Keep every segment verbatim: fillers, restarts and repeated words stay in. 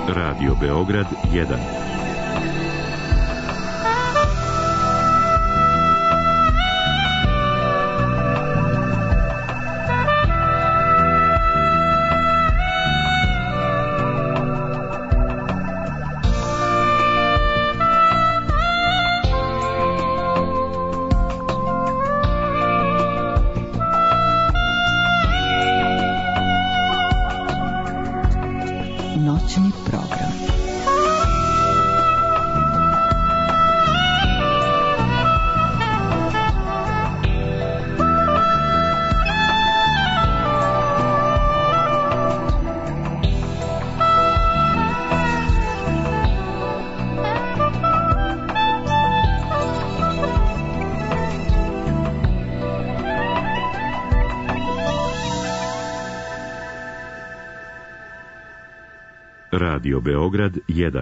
Radio Beograd jedan. Noćni program. Radio Beograd jedan.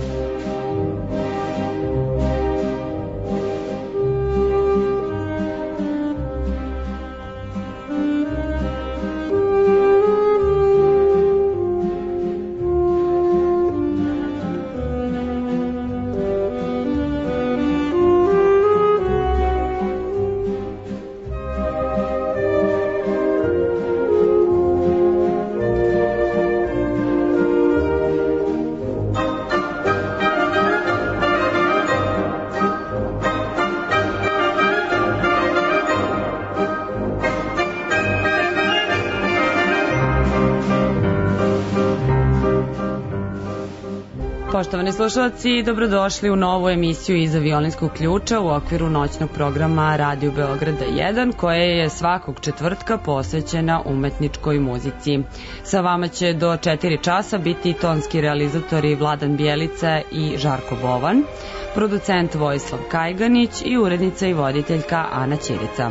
Poštovani slušalci, dobrodošli u novu emisiju Iza violinskog ključa u okviru noćnog programa Radio Beograda jedan, koje je svakog četvrtka posvećena umetničkoj muzici. Sa vama će do četiri časa biti tonski realizatori Vladan Bjelica i Žarko Bovan, producent Vojislav Kajganić i urednica i voditeljka Ana Ćirica.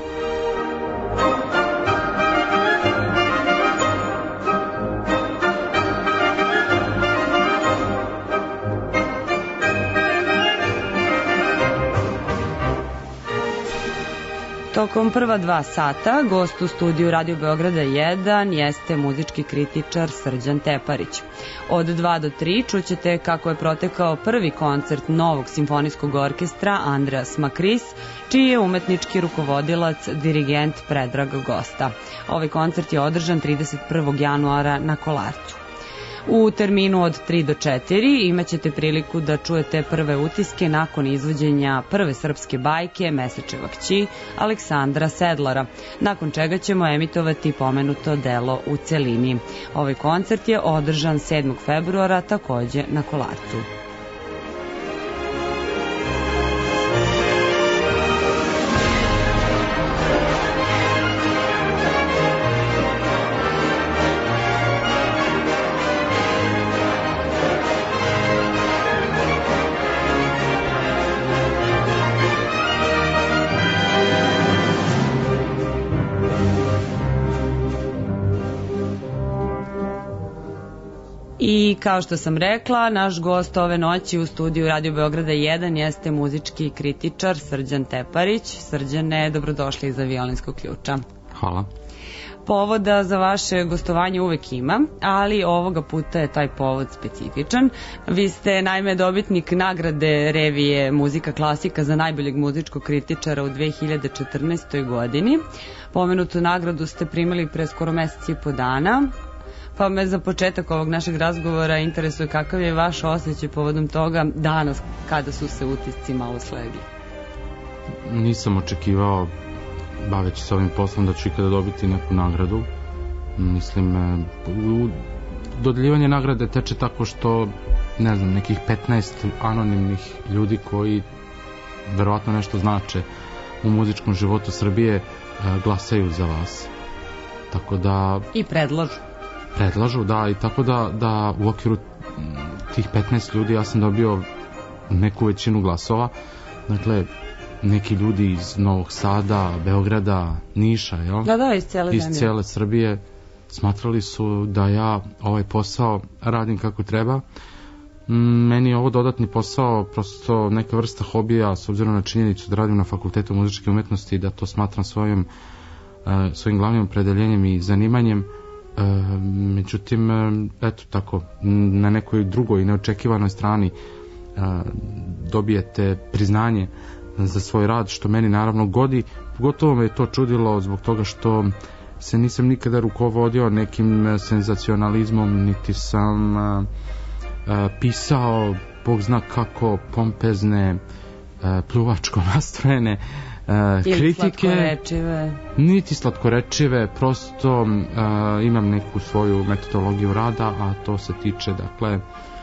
Tokom prva dva sata gost u studiju Radio Beograda jedan jeste muzički kritičar Srđan Teparić. Od dva do tri čućete kako je protekao prvi koncert novog simfonijskog orkestra Andreas Makris, čiji je umetnički rukovodilac dirigent Predrag Gosta. Ovaj koncert je održan trideset prvog januara na Kolarcu. U terminu od tri do četiri imaćete priliku da čujete prve utiske nakon izvođenja prve srpske bajke Mesečeva kći Aleksandra Sedlara, nakon čega ćemo emitovati pomenuto delo u celini. Ovaj koncert je održan sedmog februara takođe na Kolarcu. I kao što sam rekla, naš gost ove noći u studiju Radio Beograda jedan jeste muzički kritičar Srđan Teparić. Srđane, dobrodošli Iza violinskog ključa. Hvala. Povoda za vaše gostovanje uvek ima, ali ovoga puta je taj povod specifičan. Vi ste naime dobitnik nagrade revije Muzika klasika za najboljeg muzičkog kritičara u dve hiljade četrnaestoj. godini. Pomenutu nagradu ste primili pre skoro mesec i po dana. Pa me za početak ovog našeg razgovora interesuje kakav je vaš osjećaj povodom toga danas kada su se utisci malo slegli. Nisam očekivao, baveći se ovim poslom, da ću ikada dobiti neku nagradu. Mislim, dodeljivanje nagrade teče tako što, ne znam, nekih petnaest anonimnih ljudi koji verovatno nešto znače u muzičkom životu Srbije glasaju za vas. Tako da... I predlažu. Predlažu, da, i tako da, da u okviru tih petnaest ljudi ja sam dobio neku većinu glasova. Dakle, neki ljudi iz Novog Sada, Beograda, Niša, jel? Da, da, iz cijele iz cijele Srbije smatrali su da ja ovaj posao radim kako treba. Meni je ovo dodatni posao, prosto neka vrsta hobija, s obzirom na činjenicu da radim na Fakultetu muzičke umetnosti i da to smatram svojim, svojim glavnim opredeljenjem i zanimanjem. E, međutim, eto tako, na nekoj drugoj neočekivanoj strani e, dobijete priznanje za svoj rad, što meni naravno godi. Pogotovo me je to čudilo zbog toga što se nisam nikada rukovodio nekim senzacionalizmom, niti sam a, a, pisao bog zna kako pompezne, a, pljuvačko nastrojene a, ili kritike, slatkorečive. Niti slatkorečive, prosto a, imam neku svoju metodologiju rada, a to se tiče dakle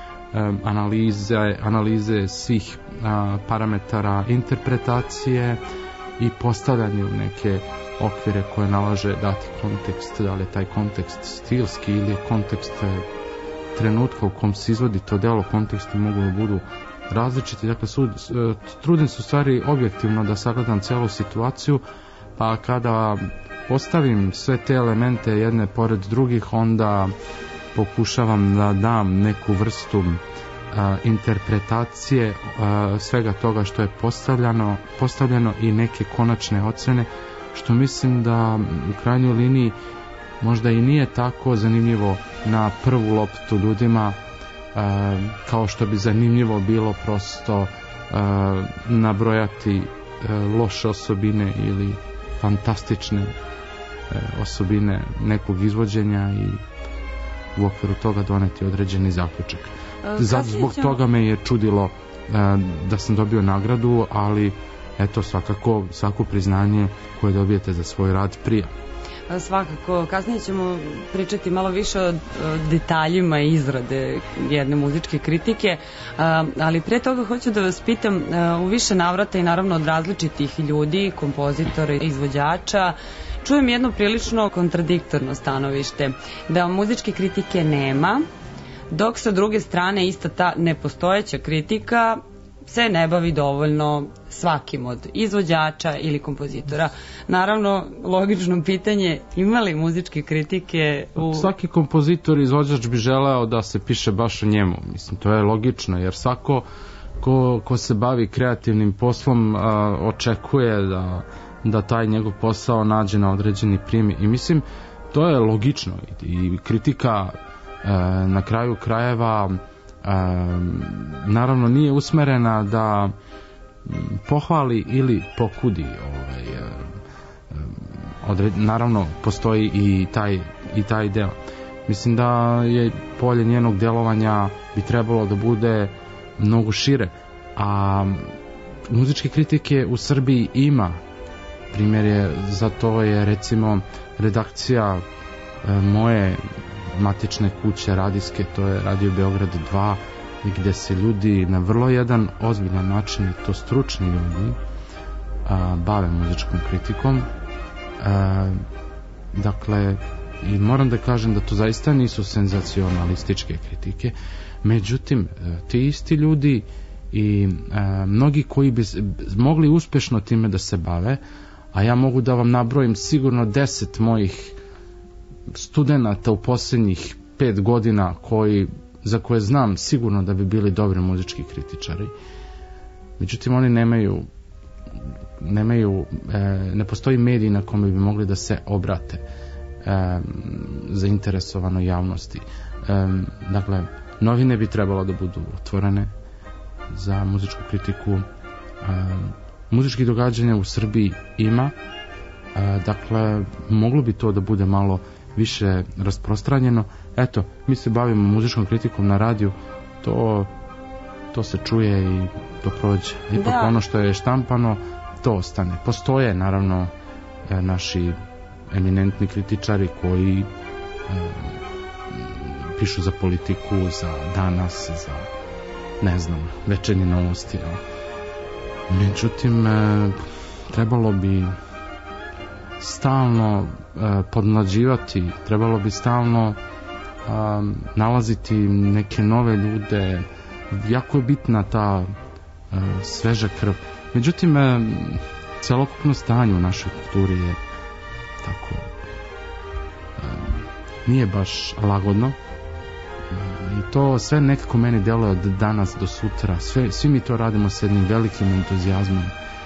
analize, analize svih a, parametara interpretacije i postavljanje u neke okvire koje nalaže dati kontekst, da li je taj kontekst stilski ili je kontekst trenutka u kom se izvodi to delo. Konteksti mogu da budu različiti, dakle su, trudim se u stvari objektivno da sagledam celu situaciju, pa kada postavim sve te elemente jedne pored drugih, onda pokušavam da dam neku vrstu a, interpretacije a, svega toga što je postavljeno, postavljeno i neke konačne ocene, što mislim da u krajnjoj liniji možda i nije tako zanimljivo na prvu loptu ljudima, a, kao što bi zanimljivo bilo prosto a, nabrojati a, loše osobine ili fantastične a, osobine nekog izvođenja i u okviru toga doneti određeni zaključak. Zato zbog toga me je čudilo uh, da sam dobio nagradu, ali eto svakako svako priznanje koje dobijete za svoj rad prija. Svakako, kasnije ćemo pričati malo više o detaljima izrade jedne muzičke kritike, ali pre toga hoću da vas pitam u više navrata i naravno od različitih ljudi, kompozitora, izvođača, čujem jedno prilično kontradiktorno stanovište, da muzičke kritike nema, dok sa druge strane ista ta nepostojeća kritika se ne bavi dovoljno svakim od izvođača ili kompozitora. Naravno, logično pitanje, ima li muzičke kritike u... Svaki kompozitor i izvođač bi želeo da se piše baš o njemu. Mislim, to je logično, jer svako ko, ko se bavi kreativnim poslom a, očekuje da, da taj njegov posao nađe na određeni primi. I mislim, to je logično. I, i kritika a, na kraju krajeva a, naravno nije usmerena da pohvali ili pokudi ovaj, odred, naravno postoji i taj, i taj deo. Mislim da je polje njenog delovanja bi trebalo da bude mnogo šire, a muzičke kritike u Srbiji ima. Primjer je za to je recimo redakcija moje matične kuće radijske, to je Radio Beograd dva, gde se ljudi na vrlo jedan ozbiljan način, i to stručni ljudi, a, bave muzičkom kritikom. A, dakle, i moram da kažem da to zaista nisu senzacionalističke kritike, međutim, ti isti ljudi i a, mnogi koji bi mogli uspešno time da se bave, a ja mogu da vam nabrojim sigurno deset mojih studenata u posljednjih pet godina koji za koje znam sigurno da bi bili dobri muzički kritičari. Međutim, oni nemaju nemaju, e, ne postoji medij na kome bi mogli da se obrate e, zainteresovanoj javnosti. E, dakle, novine bi trebalo da budu otvorene za muzičku kritiku. E, muzičkih događanja u Srbiji ima, e, dakle, moglo bi to da bude malo više rasprostranjeno. Eto, mi se bavimo muzičkom kritikom na radiju, to, to se čuje i to prođe. Ipak da. Ono što je štampano, to ostane. Postoje, naravno, naši eminentni kritičari koji e, pišu za politiku, za Danas, za, ne znam, Večernje novosti. Ja. Međutim, e, trebalo bi stalno e, podmlađivati, trebalo bi stalno a, nalaziti neke nove ljude. Jako je bitna ta a, sveža krv. Međutim, a, celokupno stanje u našoj kulturi je tako a, nije baš lagodno, i to sve nekako meni deluje od danas do sutra. Sve, svi mi to radimo s jednim velikim entuzijazmom.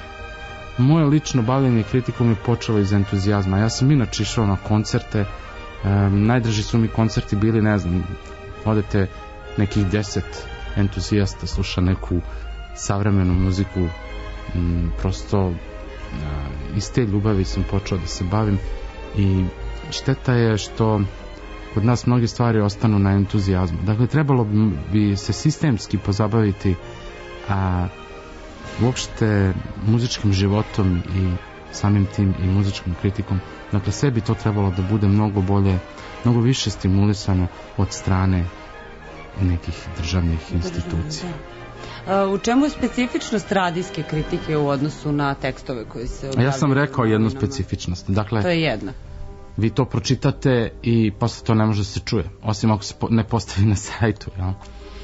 Moje lično bavljenje kritikom je počelo iz entuzijazma. Ja sam inače išao na koncerte najdraži su mi koncerti bili, ne znam, odete nekih deset entuzijasta, sluša neku savremenu muziku, m, prosto a, iz te ljubavi sam počeo da se bavim i šteta je što kod nas mnogi stvari ostanu na entuzijazmu. Dakle, trebalo bi se sistemski pozabaviti a, uopšte muzičkim životom i samim tim i muzičkom kritikom. Dakle, sve bi to trebalo da bude mnogo bolje, mnogo više stimulisano od strane nekih državnih institucija. U čemu je specifičnost radijske kritike u odnosu na tekstove koji se objavljaju? Ja sam rekao jednu specifičnost. Dakle, to je jedna. Vi to pročitate i posle to ne može da se čuje, osim ako se ne postavi na sajtu. Ja?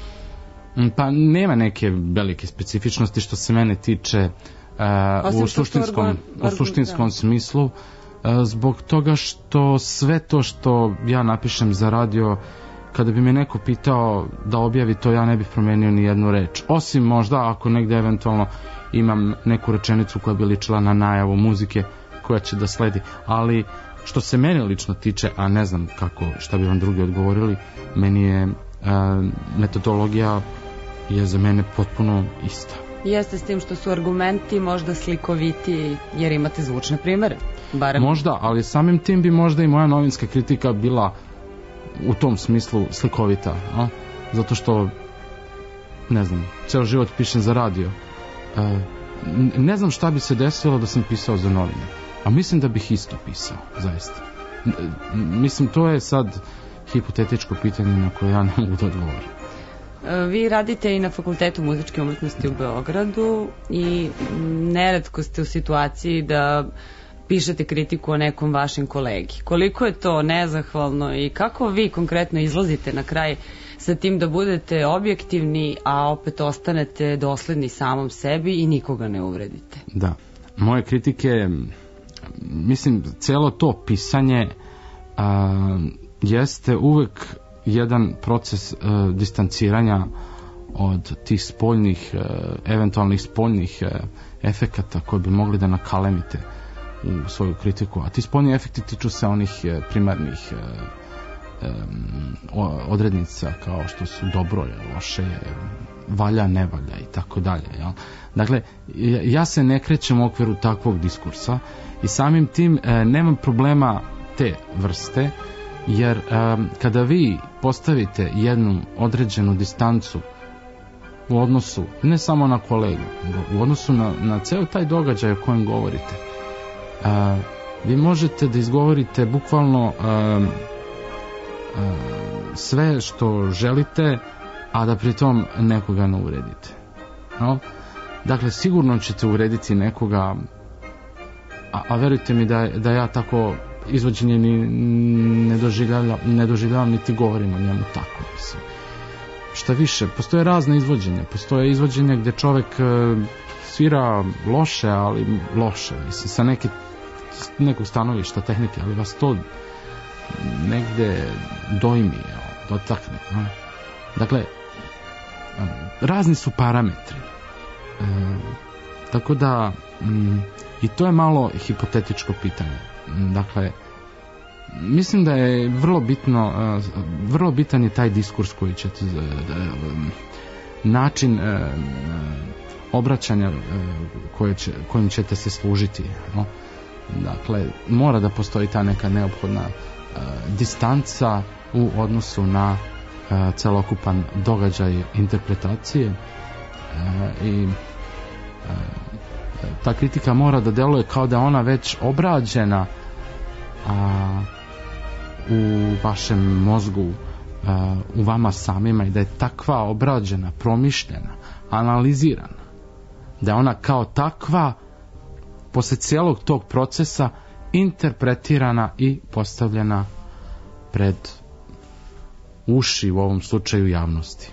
Pa nema neke velike specifičnosti što se mene tiče uh, u suštinskom, argu, argu, u suštinskom smislu, uh, zbog toga što sve to što ja napišem za radio, kada bi me neko pitao da objavi to, ja ne bih promenio ni jednu reč. Osim možda ako negde eventualno imam neku rečenicu koja bi ličila na najavu muzike koja će da sledi. Ali što se mene lično tiče, a ne znam kako, šta bi vam drugi odgovorili, meni je e, metodologija je za mene potpuno ista. Jeste, s tim što su argumenti možda slikoviti jer imate zvučne primere. Barem... Možda, ali samim tim bi možda i moja novinska kritika bila u tom smislu slikovita, a? Zato što ne znam, ceo život pišem za radio. E, ne znam šta bi se desilo da sam pisao za novine, a mislim da bih isto pisao, zaista. E, mislim, to je sad hipotetičko pitanje na koje ja ne mogu da odgovorim. Vi radite i na Fakultetu muzičke umetnosti u Beogradu i neretko ste u situaciji da pišete kritiku o nekom vašem kolegi. Koliko je to nezahvalno i kako vi konkretno izlazite na kraj sa tim da budete objektivni, a opet ostanete dosledni samom sebi i nikoga ne uvredite? Da, moje kritike, mislim, celo to pisanje a, jeste uvek jedan proces a, distanciranja od tih spoljnih, a, eventualnih spoljnih a, efekata koje bi mogli da nakalemite u svoju kritiku, a ti spoljni efekti tiču se onih primarnih odrednica kao što su dobro je, loše je, valja, ne valja i tako dalje. Dakle, ja se ne krećem u okviru takvog diskursa i samim tim nemam problema te vrste, jer kada vi postavite jednu određenu distancu u odnosu, ne samo na kolegu, u odnosu na, na ceo taj događaj o kojem govorite, Uh, vi možete da izgovorite bukvalno uh, uh, sve što želite, a da pritom nekoga ne uvredite. No? Dakle, sigurno ćete uvrediti nekoga, a, a verujte mi da, da ja tako izvođenje ni, ne, doživljavam, ne doživljavam niti govorim o njemu tako. Mislim. Šta više, postoje razne izvođenja. Postoje izvođenja gde čovek uh, svira loše, ali loše, mislim, sa neke nekog stanovišta tehnike, ali vas to negde dojmi, dotakne. No? Dakle, razni su parametri. E, tako da, m, i to je malo hipotetičko pitanje. Dakle, mislim da je vrlo bitno, vrlo bitan je taj diskurs koji ćete, način obraćanja koje će, kojim ćete se služiti. No? Dakle, mora da postoji ta neka neophodna uh, distanca u odnosu na uh, celokupan događaj interpretacije uh, i uh, ta kritika mora da deluje kao da ona već obrađena a, u vašem mozgu, a, u vama samima i da je takva obrađena, promišljena, analizirana, da je ona kao takva posle cijelog tog procesa interpretirana i postavljena pred uši, u ovom slučaju javnosti.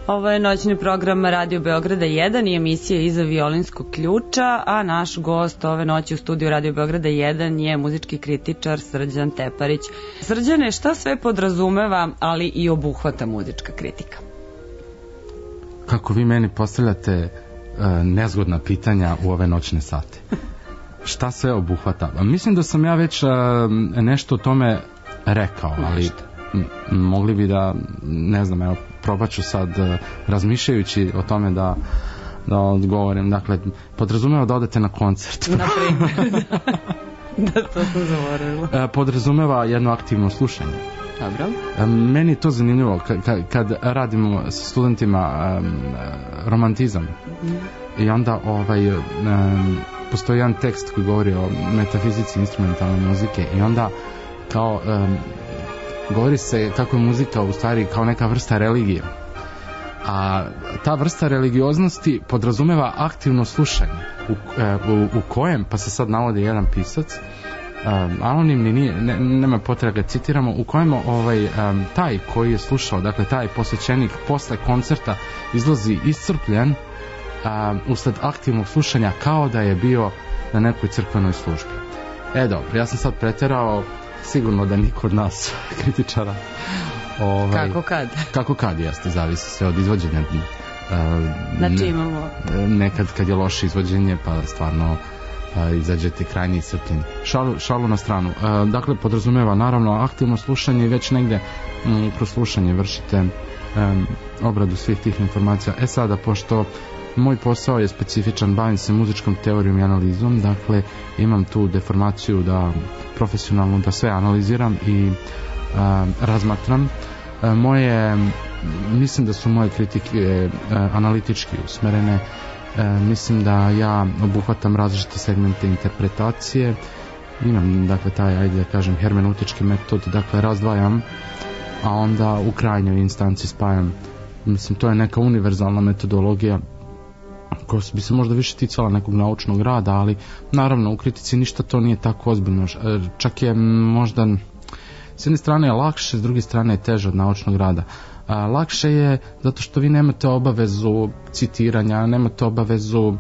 Ovo je noćni program Radio Beograda jedan i emisija Iza violinskog ključa, a naš gost ove noći u studiju Radio Beograda jedan je muzički kritičar Srđan Teparić. Srđane, šta sve podrazumeva, ali i obuhvata muzička kritika? Kako vi meni postavljate uh, nezgodna pitanja u ove noćne sate? Šta sve obuhvata? Mislim da sam ja već uh, nešto o tome rekao, ali mogli bi da, ne znam, evo, probat ću sad razmišljajući o tome da, da odgovorim. Dakle, podrazumeva da odete na koncert. Na primjer, da. Da, to sam zaboravila. Podrazumeva jedno aktivno slušanje. Dobro. Meni je to zanimljivo kad, kad radimo sa studentima um, romantizam mm. i onda ovaj, um, postoji jedan tekst koji govori o metafizici instrumentalne muzike i onda kao um, govori se kako je muzika u stvari kao neka vrsta religije, a ta vrsta religioznosti podrazumeva aktivno slušanje u, u, u kojem, pa se sad navodi jedan pisac, um, anonimni, nije, ne, nema potrebe ga citiramo, u kojem ovaj, um, taj koji je slušao, dakle taj posvećenik posle koncerta izlazi iscrpljen um, usled aktivnog slušanja kao da je bio na nekoj crkvenoj službi. E dobro, ja sam sad preterao, sigurno da niko od nas kritičara ovaj, kako kad kako kad jeste, zavisi sve od izvođenja. Znači imamo nekad kad je loše izvođenje pa stvarno a, izađete krajnje iscrpljeni. Šalu, šalu na stranu. A, dakle, podrazumeva naravno aktivno slušanje i već negde m, kroz slušanje vršite m, obradu svih tih informacija. E sada, pošto moj posao je specifičan, bavim se muzičkom teorijom i analizom, dakle imam tu deformaciju da profesionalno da sve analiziram i a, razmatram. A, moje, mislim da su moje kritike a, analitički usmerene, a, mislim da ja obuhvatam različite segmente interpretacije, imam dakle taj, ajde da kažem, hermeneutički metod, dakle razdvajam, a onda u krajnjoj instanci spajam. Mislim, to je neka univerzalna metodologija koja bi se možda više ticala nekog naučnog rada, ali naravno u kritici ništa to nije tako ozbiljno. Čak je možda s jedne strane je lakše, s druge strane je teže od naučnog rada. A, lakše je zato što vi nemate obavezu citiranja, nemate obavezu um,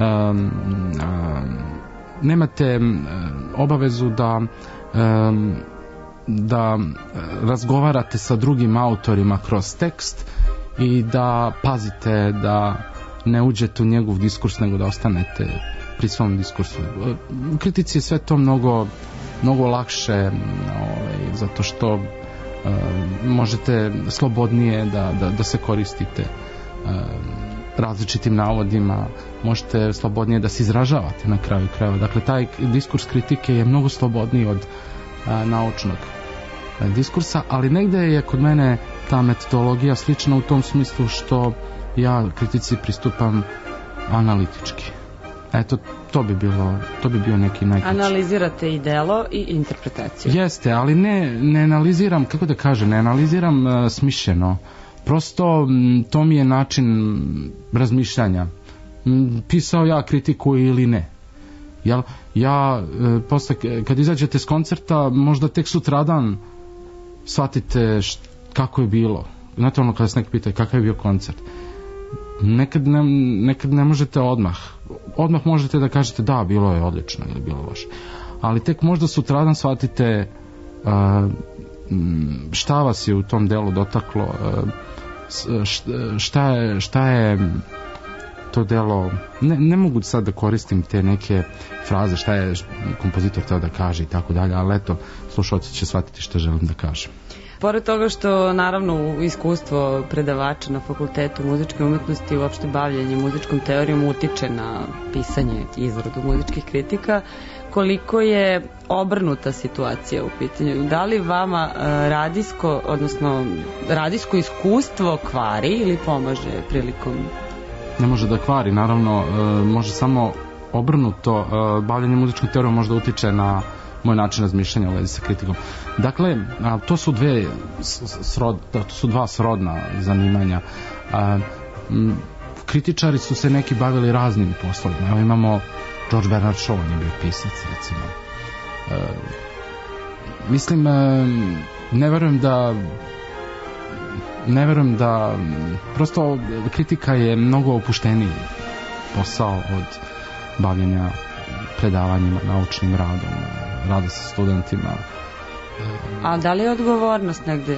um, nemate um, obavezu da um, da razgovarate sa drugim autorima kroz tekst i da pazite da ne uđete u njegov diskurs, nego da ostanete pri svom diskursu. U kritici je sve to mnogo, mnogo lakše, ovaj, zato što uh, možete slobodnije da, da, da se koristite uh, različitim navodima, možete slobodnije da se izražavate na kraju krajeva. Dakle, taj diskurs kritike je mnogo slobodniji od uh, naučnog uh, diskursa, ali negde je kod mene ta metodologija slična u tom smislu što ja kritici pristupam analitički. Eto, to bi bilo, to bi bio neki najkraći. Analizirate i delo i interpretaciju. Jeste, ali ne, ne analiziram, kako da kažem, ne analiziram uh, smišljeno. Prosto m, to mi je način razmišljanja. M, pisao ja kritiku ili ne. Jel, ja, uh, posle, kad izađete s koncerta, možda tek sutradan shvatite št, kako je bilo. Znate ono kada se neki pitaju kakav je bio koncert. Nekad ne, nekad ne možete odmah. Odmah možete da kažete da, bilo je odlično ili bilo loše. Ali tek možda sutradan shvatite uh, šta vas je u tom delu dotaklo, uh, šta je, šta je to delo. Ne, ne mogu sad da koristim te neke fraze šta je kompozitor teo da kaže i tako dalje, ali eto, slušalci će shvatiti šta želim da kažem. Pored toga što naravno iskustvo predavača na Fakultetu muzičke umetnosti i uopšte bavljanje muzičkom teorijom utiče na pisanje i izradu muzičkih kritika, koliko je obrnuta situacija u pitanju? Da li vama radijsko, odnosno radijsko iskustvo kvari ili pomaže prilikom? Ne može da kvari, naravno, može samo obrnuto. Bavljanje muzičkom teorijom možda utiče na moj način razmišljanja u vezi sa kritikom. Dakle, a, to su dve srod, to su dva srodna zanimanja. A, m, kritičari su se neki bavili raznim poslovima. Evo imamo George Bernard Shaw, on je bio pisac, recimo. A, mislim, a, ne verujem da ne verujem da, prosto kritika je mnogo opušteniji posao od bavljenja predavanjima, naučnim radom, rada sa studentima. A da li je odgovornost negde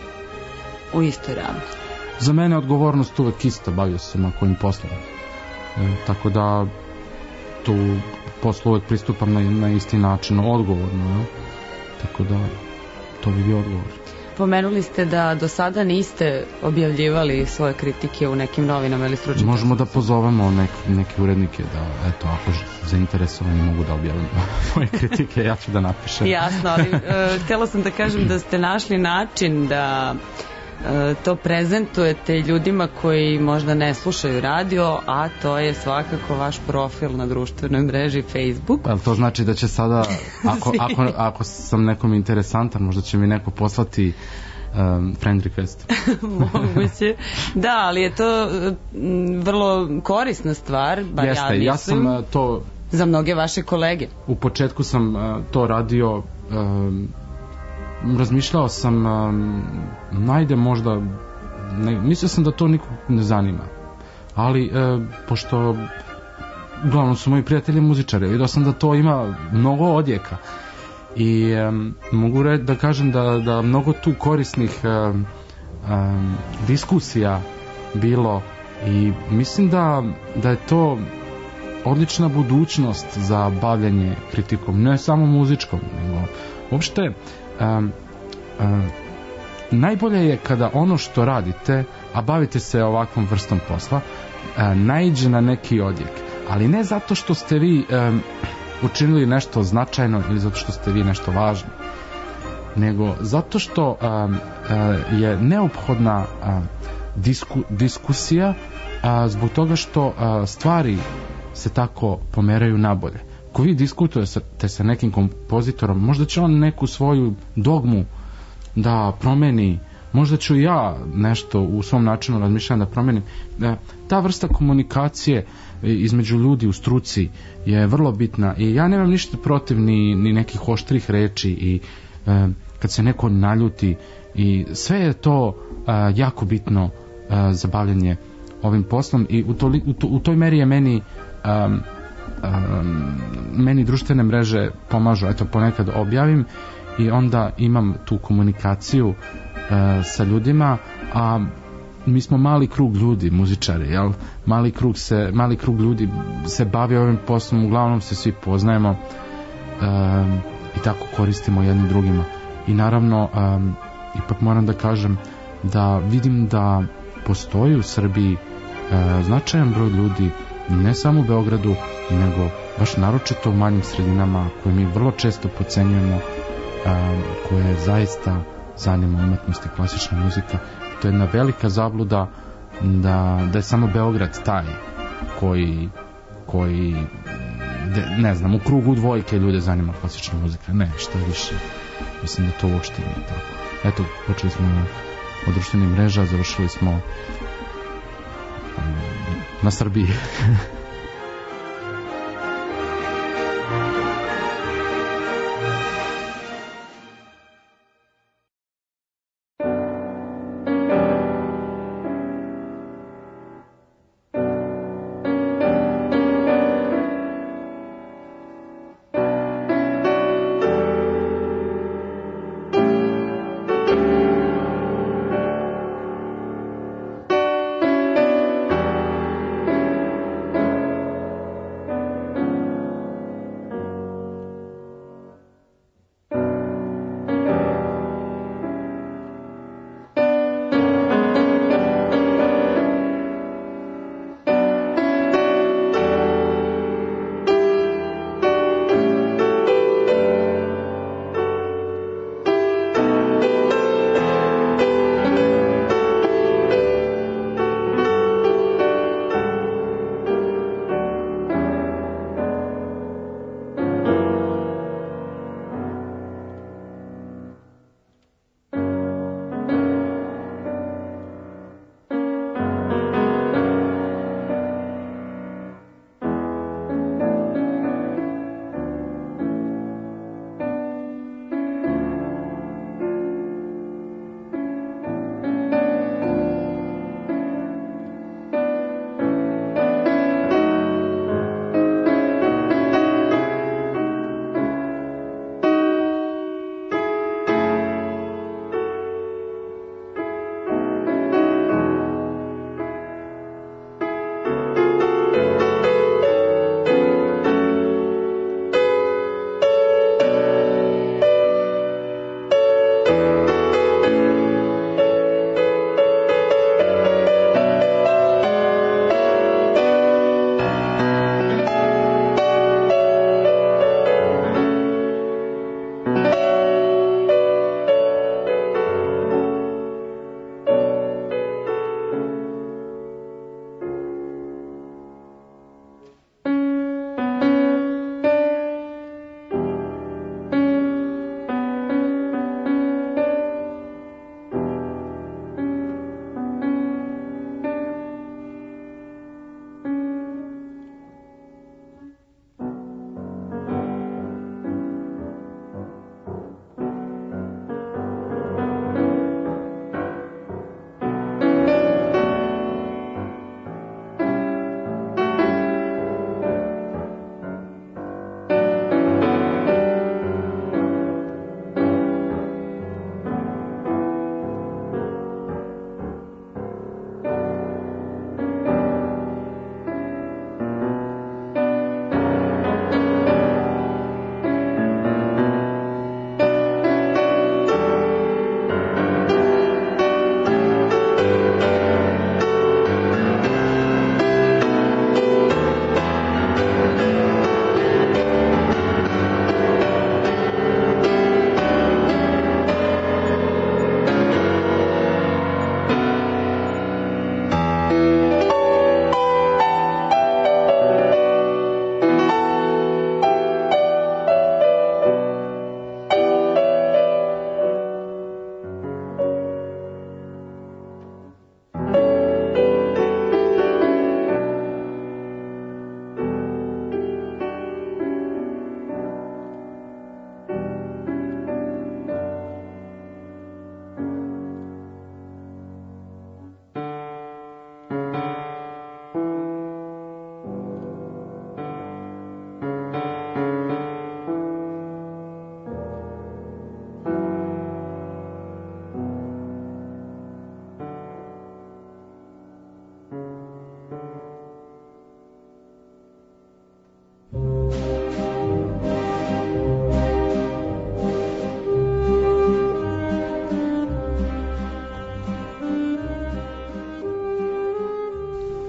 u istoj ravni? Za mene je odgovornost uvek ista, bavio sam kojim poslom. E, tako da tu poslu uvek pristupam na, na isti način, odgovorno. Ja? Tako da to bi bio odgovor. Pomenuli ste da do sada niste objavljivali svoje kritike u nekim novinama ili stručnim. Možemo da pozovemo nek, neke urednike da, eto, ako zainteresovani mogu da objavim moje kritike, ja ću da napišem. Jasno, ali uh, htjela sam da kažem da ste našli način da uh, to prezentujete ljudima koji možda ne slušaju radio, a to je svakako vaš profil na društvenoj mreži Facebook. Pa to znači da će sada, ako, ako, ako sam nekom interesantan, možda će mi neko poslati um, friend request. Moguće. Da, ali je to um, vrlo korisna stvar, bar Jeste, ja mislim. Ja sam uh, to... Za mnoge vaše kolege. U početku sam uh, to radio, um, razmišljao sam, um, najde možda, ne, mislio sam da to nikog ne zanima. Ali, uh, pošto uglavnom su moji prijatelji muzičari, vidio sam da to ima mnogo odjeka. I um, mogu re, da kažem da, da mnogo tu korisnih um, um, diskusija bilo i mislim da, da je to odlična budućnost za bavljanje kritikom, ne samo muzičkom, nego uopšte um, um, najbolje je kada ono što radite, a bavite se ovakvom vrstom posla, um, naiđe na neki odjek, ali ne zato što ste vi um, učinili nešto značajno ili zato što ste vi nešto važno, nego zato što um, uh, je neophodna uh, disku, diskusija uh, zbog toga što uh, stvari se tako pomeraju nabolje. Ako vi diskutujete sa nekim kompozitorom, možda će on neku svoju dogmu da promeni, možda ću ja nešto u svom načinu razmišljanja da promenim. Ta vrsta komunikacije između ljudi u struci je vrlo bitna i ja nemam ništa protiv ni, ni nekih oštrih reči i e, kad se neko naljuti i sve je to e, jako bitno e, za bavljanje ovim poslom i u, to, u, to, u toj meri je meni um, um, meni društvene mreže pomažu, eto ponekad objavim i onda imam tu komunikaciju uh, sa ljudima, a mi smo mali krug ljudi, muzičari, jel? Mali krug se, mali krug ljudi se bavi ovim poslom, uglavnom se svi poznajemo um, i tako koristimo jedni drugima. I naravno, um, ipak moram da kažem da vidim da postoji u Srbiji uh, značajan broj ljudi, ne samo u Beogradu, nego baš naročito u manjim sredinama koje mi vrlo često podcenjujemo, um, koje zaista zanima umetnost i klasična muzika. To je jedna velika zabluda da, da je samo Beograd taj koji, koji de, ne znam, u krugu dvojke ljude zanima klasična muzika. Ne, što više. Mislim da to uopšte nije tako. Eto, počeli smo od društvenih mreža, završili smo um, na Srbiji.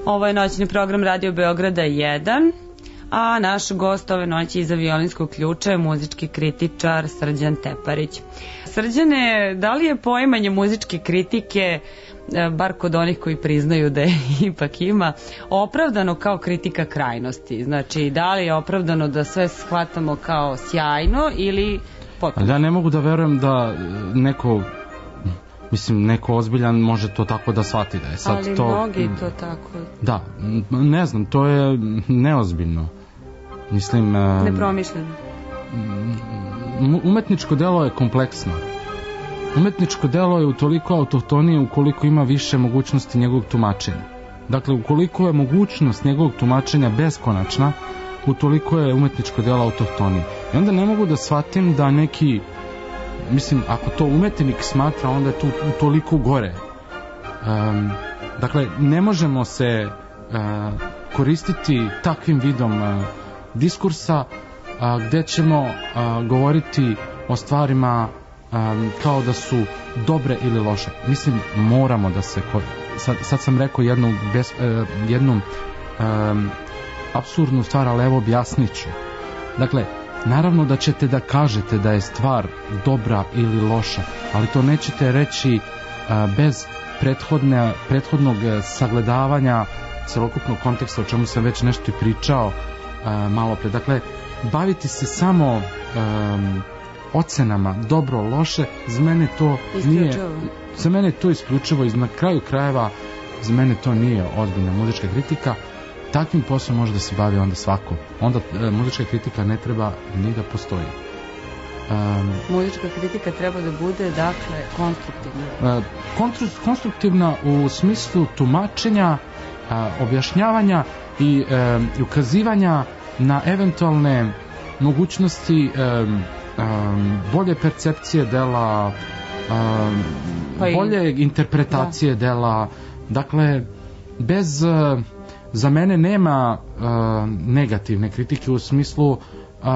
Ovo je noćni program Radio Beograda jedan, a naš gost ove noći iza violinskog ključa je muzički kritičar Srđan Teparić. Srđane, da li je poimanje muzičke kritike, bar kod onih koji priznaju da je ipak ima, opravdano kao kritika krajnosti? Znači, da li je opravdano da sve shvatamo kao sjajno ili potpuno? Ja ne mogu da verujem da neko, mislim, neko ozbiljan može to tako da shvati da je sad ali to... Ali mnogi to tako... Da, ne znam, to je neozbiljno. Mislim... Nepromišljeno. Umetničko delo je kompleksno. Umetničko delo je utoliko autohtonije ukoliko ima više mogućnosti njegovog tumačenja. Dakle, ukoliko je mogućnost njegovog tumačenja beskonačna, utoliko je umetničko delo autohtonije. I onda ne mogu da shvatim da neki, mislim, ako to umetnik smatra, onda je to utoliko gore. Um, dakle, ne možemo se uh, koristiti takvim vidom uh, diskursa uh, gde ćemo uh, govoriti o stvarima Um, kao da su dobre ili loše. Mislim, moramo da se... Sad, sad sam rekao jednu, bez, uh, jednu um, apsurdnu stvar, ali evo objasnit ću. Dakle, naravno da ćete da kažete da je stvar dobra ili loša, ali to nećete reći uh, bez prethodne, prethodnog sagledavanja celokupnog konteksta, o čemu sam već nešto i pričao uh, malo pre. Dakle, baviti se samo... Um, ocenama dobro, loše, za mene to nije, za mene to isključivo i na kraju krajeva za mene to nije ozbiljna muzička kritika. Takvim poslom može da se bavi onda svako. Onda e, muzička kritika ne treba ni da postoji. Um, muzička kritika treba da bude, dakle, konstruktivna. E, kontru, konstruktivna u smislu tumačenja, a, objašnjavanja i e, ukazivanja na eventualne mogućnosti e, Um, bolje percepcije dela, um, pa i... bolje interpretacije da. dela. Dakle, bez uh, za mene nema uh, negativne kritike u smislu uh,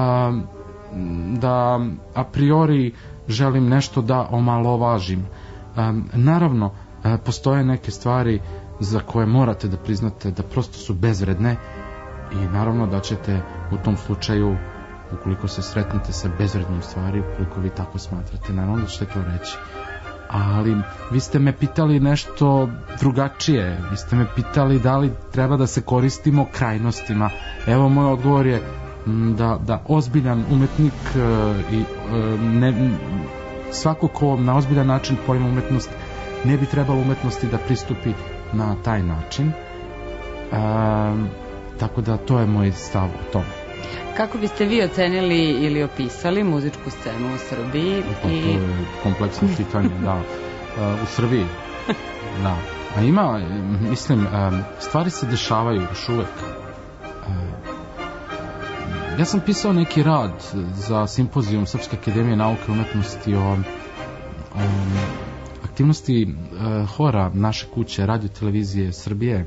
da a priori želim nešto da omalovažim. Um, naravno, uh, postoje neke stvari za koje morate da priznate da prosto su bezvredne i naravno da ćete u tom slučaju, ukoliko se sretnete sa bezvrednom stvari, ukoliko vi tako smatrate, naravno da ćete to reći. Ali vi ste me pitali nešto drugačije. Vi ste me pitali da li treba da se koristimo krajnostima. Evo, moj odgovor je da, da ozbiljan umetnik i ne, svako ko na ozbiljan način pojma umetnost, ne bi trebalo umetnosti da pristupi na taj način. E, tako da to je moj stav o tome. Kako biste vi ocenili ili opisali muzičku scenu u Srbiji? Pa, i... To je kompleksno pitanje, da. U Srbiji, da. A ima, mislim, stvari se dešavaju još uvek. Ja sam pisao neki rad za simpozijum Srpske akademije nauke i umetnosti o, o aktivnosti hora naše kuće, radio televizije Srbije,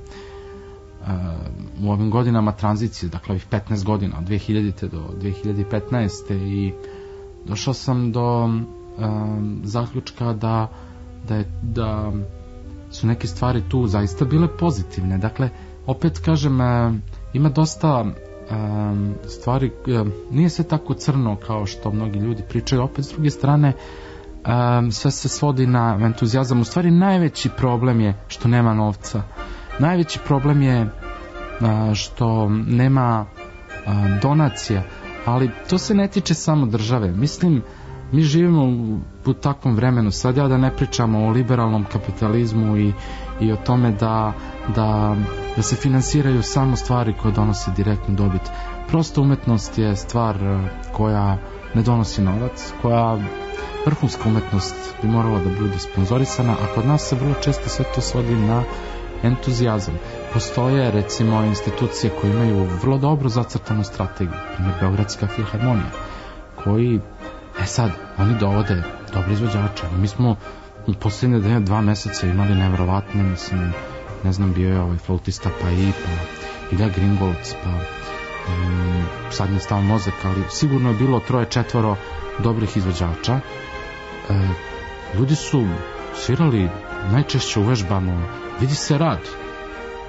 u ovim godinama tranzicije, dakle ovih petnaest godina, od dve hiljadite do dve hiljade petnaeste, i došao sam do um, zaključka da, da, je, da su neke stvari tu zaista bile pozitivne. Dakle, opet kažem, um, ima dosta um, stvari, um, nije sve tako crno kao što mnogi ljudi pričaju. Opet, s druge strane, um, sve se svodi na entuzijazam. U stvari, najveći problem je što nema novca. Najveći problem je a, što nema a, donacija, ali to se ne tiče samo države. Mislim, mi živimo u, u takvom vremenu, sad ja da ne pričamo o liberalnom kapitalizmu i, i o tome da, da, da se finansiraju samo stvari koje donose direktnu dobit. Prosto umetnost je stvar koja ne donosi novac, koja vrhunska umetnost bi morala da bude sponzorisana, a kod nas se vrlo često sve to svodi na entuzijazam. Postoje, recimo, institucije koje imaju vrlo dobro zacrtanu strategiju, primjer Beogradska filharmonija, koji, e sad, oni dovode dobre izvođače. Mi smo u posljednje dva meseca imali nevjerovatne, mislim, ne znam, bio je ovaj flautista Paji, pa Ilja Gringolc, pa um, sad mi je stao mozak, ali sigurno je bilo troje, četvoro dobrih izvođača. E, ljudi su svirali najčešće uvežbano, vidi se rad.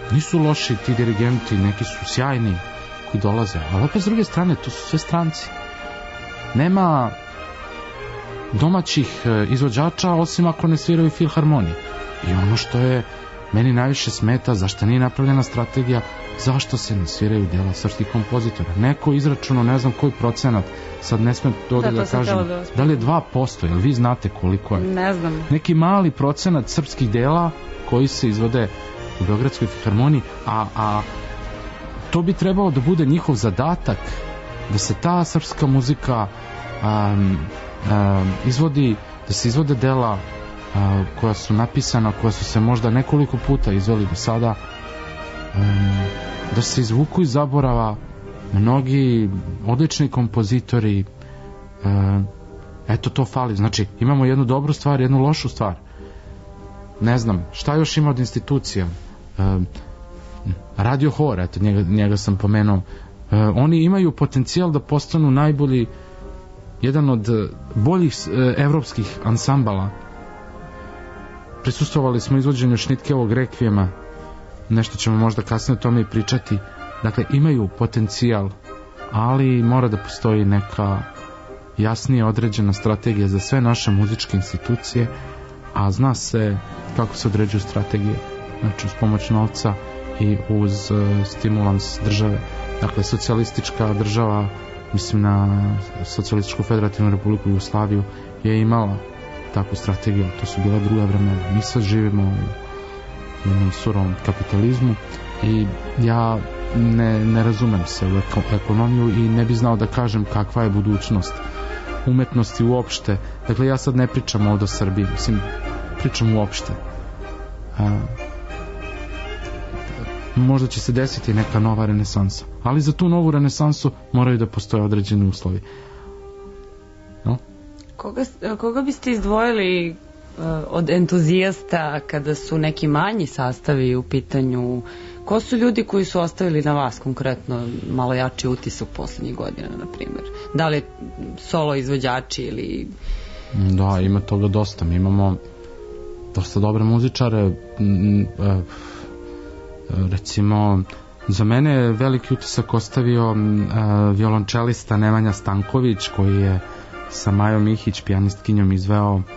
nisu loši ti dirigenti, neki su sjajni koji dolaze, ali opet s druge strane to su sve stranci. Nema domaćih izvođača osim ako ne sviraju filharmoniji. I ono što je meni najviše smeta, zašto nije napravljena strategija, zašto se ne sviraju dela srpskih kompozitora. Neko izračuno, ne znam koji procenat, sad ne smem ovdje da, da kažem, da, da li je dva posto, jel vi znate koliko je? Ne znam. Neki mali procenat srpskih dela koji se izvode u Beogradskoj filharmoniji, a, a to bi trebalo da bude njihov zadatak, da se ta srpska muzika um, um, izvodi, da se izvode dela a, koja su napisana, koja su se možda nekoliko puta izveli do sada, um, da se izvuku iz zaborava mnogi odlični kompozitori. Um, eto, to fali. Znači, imamo jednu dobru stvar, jednu lošu stvar. Ne znam, šta još ima od institucija? Um, Radio Hor, eto, njega, njega sam pomenuo. Uh, oni imaju potencijal da postanu najbolji, jedan od boljih uh, evropskih ansambala. Prisustvovali smo izvođenju Šnitkevog rekvijema, nešto ćemo možda kasnije o tome i pričati. Dakle, imaju potencijal, ali mora da postoji neka jasnije određena strategija za sve naše muzičke institucije, a zna se kako se određuju strategije, znači uz pomoć novca i uz uh, stimulans države. Dakle, socijalistička država, mislim na Socijalističku federativnu republiku Jugoslaviju, je imala takvu strategiju, to su bila druga vremena. Mi sad živimo u jednom surovom kapitalizmu i ja ne, ne razumem se u ekonomiju i ne bi znao da kažem kakva je budućnost umetnosti uopšte. Dakle, ja sad ne pričam ovdje o Srbiji, mislim, pričam uopšte. A, možda će se desiti neka nova renesansa, ali za tu novu renesansu moraju da postoje određeni uslovi. No? Koga, koga biste izdvojili uh, od entuzijasta kada su neki manji sastavi u pitanju? Ko su ljudi koji su ostavili na vas konkretno malo jači utisak poslednjih godina, na primjer? Da li solo izvođači ili... Da, ima toga dosta. Mi imamo dosta dobre muzičare. Recimo, za mene je veliki utisak ostavio uh, violončelista Nemanja Stanković, koji je sa Majom Mihić, pijanistkinjom, izveo uh,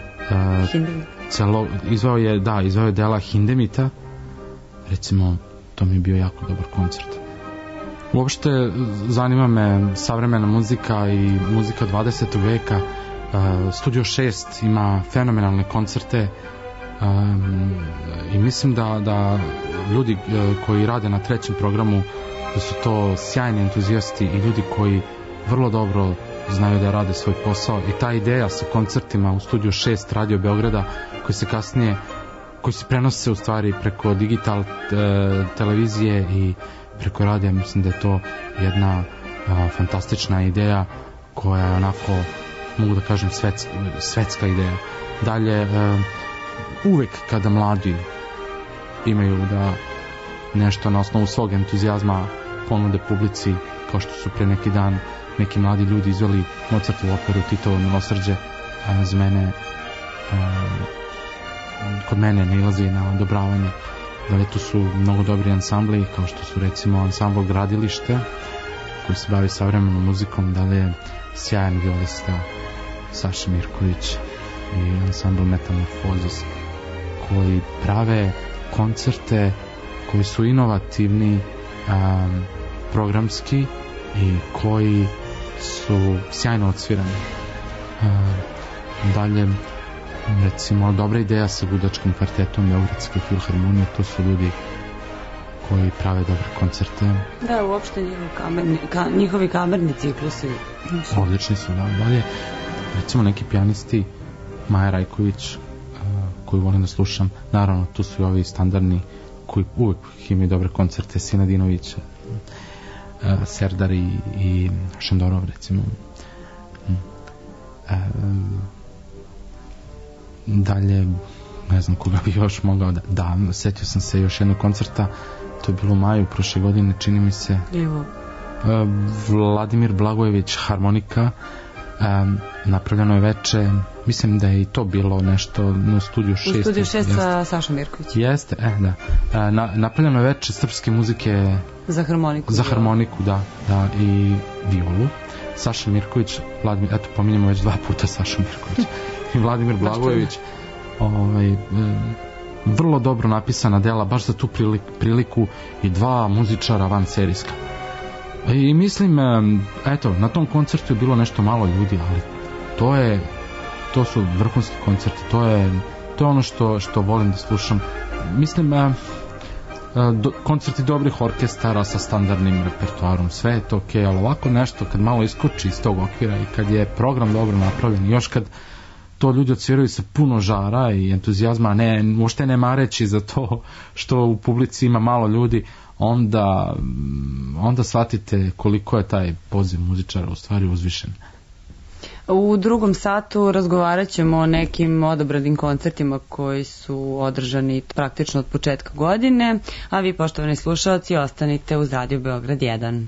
celo, izveo je, da, izveo je dela Hindemita. Recimo, to mi je bio jako dobar koncert. Uopšte zanima me savremena muzika i muzika dvadesetog veka. uh, Studio šest ima fenomenalne koncerte. Um, i mislim da, da ljudi uh, koji rade na trećem programu, da su to sjajni entuzijasti i ljudi koji vrlo dobro znaju da rade svoj posao, i ta ideja sa koncertima u Studiju šest Radio Beograda, koji se kasnije koji se prenose u stvari preko digital te, televizije i preko radija, mislim da je to jedna a, fantastična ideja koja je onako, mogu da kažem, svetska, svetska ideja. Dalje, a, uvek kada mladi imaju da nešto na osnovu svog entuzijazma ponude publici, kao što su pre neki dan neki mladi ljudi izveli Mozartovu operu Titovo milosrđe, a, za mene a, kod mene ne ilazi na odobravanje. Dalje, tu su mnogo dobri ansambli, kao što su recimo ansambl Gradilište, koji se bavi savremenom muzikom. Dalje, sjajan violista Saša Mirković i ansambl Metamorfozis, koji prave koncerte koji su inovativni, um, programski, i koji su sjajno odsvirani. Um, dalje, recimo, dobra ideja sa gudačkim kvartetom Beogradske filharmonije, to su ljudi koji prave dobre koncerte. Da, uopšte njihovi kamerni, ka, njihovi kamerni ciklusi su odlični su, da. Dalje, recimo, neki pijanisti, Maja Rajković, koju volim da slušam, naravno tu su i ovi standardni koji uvijek imaju dobre koncerte, Sinadinović, Serdar i, i Šendorov, recimo. Dalje, ne znam koga bi još mogao da, da, setio sam se još jednog koncerta, to je bilo u maju prošle godine, čini mi se. Evo. Vladimir Blagojević, harmonika, napravljeno je veče mislim da je i to bilo nešto na studiju šest. U studiju šest sa Sašom Mirkovićem. Jeste, e, da. E, na, napravljeno je veče srpske muzike za harmoniku. Za harmoniku, da, da, i violu. Saša Mirković, Vladimir, eto, pominjamo već dva puta Sašu Mirković i Vladimir Blagojević. Ovaj, e, vrlo dobro napisana dela, baš za tu priliku, i dva muzičara van serijska. I mislim, eto, na tom koncertu je bilo nešto malo ljudi, ali to je, to su vrhunski koncerti, to je, to je ono što, što volim da slušam. Mislim, do, koncerti dobrih orkestara sa standardnim repertoarom, sve je to okej, okay, ali ovako nešto kad malo iskoči iz tog okvira i kad je program dobro napravljen, još kad to ljudi odsviraju sa puno žara i entuzijazma, ne, uopšte ne mareći za to što u publici ima malo ljudi, onda, onda shvatite koliko je taj poziv muzičara u stvari uzvišen. U drugom satu razgovarat ćemo o nekim odabranim koncertima koji su održani praktično od početka godine, a vi, poštovani slušalci, ostanite uz Radio Beograd jedan.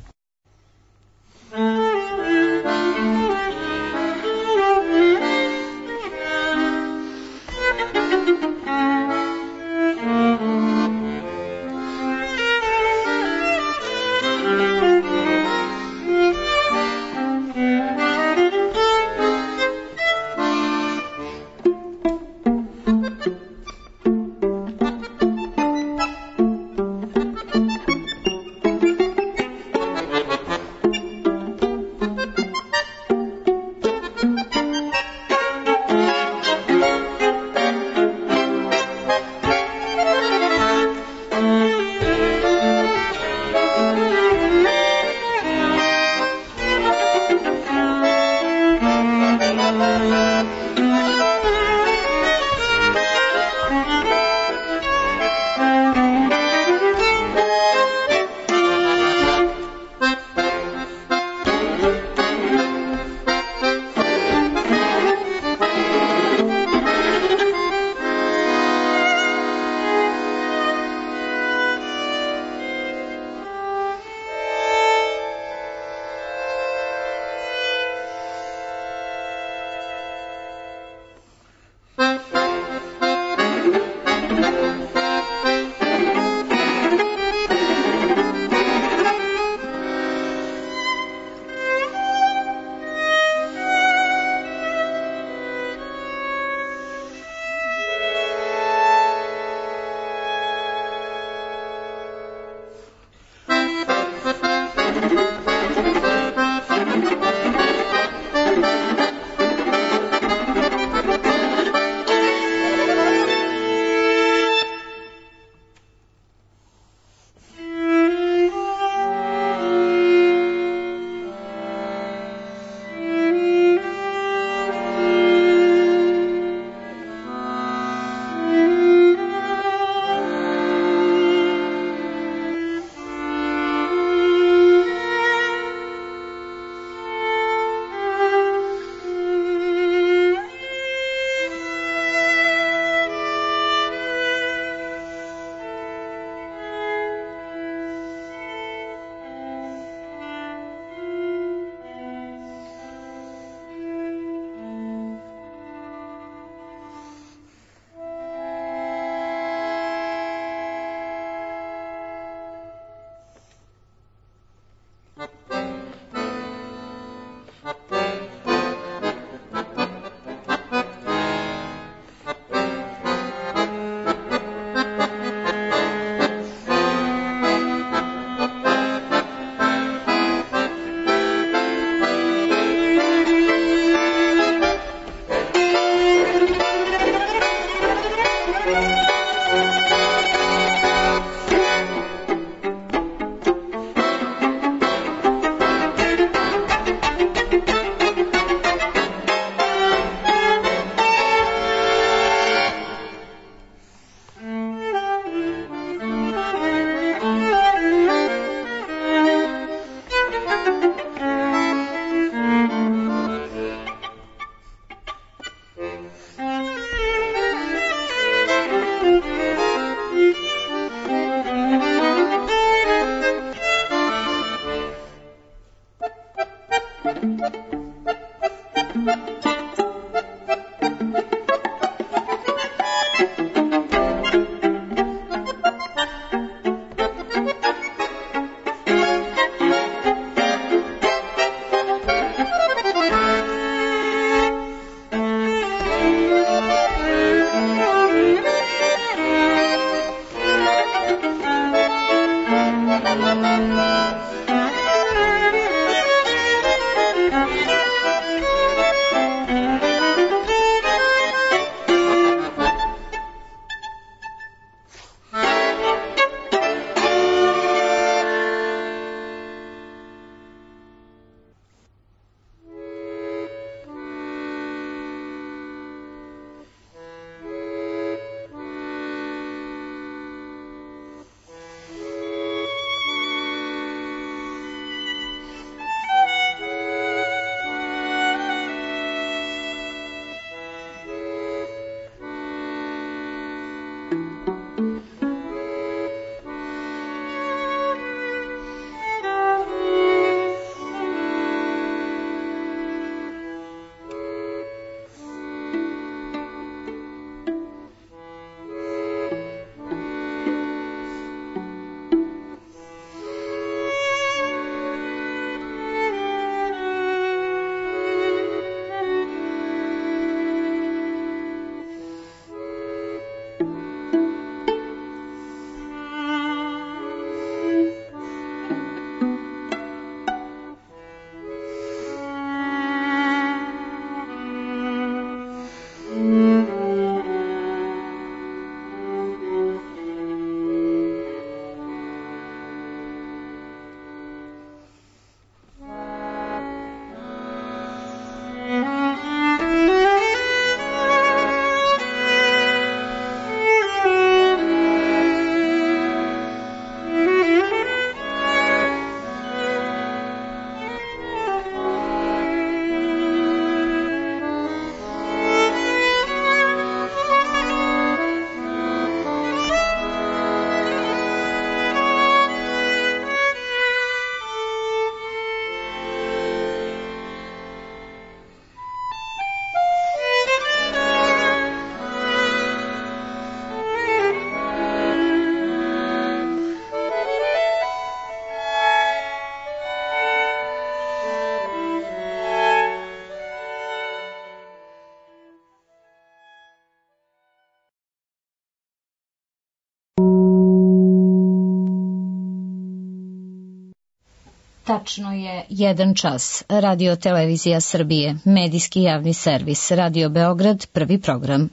Tačno je jedan čas. Radio Televizija Srbije, medijski javni servis, Radio Beograd, prvi program.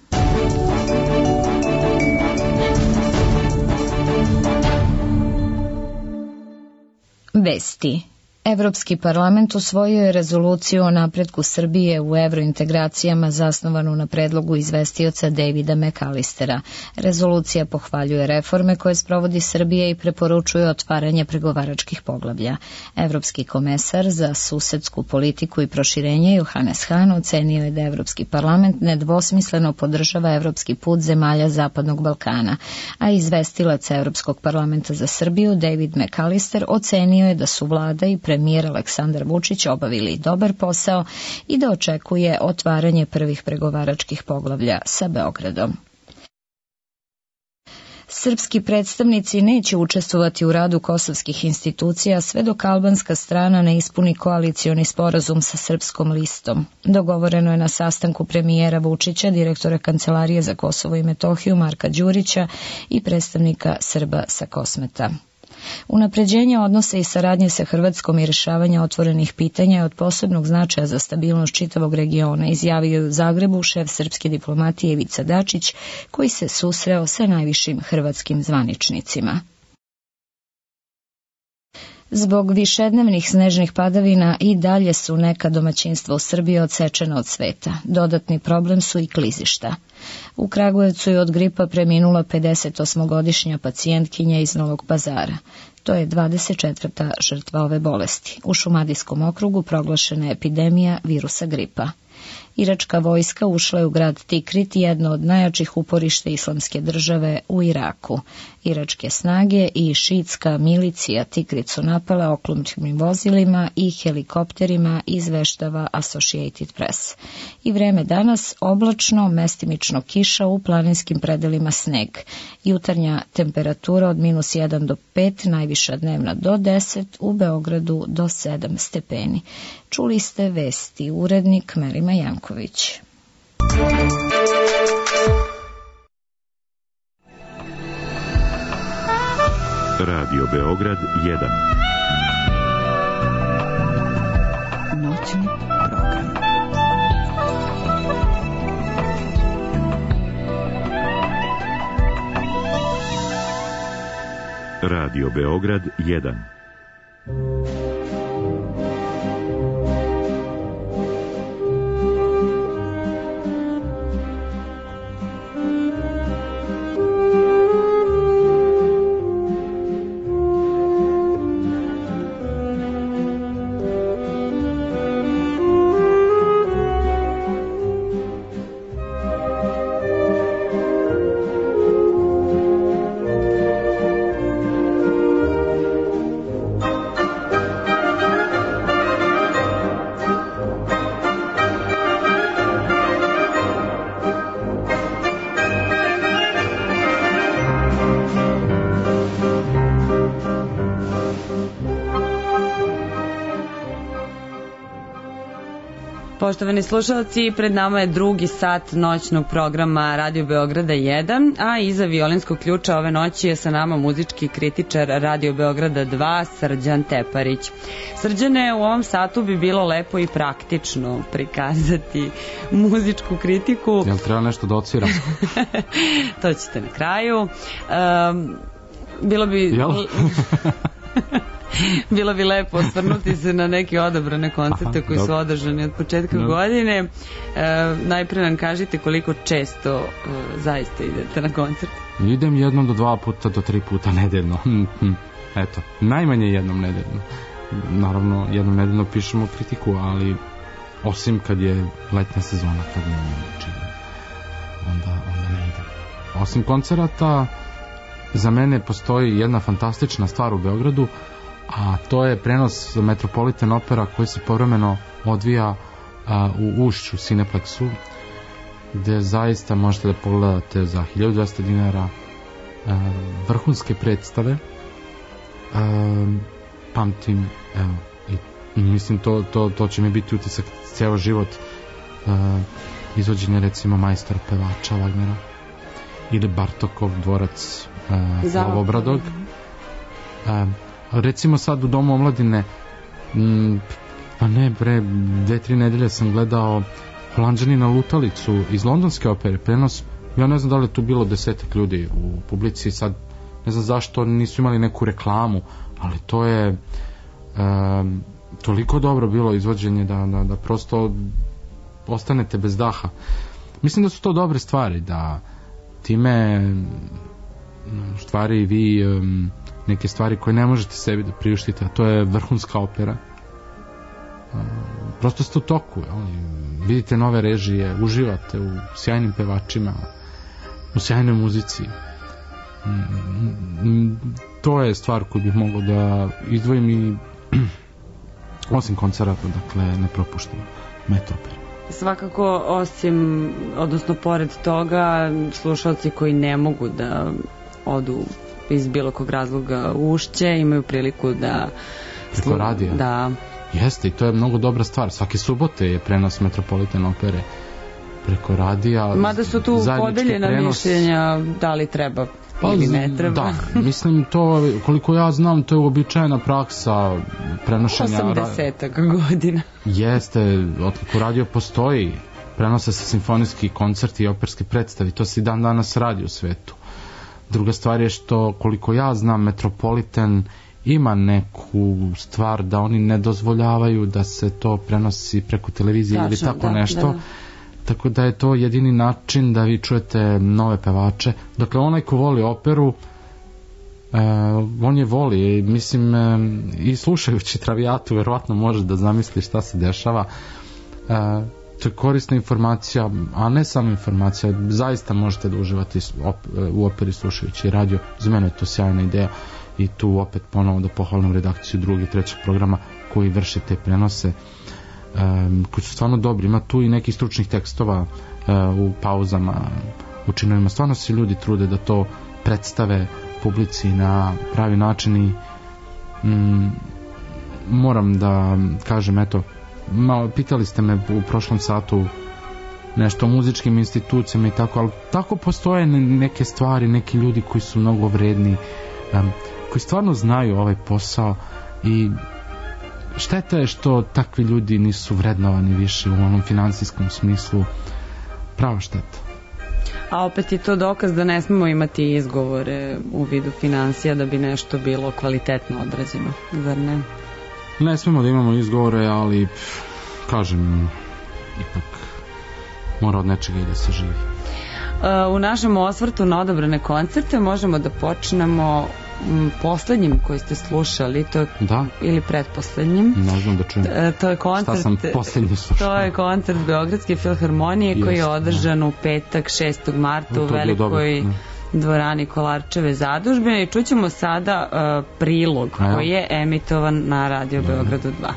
Vesti. Evropski parlament usvojio je rezoluciju o napretku Srbije u evrointegracijama zasnovanu na predlogu izvestioca Davida McAllistera. Rezolucija pohvaljuje reforme koje sprovodi Srbija i preporučuje otvaranje pregovaračkih poglavlja. Evropski komesar za susedsku politiku i proširenje Johannes Hahn ocenio je da Evropski parlament nedvosmisleno podržava evropski put zemalja Zapadnog Balkana, a izvestilac Evropskog parlamenta za Srbiju David McAllister ocenio je da su vlada i premijer Aleksandar Vučić obavili dobar posao i da očekuje otvaranje prvih pregovaračkih poglavlja sa Beogradom. Srpski predstavnici neće učestvovati u radu kosovskih institucija sve dok albanska strana ne ispuni koalicioni sporazum sa Srpskom listom. Dogovoreno je na sastanku premijera Vučića, direktora Kancelarije za Kosovo i Metohiju Marka Đurića i predstavnika Srba sa Kosmeta. Unapređenje odnosa i saradnje sa Hrvatskom i rješavanje otvorenih pitanja je od posebnog značaja za stabilnost čitavog regiona, izjavio je u Zagrebu šef srpske diplomatije Ivica Dačić, koji se susreo sa najvišim hrvatskim zvaničnicima. Zbog višednevnih snežnih padavina i dalje su neka domaćinstva u Srbiji odsečena od sveta. Dodatni problem su i klizišta. U Kragujevcu je od gripa preminula pedesetosmogodišnja pacijentkinja iz Novog Pazara. To je dvadeset četvrta žrtva ove bolesti. U Šumadijskom okrugu proglašena je epidemija virusa gripa. Iračka vojska ušla je u grad Tikrit, jedno od najjačih uporišta islamske države u Iraku. Iračke snage i šiitska milicija Tikrit su napale oklopnim vozilima i helikopterima, izveštava Associated Press. I vreme danas oblačno, mestimično kiša, u planinskim predelima sneg. Jutarnja temperatura od minus jedan do pet, najviša dnevna do deset, u Beogradu do sedam stepeni. Čuli ste vesti, urednik Merima Janković. Radio Beograd jedan. Noćni program. Radio Beograd jedan. Poštovani slušalci, pred nama je drugi sat noćnog programa Radio Beograda jedan, a iza violinskog ključa ove noći je sa nama muzički kritičar Radio Beograda dva, Srđan Teparić. Srđane, u ovom satu bi bilo lepo i praktično prikazati muzičku kritiku. Jel treba nešto da odsviram? To ćete na kraju. Um, bilo bi... Jel? Bilo bi lepo osvrnuti se na neke odabrane koncerte Aha, koji dobro. su održani od početka dobro. godine. E, najprije nam kažite koliko često e, zaista idete na koncert. Idem jednom do dva puta do tri puta nedeljno. Eto, najmanje jednom nedeljno. Naravno, jednom nedeljno pišemo kritiku, ali osim kad je letnja sezona, kad ne čini, onda, onda ne idem. Osim koncerata, za mene postoji jedna fantastična stvar u Beogradu, a to je prenos Metropolitan Opera koji se povremeno odvija a, u Ušću, Cineplexu, gde zaista možete da pogledate za hiljadu dvesta dinara a, vrhunske predstave. A, pamtim, evo, i mislim to, to, to će mi biti utisak ceo život. A, izvođenje recimo Majstor pevača Wagnera ili Bartokov dvorac Lovobradog. A, Recimo sad u Domu omladine, m, pa ne bre, dve, tri nedelje sam gledao Holanđanina Lutalicu iz londonske opere, prenos, ja ne znam da li je tu bilo desetak ljudi u publici, sad ne znam zašto nisu imali neku reklamu, ali to je e, toliko dobro bilo izvođenje da, da, da prosto ostanete bez daha. Mislim da su to dobre stvari, da time stvari vi um, neke stvari koje ne možete sebi da priuštite, a to je vrhunska opera. Um, prosto ste u toku, jel? Vidite nove režije, uživate u sjajnim pevačima, u sjajnoj muzici. Um, to je stvar koju bih mogao da izdvojim i osim koncerata, dakle, ne propuštamo Met opera. Svakako, osim, odnosno pored toga, slušalci koji ne mogu da odu iz bilo kog razloga u Ušće, imaju priliku da... Preko radija. Da. Jeste, i to je mnogo dobra stvar. Svake subote je prenos Metropolitan opere preko radija. Mada su tu podeljena prenos... mišljenja da li treba pa, ili ne treba. Da, mislim to, koliko ja znam, to je uobičajena praksa prenošenja... osamdesetak godina. Jeste, otkako radio postoji, prenose se simfonijski koncerti i operske predstavi, to se i dan danas radi u svetu. Druga stvar je što, koliko ja znam, Metropolitan ima neku stvar da oni ne dozvoljavaju da se to prenosi preko televizije. Tačno, ili tako da, nešto. Da, da. Tako da je to jedini način da vi čujete nove pevače. Dakle, onaj ko voli operu, uh, on je voli. Mislim, uh, i slušajući Traviatu, verovatno možeš da zamisliš šta se dešava. Uh, to je korisna informacija, a ne samo informacija. Zaista možete da uživate u operi slušajući radio. Za mene je to sjajna ideja. I tu opet ponovo da pohvalim redakciju drugog i trećeg programa koji vrše te prenose. Um, koji su stvarno dobri, ima tu i nekih stručnih tekstova uh, u pauzama, u činovima, stvarno se ljudi trude da to predstave publici na pravi način i um, moram da kažem, eto, malo pitali ste me u prošlom satu nešto o muzičkim institucijama i tako, ali tako postoje neke stvari, neki ljudi koji su mnogo vredni, um, koji stvarno znaju ovaj posao i šteta je što takvi ljudi nisu vrednovani više u onom finansijskom smislu. Prava šteta. A opet je to dokaz da ne smemo imati izgovore u vidu finansija da bi nešto bilo kvalitetno odrađeno, zar ne? Ne smemo da imamo izgovore, ali kažem, ipak mora od nečega i da se živi. U našem osvrtu na odabrane koncerte možemo da počnemo poslednjim koji ste slušali, to je, da. Ili pretposlednjim. Ne znam da čujem. To je koncert, šta sam poslednji slušao. To je koncert Beogradske filharmonije Just, koji je održan da. u petak šestog marta u velikoj dvorani Kolarčeve zadužbe i čućemo sada uh, prilog A, ja. koji je emitovan na Radio Beogradu dva.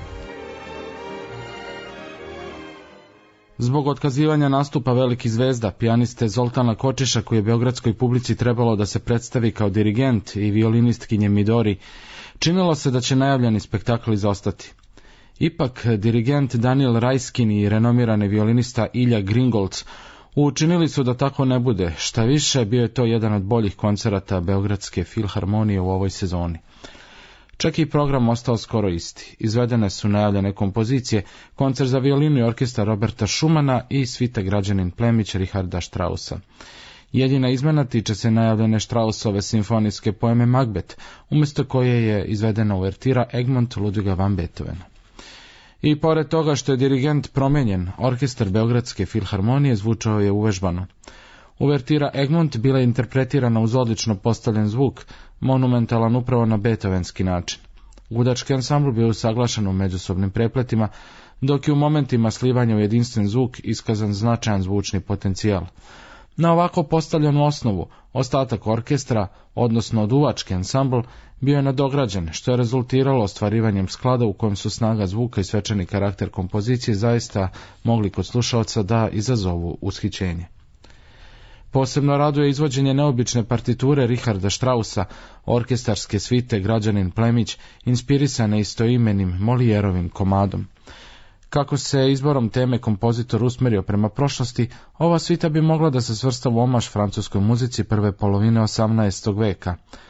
Zbog otkazivanja nastupa velikih zvezda, pijaniste Zoltana Kočiša, koji je beogradskoj publici trebalo da se predstavi kao dirigent, i violinistkinje Midori, činilo se da će najavljeni spektakl izostati. Ipak, dirigent Daniel Rajskin i renomirani violinista Ilja Gringolc učinili su da tako ne bude. Šta više, bio je to jedan od boljih koncerata Beogradske filharmonije u ovoj sezoni. Čak i program ostao skoro isti. Izvedene su najavljene kompozicije, koncert za violinu i orkestar Roberta Schumana i svita Građanin Plemić Richarda Straussa. Jedina izmena tiče se najavljene Straussove simfonijske poeme Macbeth, umjesto koje je izvedena uvertira Egmont Ludviga van Beethovena. I pored toga što je dirigent promenjen, orkestar Beogradske filharmonije zvučao je uvežbano. Uvertira Egmont bila je interpretirana uz odlično postavljen zvuk, monumentalan upravo na beethovenski način. Gudački ansambl bio usaglašen u međusobnim prepletima, dok je u momentima slivanja u jedinstven zvuk iskazan značajan zvučni potencijal. Na ovako postavljenu osnovu, ostatak orkestra, odnosno duvački ansambl, bio je nadograđen, što je rezultiralo ostvarivanjem sklada u kojem su snaga zvuka i svečani karakter kompozicije zaista mogli kod slušalca da izazovu ushićenje. Posebno raduje izvođenje neobične partiture Richarda Straussa, orkestarske svite Građanin Plemić, inspirisane istoimenim Molijerovim komadom. Kako se izborom teme kompozitor usmerio prema prošlosti, ova svita bi mogla da se svrsta u omaž francuskoj muzici prve polovine osamnaestog veka.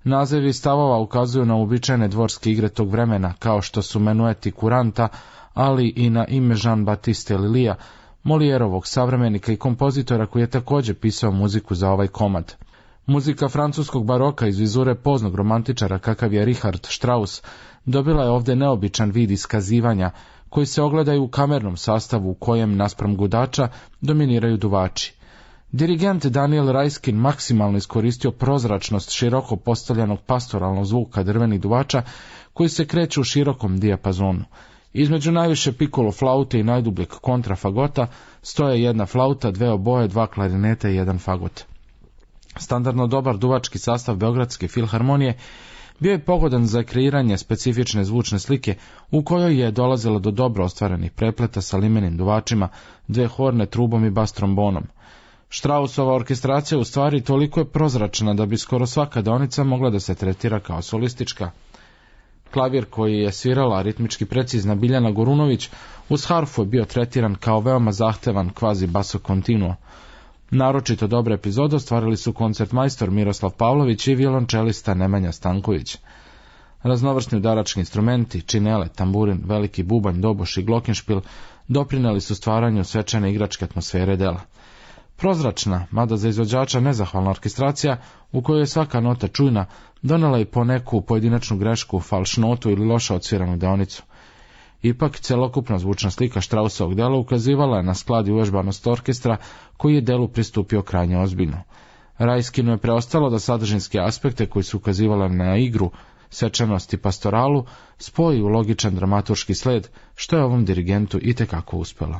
Nazivi stavova ukazuju na uobičajene dvorske igre tog vremena, kao što su menuet i kuranta, ali i na ime Jean-Baptiste Lilija, Molijerovog savremenika i kompozitora koji je također pisao muziku za ovaj komad. Muzika francuskog baroka iz vizure poznog romantičara kakav je Richard Strauss dobila je ovdje neobičan vid iskazivanja koji se ogledaju u kamernom sastavu u kojem naspram gudača dominiraju duvači. Dirigent Daniel Raiskin maksimalno iskoristio prozračnost široko postavljenog pastoralnog zvuka drvenih duvača koji se kreću u širokom dijapazonu. Između najviše pikolo flaute i najdubljeg kontrafagota stoje jedna flauta, dve oboje, dva klarineta i jedan fagot. Standardno dobar duvački sastav Beogradske filharmonije bio je pogodan za kreiranje specifične zvučne slike u kojoj je dolazilo do dobro ostvarenih prepleta sa limenim duvačima, dve horne, trubom i bas trombonom. Straussova orkestracija u stvari toliko je prozračna da bi skoro svaka deonica mogla da se tretira kao solistička. Klavir koji je svirala ritmički precizna Biljana Gorunović uz harfu je bio tretiran kao veoma zahtevan kvazi basso continuo. Naročito dobre epizode ostvarili su koncertmajstor Miroslav Pavlović i violončelista Nemanja Stanković. Raznovrsni udarački instrumenti, činele, tamburin, veliki bubanj, doboš i glockenspiel doprineli su stvaranju svečane igračke atmosfere dela. Prozračna, mada za izvođača nezahvalna orkestracija, u kojoj je svaka nota čujna, donela i po neku pojedinačnu grešku, falš notu ili loše odsviranu deonicu. Ipak, celokupna zvučna slika Straussovog dela ukazivala je na sklad i uvežbanost orkestra, koji je delu pristupio krajnje ozbiljno. Raiskinu je preostalo da sadržinske aspekte koji su ukazivale na igru, svečanost i pastoralu spoji u logičan dramaturški sled, što je ovom dirigentu itekako uspelo.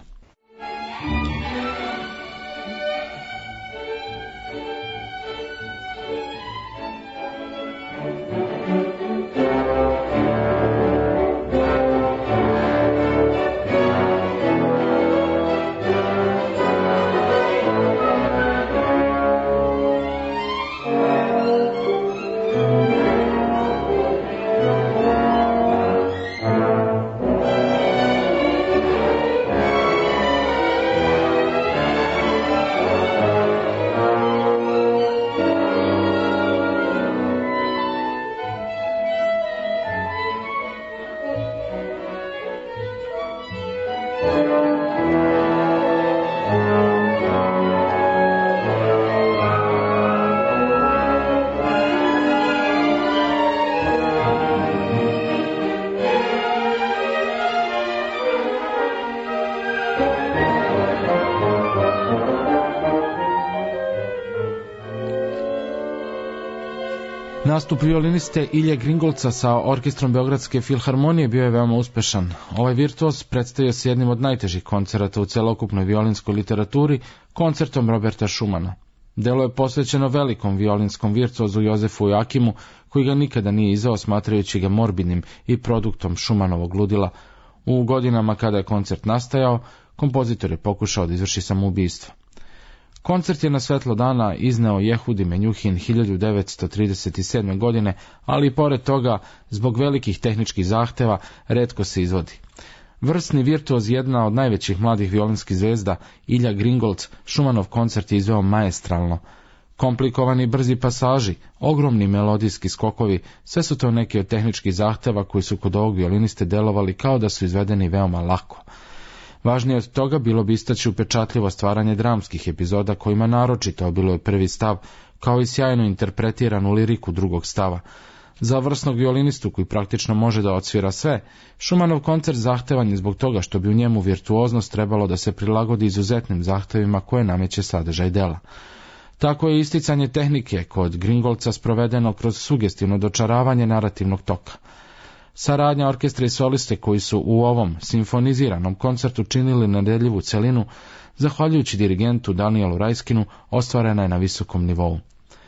Nastup violiniste Ilje Gringolca sa orkestrom Beogradske filharmonije bio je veoma uspešan. Ovaj virtuoz predstavio se jednim od najtežih koncerata u celokupnoj violinskoj literaturi, koncertom Roberta Schumana. Delo je posvećeno velikom violinskom virtuozu Jozefu Joakimu, koji ga nikada nije izao, smatrajući ga morbidnim i produktom Schumannovog ludila. U godinama kada je koncert nastajao, kompozitor je pokušao da izvrši samoubistvo. Koncert je na svetlo dana izneo Jehudi Menjuhin hiljadu devetsto trideset sedme. godine, ali i pored toga, zbog velikih tehničkih zahteva, retko se izvodi. Vrsni virtuoz, jedna od najvećih mladih violinskih zvezda, Ilja Gringolc, Schumannov koncert je izveo maestralno. Komplikovani brzi pasaži, ogromni melodijski skokovi, sve su to neki od tehničkih zahteva koji su kod ovog violiniste delovali kao da su izvedeni veoma lako. Važnije od toga bilo bi istaći upečatljivo stvaranje dramskih epizoda kojima naročito obiluje prvi stav, kao i sjajno interpretiranu liriku drugog stava. Za vrsnog violinistu koji praktično može da odsvira sve, Schumannov koncert zahtevan je zbog toga što bi u njemu virtuoznost trebalo da se prilagodi izuzetnim zahtevima koje nameće sadržaj dela. Tako je isticanje tehnike kod Gringolca sprovedeno kroz sugestivno dočaravanje narativnog toka. Saradnja orkestra i soliste koji su u ovom simfoniziranom koncertu činili nedeljivu celinu, zahvaljujući dirigentu Danielu Raiskinu, ostvarena je na visokom nivou.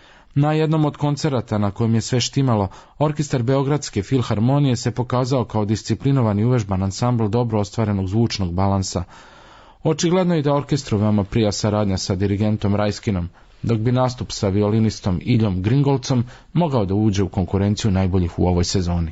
Na jednom od koncerata na kojem je sve štimalo, orkestar Beogradske filharmonije se pokazao kao disciplinovan i uvežban ansambl dobro ostvarenog zvučnog balansa. Očigledno je da orkestru veoma prija saradnja sa dirigentom Raiskinom, dok bi nastup sa violinistom Iljom Gringolcom mogao da uđe u konkurenciju najboljih u ovoj sezoni.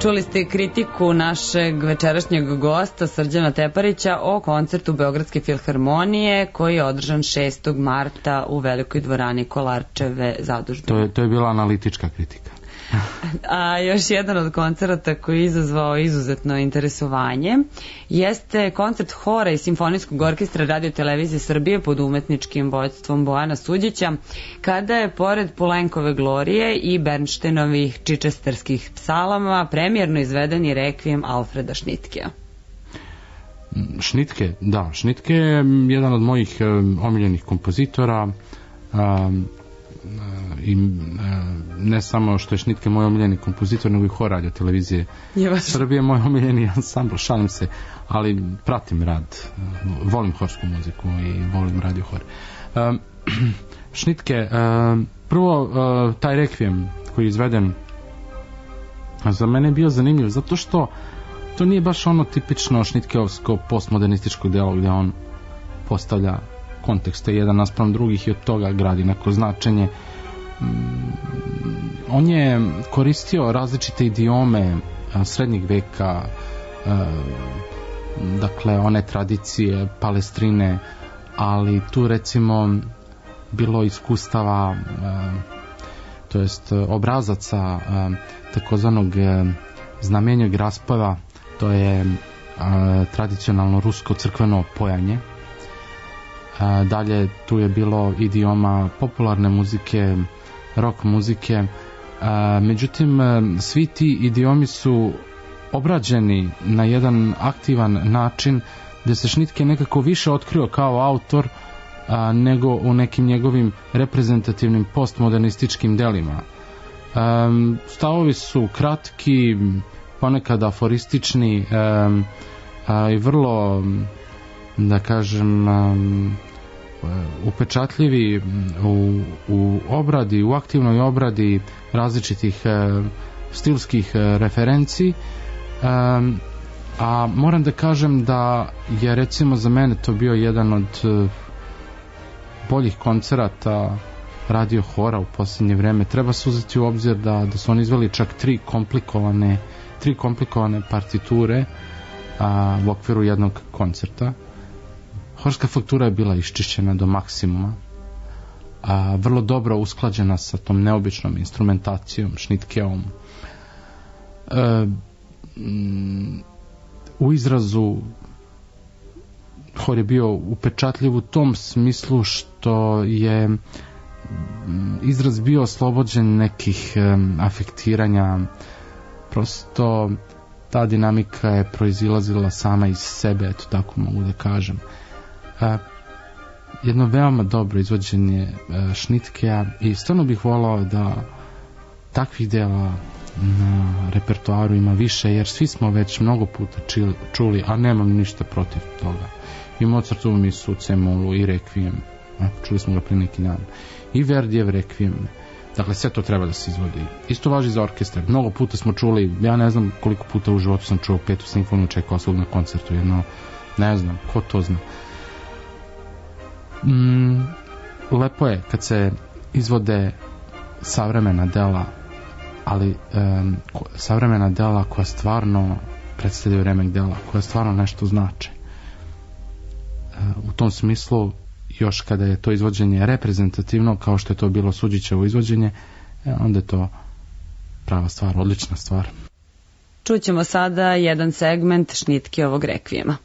Čuli ste kritiku našeg večerašnjeg gosta Srđana Teparića o koncertu Beogradske filharmonije koji je održan šestog marta u Velikoj dvorani Kolarčeve zadužbine. To je, to je bila analitička kritika. A još jedan od koncerata koji je izazvao izuzetno interesovanje jeste koncert hora i simfonijskog orkestra Radio Televizije Srbije pod umetničkim vođstvom Bojana Suđića, kada je pored Pulenkove Glorije i Bernsteinovih čičesterskih psalama premijerno izveden i rekvijem Alfreda Šnitkea. Šnitke, da, Šnitke je jedan od mojih um, omiljenih kompozitora. um, i ne samo što je Šnitke moj omiljeni kompozitor, nego i hor Radio Televizije Srbije moj omiljeni ansambl, šalim se, ali pratim rad, volim horsku muziku i volim radio hor. um, Šnitke, um, prvo uh, taj rekvijem koji je izveden za mene je bio zanimljiv zato što to nije baš ono tipično šnitkeovsko postmodernističko delo gde on postavlja kontekste jedan naspram drugih i od toga gradi neko značenje. On je koristio različite idiome srednjeg veka, dakle one tradicije Palestrine, ali tu recimo bilo iskustava, to jest obrazaca takozvanog znamenjeg raspeva, to je tradicionalno rusko crkveno pojanje. Dalje tu je bilo idioma popularne muzike, rock muzike. Međutim, svi ti idiomi su obrađeni na jedan aktivan način gde se Šnitke nekako više otkrio kao autor nego u nekim njegovim reprezentativnim postmodernističkim delima. Stavovi su kratki, ponekad aforistični i vrlo, da kažem, upečatljivi u, u obradi, u aktivnoj obradi različitih stilskih referenci, a moram da kažem da je recimo za mene to bio jedan od boljih koncerata radio hora u posljednje vreme. Treba se uzeti u obzir da, da su oni izveli čak tri komplikovane tri komplikovane partiture a, u okviru jednog koncerta. Horska faktura je bila iščišćena do maksimuma, a, vrlo dobro usklađena sa tom neobičnom instrumentacijom Šnitkeom. E, m, u izrazu hor je bio upečatljiv u tom smislu što je izraz bio oslobođen nekih um, afektiranja. Prosto ta dinamika je proizilazila sama iz sebe, eto tako mogu da kažem. Uh, jedno veoma dobro izvođenje uh, Šnitkea i stvarno bih volao da takvih dela na repertoaru ima više, jer svi smo već mnogo puta čili, čuli, a nemam ništa protiv toga. I Mozartovu misu, Cemolu i Rekvijem, čuli smo ga prije neki dan, i Verdijev Rekvijem. Dakle, sve to treba da se izvodi. Isto važi za orkestar. Mnogo puta smo čuli, ja ne znam koliko puta u životu sam čuo petu simfoniju Čajkovskog na koncertu, jedno, ne znam, ko to zna. Mm, lepo je kad se izvode savremena dela, ali um, savremena dela koja stvarno predstavljaju remek dela, koja stvarno nešto znače. Uh, u tom smislu, još kada je to izvođenje reprezentativno, kao što je to bilo Suđićevo izvođenje, onda je to prava stvar, odlična stvar. Čućemo sada jedan segment Šnitkeovog rekvijema.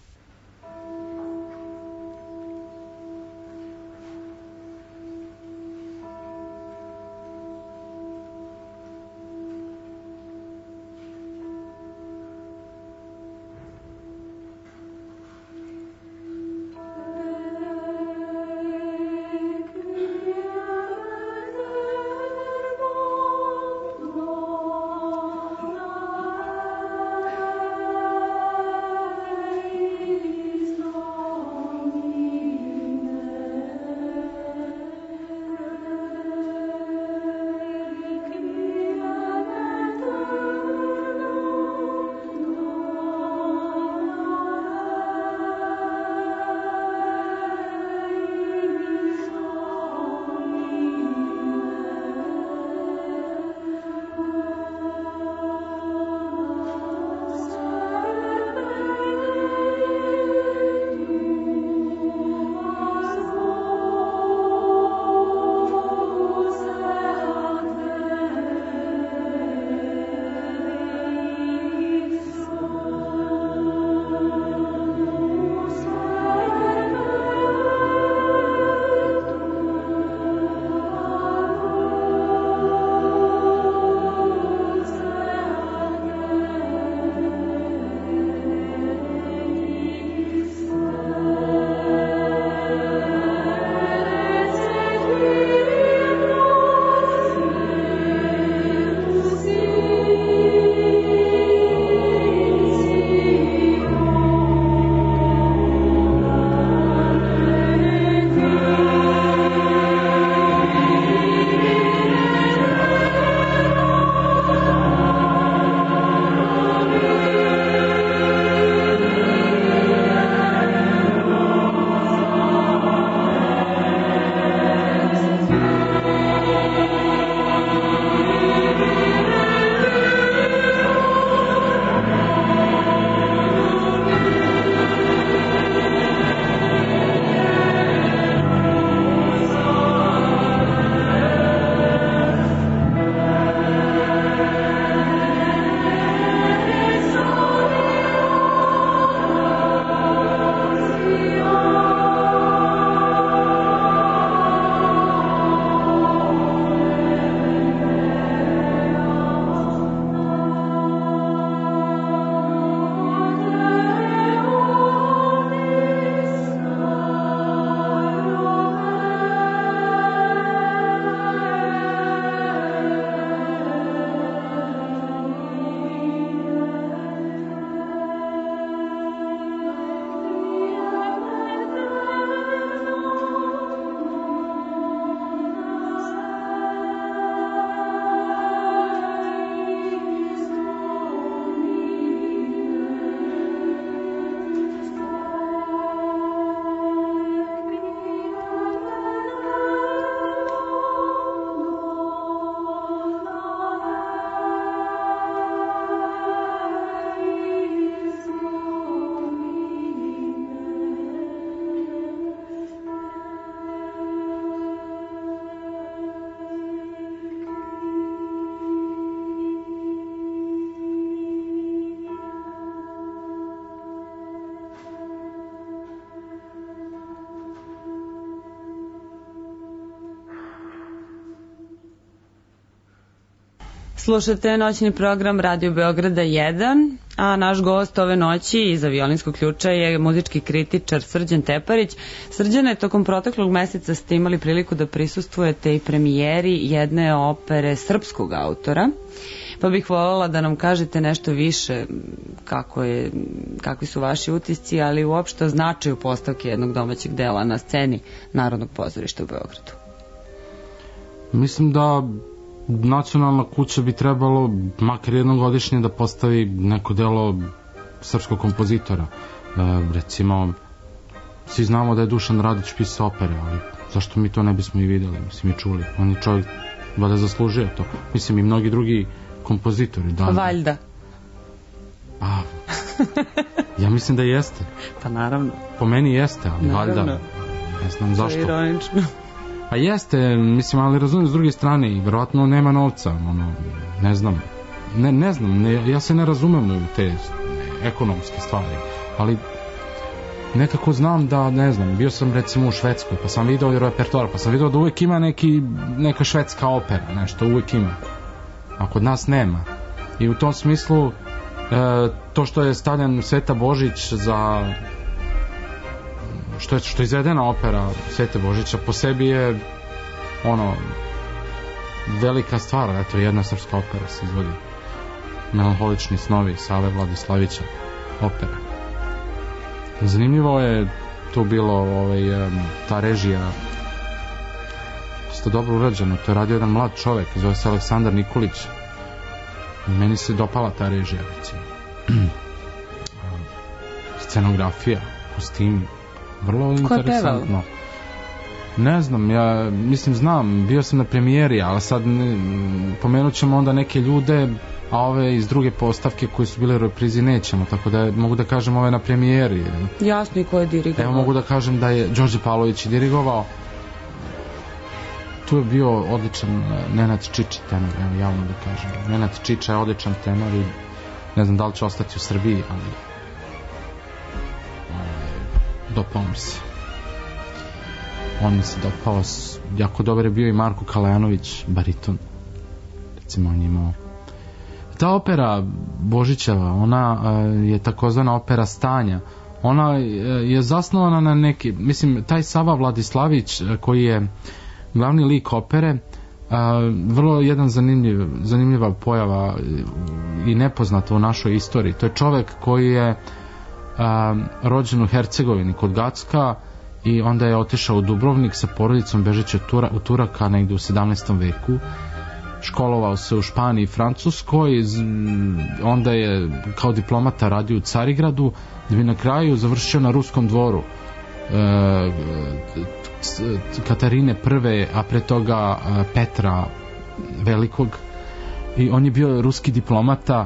Slušate noćni program Radio Beograda jedan, a naš gost ove noći iza violinskog ključa je muzički kritičar Srđan Teparić. Srđane, tokom proteklog meseca ste imali priliku da prisustvujete i premijeri jedne opere srpskog autora, pa bih voljela da nam kažete nešto više kako je, kakvi su vaši utisci, ali uopšte o značaju postavke jednog domaćeg dela na sceni Narodnog pozorišta u Beogradu. Mislim da Nacionalna kuća bi trebalo makar jednom godišnje da postavi neko delo srpskog kompozitora. E, recimo, svi znamo da je Dušan Radić pisao opere, ali zašto mi to ne bismo i videli, mislim i čuli. On je čovjek valjda zaslužio to. Mislim i mnogi drugi kompozitori. Da, valjda. Pa, ja mislim da jeste. Pa naravno. Po meni jeste, ali naravno. Valjda. Ne znam zašto. To je ironično. Pa jeste, mislim, ali razumijem s druge strane i verovatno nema novca, ono, ne znam, ne, ne znam, ne, ja se ne razumem u te ekonomske stvari, ali nekako znam da, ne znam, bio sam recimo u Švedskoj, pa sam video repertoar, pa sam video da uvek ima neki, neka švedska opera, nešto uvek ima, a kod nas nema. I u tom smislu, e, to što je stavljen Sveta Božić za... što je, što je izvedena opera Svete Božića po sebi je ono velika stvar, eto jedna srpska opera se izvodi, Melanholični snovi Save Vladislavića opera. Zanimljivo je tu bilo ovaj, ta režija isto dobro urađeno, to je radio jedan mlad čovek, zove se Aleksandar Nikolić, meni se dopala ta režija, recimo. Scenografija, kostimi, vrlo interesantno. Ne znam, ja mislim znam, bio sam na premijeri, ali sad ne, pomenut ćemo onda neke ljude, a ove iz druge postavke koji su bile u reprizi nećemo, tako da mogu da kažem ove na premijeri. Jasno, i ko je dirigovao? Evo mogu da kažem da je Đorđe Pavlović dirigovao. Tu je bio odličan Nenad Čiča tenor, evo javno da kažem. Nenad Čiča je odličan tenor i ne znam da li će ostati u Srbiji, ali dopao mi se. On mi se dopao, jako dobar je bio i Marko Kalajanović, bariton, recimo on je imao. Ta opera Božićeva, ona je takozvana opera stanja, ona je zasnovana na neki, mislim, taj Sava Vladislavić koji je glavni lik opere, vrlo jedan zanimljiv, zanimljiva pojava i nepoznata u našoj istoriji. To je čovek koji je rođen u Hercegovini kod Gacka i onda je otišao u Dubrovnik sa porodicom bežeći od Tura, u Turaka negde u sedamnaestom veku, školovao se u Španiji i Francuskoj, onda je kao diplomata radio u Carigradu, da bi na kraju završio na Ruskom dvoru e, Katarine prve, a pre toga Petra Velikog, i on je bio ruski diplomata,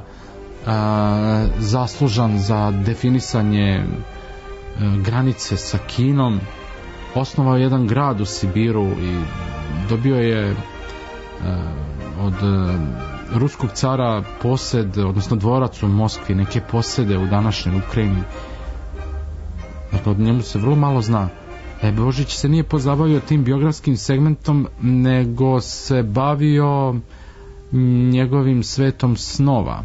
a, zaslužan za definisanje a, granice sa Kinom, osnovao jedan grad u Sibiru i dobio je a, od a, ruskog cara posed, odnosno dvorac u Moskvi, neke posede u današnjoj Ukrajini. Dakle, od njemu se vrlo malo zna. E, Božić se nije pozabavio tim biografskim segmentom, nego se bavio njegovim svetom snova.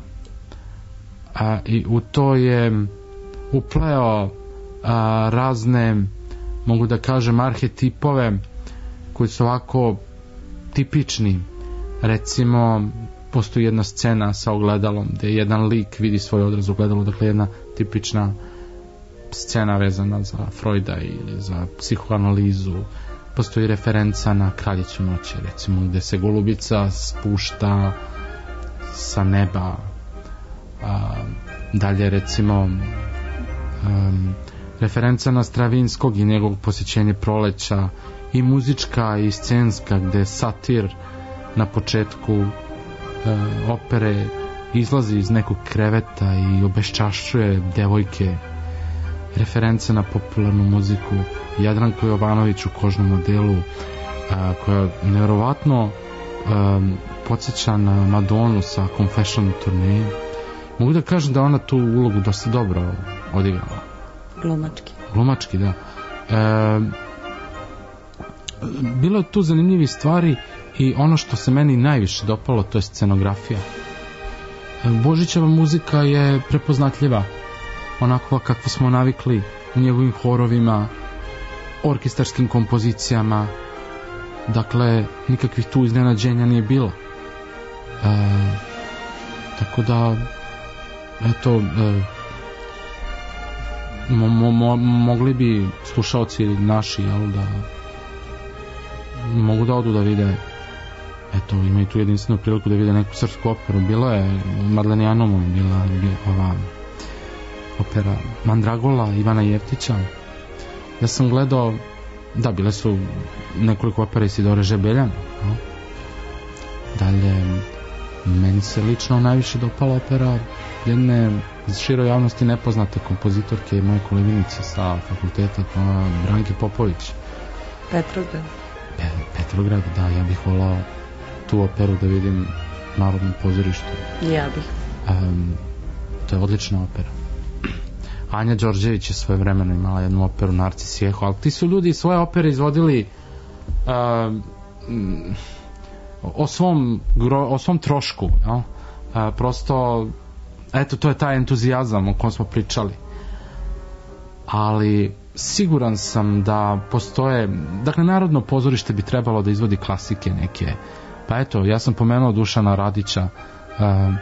A, i u to je upleo a, razne, mogu da kažem, arhetipove koji su ovako tipični. Recimo, postoji jedna scena sa ogledalom gde jedan lik vidi svoj odraz u ogledalu, dakle jedna tipična scena vezana za Freuda ili za psihoanalizu. Postoji referenca na Kraljicu noći, recimo, gde se golubica spušta sa neba. A, dalje, recimo, um, referenca na Stravinskog i njegovog posjećenje proleća, i muzička i scenska, gde satir na početku uh, opere izlazi iz nekog kreveta i obeščašćuje devojke. Reference na popularnu muziku, Jadranko Jovanović u Kožnom modelu, a, koja nevjerovatno a, podsjeća na Madonu sa Confession turneje. Mogu da kažem da ona tu ulogu dosta dobro odigrala. Glumački. Glumački, da. E, bilo je tu zanimljivi stvari i ono što se meni najviše dopalo, to je scenografija. Božićeva muzika je prepoznatljiva, onako kako smo navikli u njegovim horovima, orkestarskim kompozicijama, dakle nikakvih tu iznenađenja nije bilo. E, tako da eto e, mo, mo, mo, mogli bi slušaoci naši, jel, da mogu da odu da vide, eto, imaju tu jedinstvenu priliku da vide neku srpsku operu. Bilo je u Madlenijanomu, bila je ova opera Mandragola Ivana Jeftića. Ja sam gledao, da, bile su nekoliko opera Isidore Žebeljan, no? Dalje, meni se lično najviše dopala opera jedne široj javnosti nepoznate kompozitorke i moje koleginice sa fakulteta, Branke Popović. Petrograd. Pe, Petrograd, da, ja bih volao tu operu da vidim u Narodnom pozorištu. Ja bih. Um, to je odlična opera. Anja Đorđević je svoje vremeno imala jednu operu Narcis Jeho, ali ti su ljudi svoje opere izvodili uh, o, svom, o svom trošku, no? uh, prosto eto, to je taj entuzijazam o kom smo pričali, ali siguran sam da postoje, dakle, Narodno pozorište bi trebalo da izvodi klasike neke, pa eto, ja sam pomenuo Dušana Radića, uh,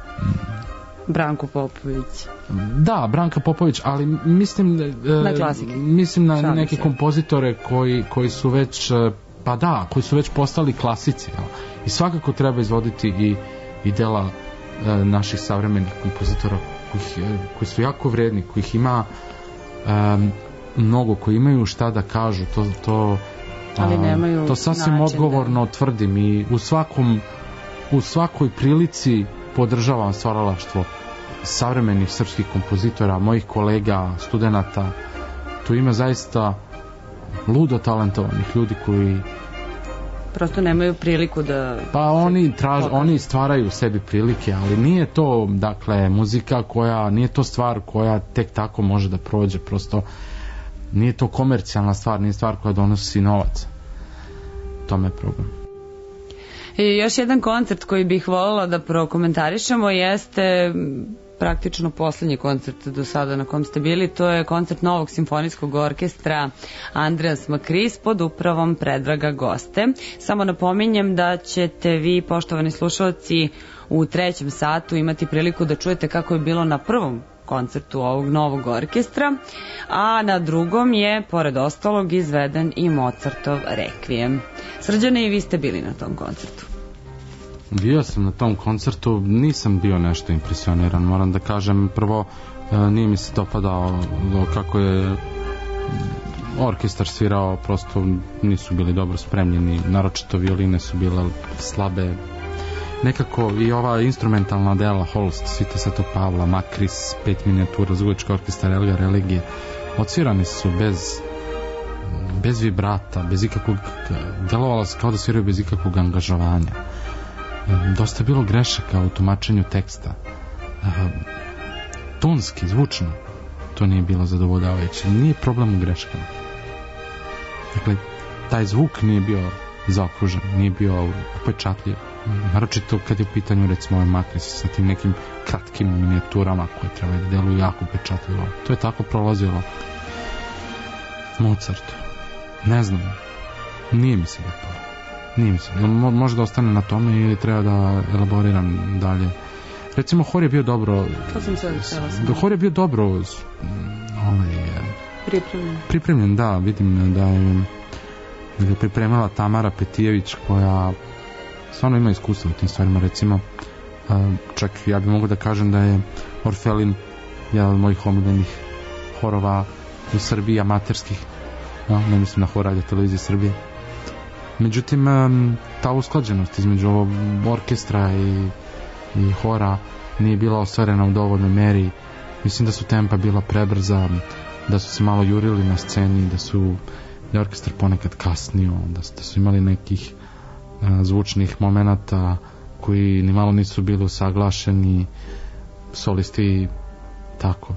Branku Popović. Da, Branka Popović, ali mislim na klasike. Mislim na Šalim neke se. kompozitore koji, koji su već, pa da, koji su već postali klasici, jel? I svakako treba izvoditi i, i dela e, naših savremenih kompozitora kojih, koji su jako vredni, kojih ima e, mnogo, koji imaju šta da kažu, to, to, ali nemaju to sasvim odgovorno da... tvrdim i u svakom u svakoj prilici podržavam stvaralaštvo savremenih srpskih kompozitora, mojih kolega, studenata. Tu ima zaista ludo talentovanih ljudi koji prosto nemaju priliku da... Pa oni, traž, oni stvaraju sebi prilike, ali nije to, dakle, muzika koja, nije to stvar koja tek tako može da prođe, prosto nije to komercijalna stvar, nije stvar koja donosi novac. To me je problem. I još jedan koncert koji bih voljela da prokomentarišemo jeste praktično poslednji koncert do sada na kom ste bili, to je koncert Novog simfonijskog orkestra Andreas Makris pod upravom Predraga Goste. Samo napominjem da ćete vi, poštovani slušalci, u trećem satu imati priliku da čujete kako je bilo na prvom koncertu ovog novog orkestra, a na drugom je, pored ostalog, izveden i Mozartov Rekvijem. Srđane, i vi ste bili na tom koncertu. Bio sam na tom koncertu, nisam bio nešto impresioniran, moram da kažem. Prvo, nije mi se dopadao kako je orkestar svirao, prosto nisu bili dobro spremljeni, naročito violine su bile slabe. Nekako i ova instrumentalna dela, Holst, Svita Svetog Pavla, Makris, pet minijatura, Zvučki orkestar Elgar Religije, odsvirani su bez bez vibrata, bez ikakvog, delovalo se kao da sviraju bez ikakvog angažovanja. Dosta je bilo grešaka u tumačenju teksta. Tonski, zvučno, to nije bilo zadovoljavajuće. Nije problem u greškama. Dakle, taj zvuk nije bio zaokružen, nije bio upečatljiv. Naročito kad je u pitanju, recimo, ovaj Makris sa tim nekim kratkim minijaturama koje treba da deluju jako upečatljivo. To je tako prolazilo. Mozart, ne znam, nije mi se dopalo. Nije mi se, Mo, može da ostane na tome ili treba da elaboriram dalje. Recimo, hor je bio dobro, to sam se odstala. Hor je bio dobro ovaj, pripremljen. Pripremljen, da, vidim da je, da je pripremala Tamara Petijević, koja stvarno ima iskustva u tim stvarima. Recimo, čak ja bih mogu da kažem da je Orfelin jedan od mojih omiljenih horova u Srbiji, amaterskih, no, ne mislim na hor Radio Televizije Srbije. Međutim, ta usklađenost između ovog orkestra i, i hora nije bila ostvarena u dovoljnoj meri. Mislim da su tempa bila prebrza, da su se malo jurili na sceni, da su da je orkestar ponekad kasnio, da, da su imali nekih a, zvučnih momenata koji ni malo nisu bili usaglašeni, solisti tako.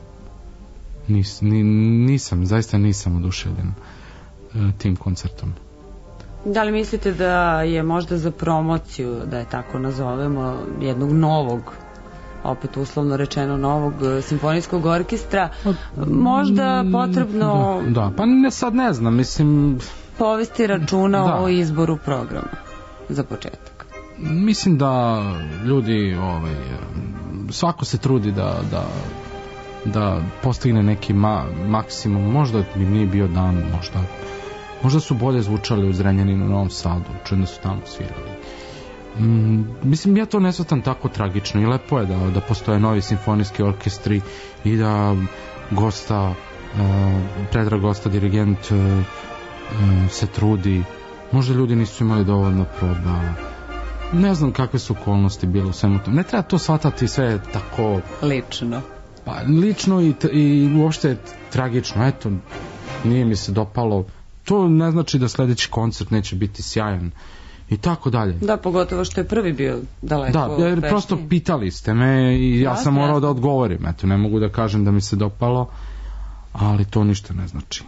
Nis, ni, nisam, zaista nisam oduševljen a, tim koncertom. Da li mislite da je možda za promociju, da je tako nazovemo, jednog novog, opet uslovno rečeno novog simfonijskog orkestra, možda potrebno... Da, da. Pa ne, sad ne znam, mislim... povesti računa da. o izboru programa, za početak? Mislim da ljudi, ovaj, svako se trudi da, da, da postigne neki ma, maksimum, možda bi nije bio dan, možda, možda su bolje zvučali u Zrenjaninu, u Novom Sadu, čujem da su tamo svirali. Mm, mislim, ja to ne shvatam tako tragično i lepo je da, da postoje novi simfonijski orkestri i da gosta, uh, Predrag Gosta, dirigent, uh, se trudi, možda ljudi nisu imali dovoljno proba, ne znam kakve su okolnosti bile u svemu tom. Ne treba to shvatati sve tako lično, pa, lično i, i uopšte tragično. Eto, nije mi se dopalo, to ne znači da sledeći koncert neće biti sjajan i tako dalje. Da, pogotovo što je prvi bio daleko. Da, jer prosto pitali ste me i ja sam morao da odgovorim. Eto, ne mogu da kažem da mi se dopalo, ali to ništa ne znači.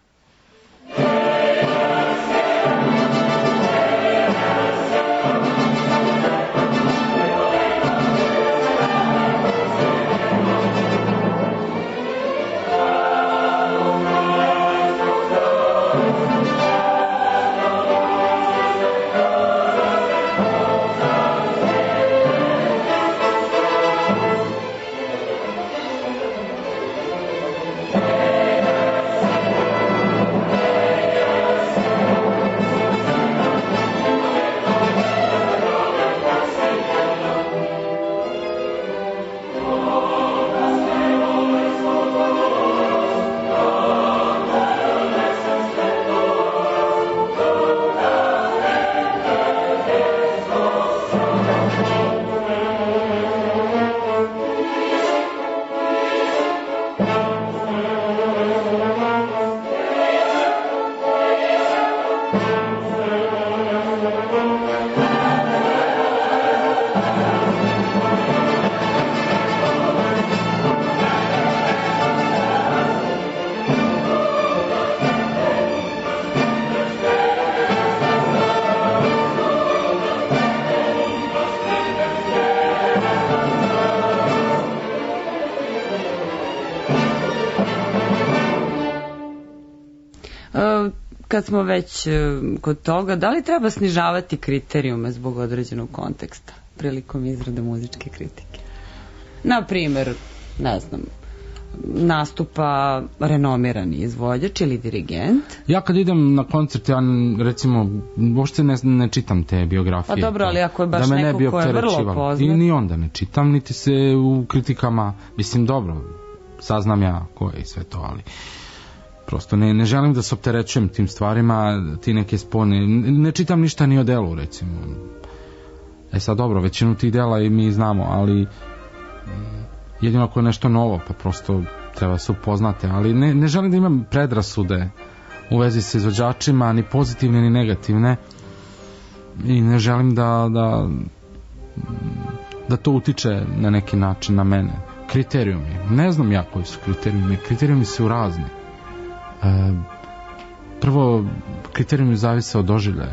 Kad smo već kod toga, da li treba snižavati kriterijume zbog određenog konteksta prilikom izrade muzičke kritike? Na primer, ne znam, nastupa renomirani izvođač ili dirigent? Ja kad idem na koncert, ja recimo uopšte ne, ne čitam te biografije. Pa dobro, ali ako je baš da neko ko je vrlo poznat. I ni onda ne čitam, niti se u kritikama, mislim dobro, saznam ja ko je i sve to, ali prosto ne, ne želim da se opterećujem tim stvarima, ti neke spone, ne, ne čitam ništa ni o delu, recimo. E sad dobro, većinu tih dela i mi znamo, ali jedino ako je nešto novo, pa prosto treba se upoznate, ali ne, ne želim da imam predrasude u vezi sa izvođačima, ni pozitivne ni negativne, i ne želim da da, da to utiče na neki način na mene. Kriterijumi, ne znam ja koji su kriterijumi, kriterijumi su razni. E, prvo, kriterijumi zavise od doživljaja.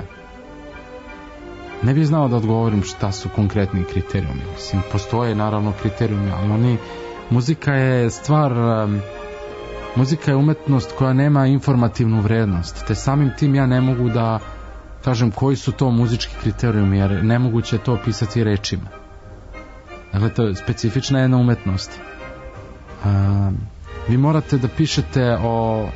Ne bih znao da odgovorim šta su konkretni kriterijumi. Mislim, postoje naravno kriterijumi, ali oni, muzika je stvar, muzika je umetnost koja nema informativnu vrednost, te samim tim ja ne mogu da kažem koji su to muzički kriterijumi, jer nemoguće je to opisati rečima. Dakle, to je specifična jedna umetnost. A, vi morate da pišete o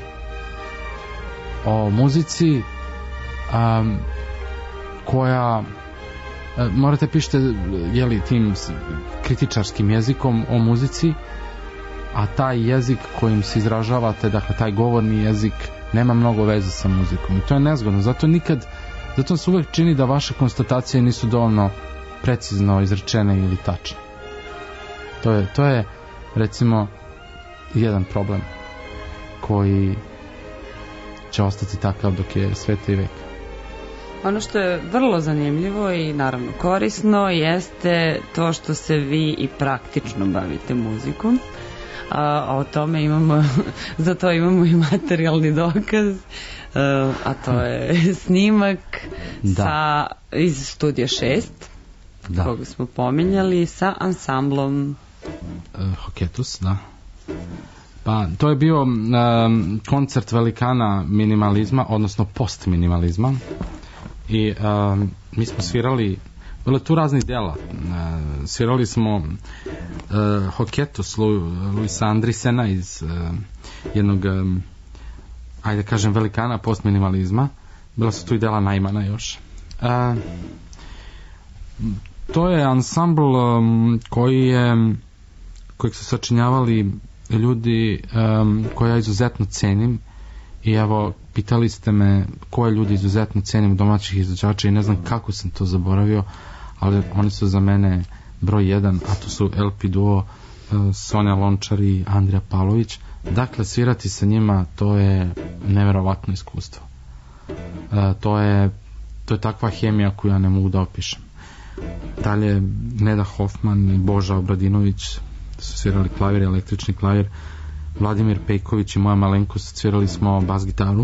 o muzici a, koja a, morate pišete jeli, tim kritičarskim jezikom o muzici, a taj jezik kojim se izražavate, dakle taj govorni jezik, nema mnogo veze sa muzikom i to je nezgodno, zato nikad zato se uvek čini da vaše konstatacije nisu dovoljno precizno izrečene ili tačne. To je, to je recimo jedan problem koji će ostati takav dok je sveta i veka. Ono što je vrlo zanimljivo i naravno korisno jeste to što se vi i praktično bavite muzikom. a o tome imamo, za to imamo i materijalni dokaz, a to je snimak da. sa, iz studija šest, da. koga smo pominjali, sa ansamblom uh, Hoketus, da. Pa, to je bio um, koncert velikana minimalizma, odnosno postminimalizma, i um, mi smo svirali, bilo tu raznih dela, uh, svirali smo uh, Hoketus Lu, Luisa Andrisena iz uh, jednog um, ajde kažem velikana postminimalizma, bila su tu i dela Najmana još. Uh, to je ansambl um, koji je kojeg su sačinjavali ljudi um, koje ja izuzetno cenim, i evo, pitali ste me koje ljudi izuzetno cenim domaćih izvođača i ne znam kako sam to zaboravio, ali oni su za mene broj jedan, a to su L P duo, uh, Sonja Lončar i Andrija Pavlović. Dakle, svirati sa njima, to je neverovatno iskustvo. Uh, to je to je takva hemija koju ja ne mogu da opišem. Dalje, Neda Hoffman i Boža Obradinović su svirali klavir, električni klavir. Vladimir Pejković i moja malenkost svirali smo bas gitaru.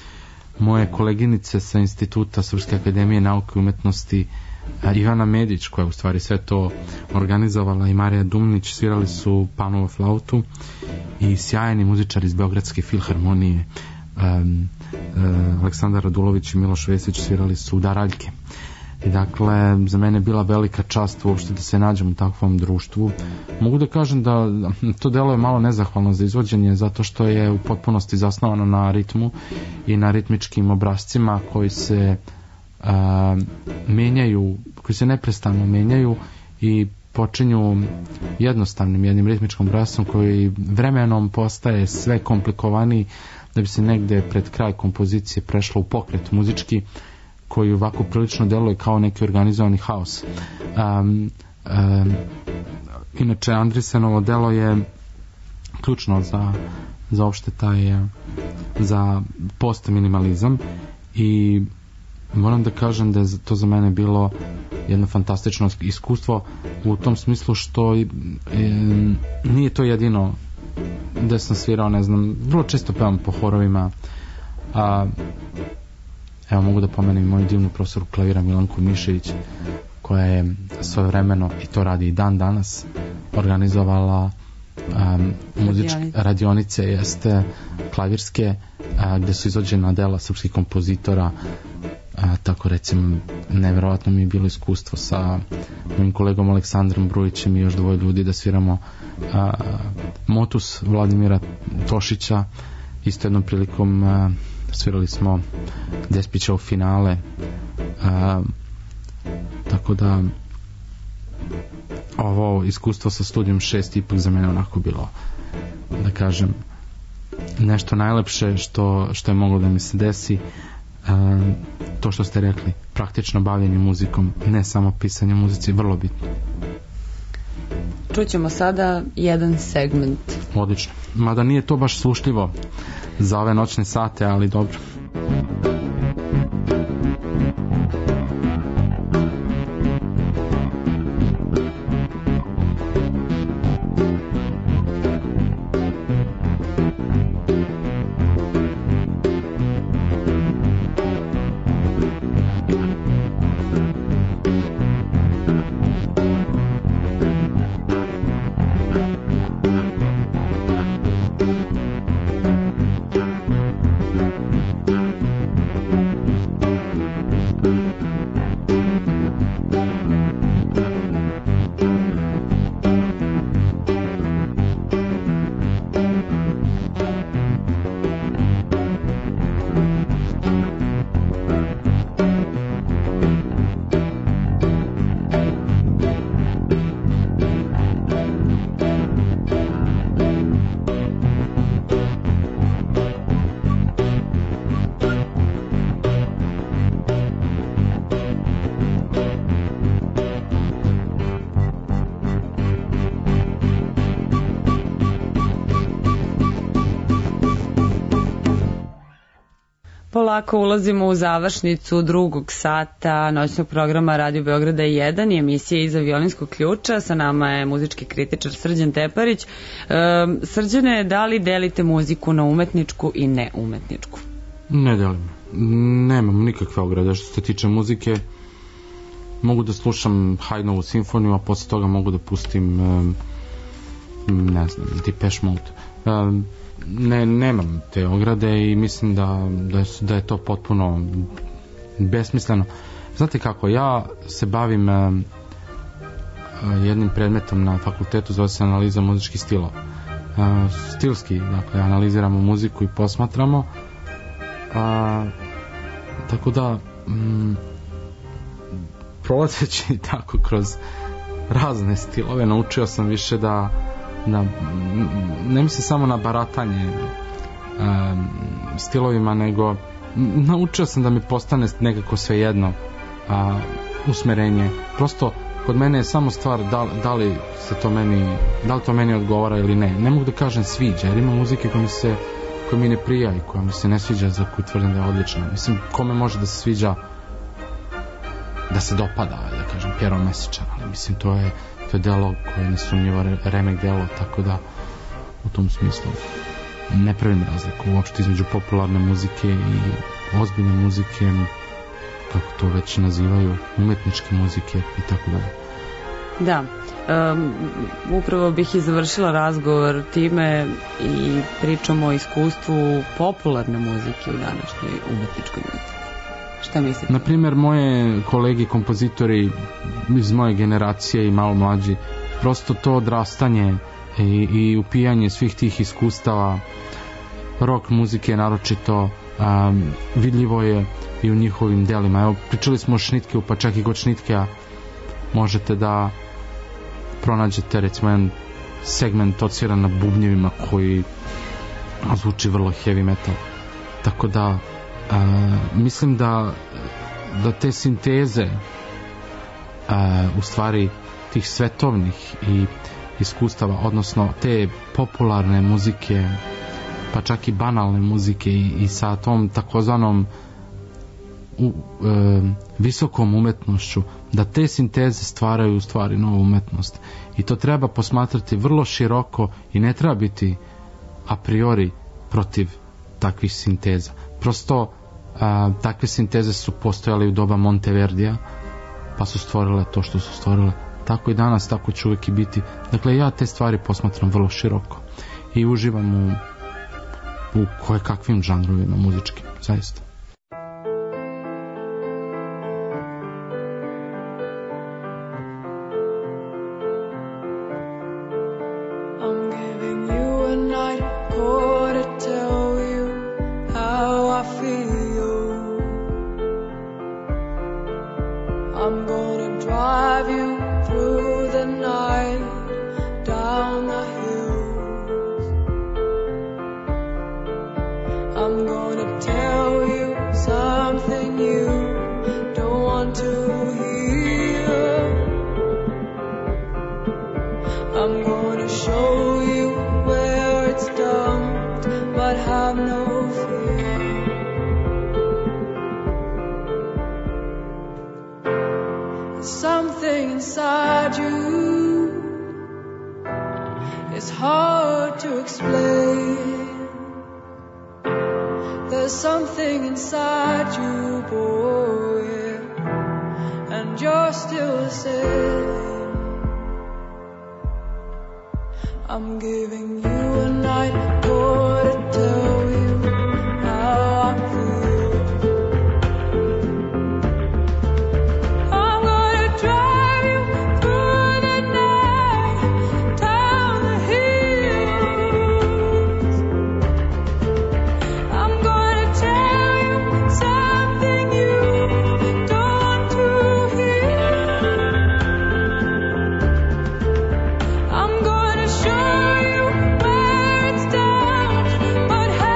Moje koleginice sa Instituta Srpske akademije nauke i umetnosti, Ivana Medić, koja je u stvari sve to organizovala, i Marija Dumnić svirali su panovu flautu, i sjajni muzičari iz Beogradske filharmonije, um, um, Aleksandar Radulović i Miloš Vesić svirali su daraljke. I dakle, za mene je bila velika čast uopšte da se nađem u takvom društvu. Mogu da kažem da to delo je malo nezahvalno za izvođenje, zato što je u potpunosti zasnovano na ritmu i na ritmičkim obrazcima koji se a, menjaju, koji se neprestano menjaju i počinju jednostavnim jednim ritmičkom obrazcom koji vremenom postaje sve komplikovaniji, da bi se negde pred kraj kompozicije prešlo u pokret muzički, koji ovako prilično deluje kao neki organizovani haos. Um, um, inače, Andrisenovo delo je ključno za, za opšte taj, za postminimalizam, i moram da kažem da je to za mene bilo jedno fantastično iskustvo u tom smislu što e, nije to jedino gde sam svirao, ne znam, vrlo često pevam po horovima, a evo, mogu da pomenem moju divnu profesoru klavira Milanku Mišević, koja je svojevremeno, i to radi i dan danas, organizovala um, muzičke radionice, jeste klavirske, a, gde su izvođena dela srpskih kompozitora. A, tako recimo, nevjerovatno mi je bilo iskustvo sa mojim kolegom Aleksandrom Brujićem i još dvoje ljudi da sviramo a, Motus Vladimira Tošića. Isto jednom prilikom a, svirali smo Despićev finale, a, tako da ovo iskustvo sa studijom šest ipak za mene onako bilo, da kažem, nešto najlepše što, što je moglo da mi se desi. a, to što ste rekli, praktično bavljenje muzikom, ne samo pisanje muzici, vrlo bitno. Čućemo sada jedan segment. Odlično, mada nije to baš slušljivo za ove noćne sate, ali dobro. Polako ulazimo u završnicu drugog sata noćnog programa Radio Beograda jedan i emisije Iza violinskog ključa. Sa nama je muzički kritičar Srđan Teparić. E, Srđane, da li delite muziku na umetničku i neumetničku? Ne delim. Nemam nikakve ograde što se tiče muzike. Mogu da slušam Haydnovu simfoniju, a posle toga mogu da pustim ne znam, Depeche Mode. Ne, nemam te ograde i mislim da, da, je, da je to potpuno besmisleno. Znate kako, ja se bavim uh, jednim predmetom na fakultetu, zove se analiza muzičkih stilova. Uh, stilski, dakle, analiziramo muziku i posmatramo. Uh, tako da um, prolazeći tako kroz razne stilove naučio sam više da Na, ne mislim samo na baratanje um, stilovima, nego naučio sam da mi postane nekako svejedno a, usmerenje. Prosto kod mene je samo stvar da, da li se to meni da li to meni odgovara ili ne. Ne mogu da kažem sviđa, jer ima muzike koja mi se koja mi ne prija i koja mi se ne sviđa, za koju tvrdim da je odlična. Mislim, kome može da se sviđa, da se dopada, da kažem, Piero Mesičar, ali mislim to je to je delo koje je nesumnjivo remek delo, tako da u tom smislu ne pravim razliku uopšte između popularne muzike i ozbiljne muzike, kako to već nazivaju, umetničke muzike i tako dalje. Da, um, upravo bih i završila razgovor time i pričamo o iskustvu popularne muzike u današnjoj umetničkoj muzici. Šta mislite? Naprimjer, moje kolege kompozitori iz moje generacije i malo mlađi, prosto to odrastanje i, i upijanje svih tih iskustava rock muzike naročito um, vidljivo je i u njihovim delima. Evo, pričali smo o Šnitkeu, pa čak i kod Šnitkea možete da pronađete recimo jedan segment ociran na bubnjevima koji zvuči vrlo heavy metal. Tako da Uh, mislim da da te sinteze uh, u stvari tih svetovnih i iskustava, odnosno te popularne muzike, pa čak i banalne muzike i, i sa tom takozvanom u, uh, visokom umetnošću, da te sinteze stvaraju u stvari novu umetnost i to treba posmatrati vrlo široko i ne treba biti a priori protiv takvih sinteza. Prosto a, takve sinteze su postojale u doba Monteverdija, pa su stvorile to što su stvorile. Tako i danas, tako će uvijek i biti. Dakle, ja te stvari posmatram vrlo široko i uživam u, u koje kakvim žanrovima muzičkim, zaista. I'm gonna show you where it's down, but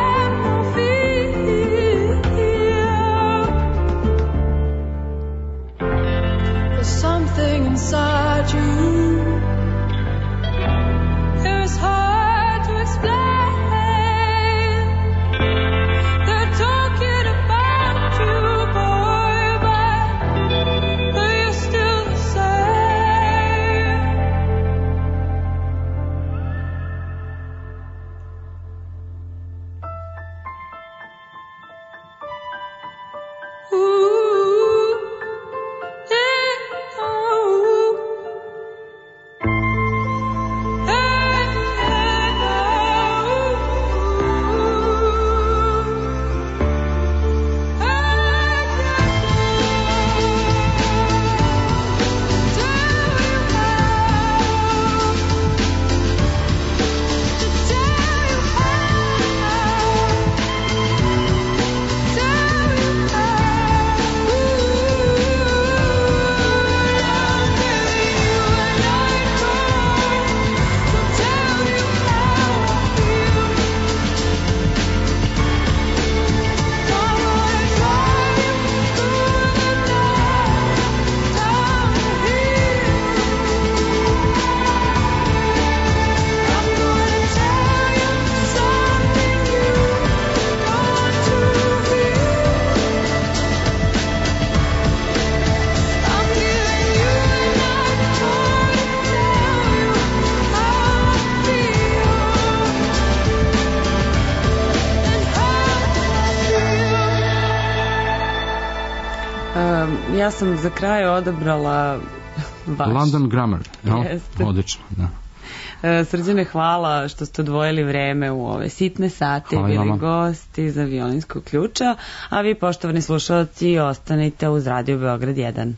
ja sam za kraj odabrala vaš. London Grammar, no? Jeste. Odlično, da. Srđane, hvala što ste odvojili vreme u ove sitne sate, hvala bili vama. gosti za violinskog ključa, a vi, poštovani slušalci, ostanite uz Radio Beograd jedan.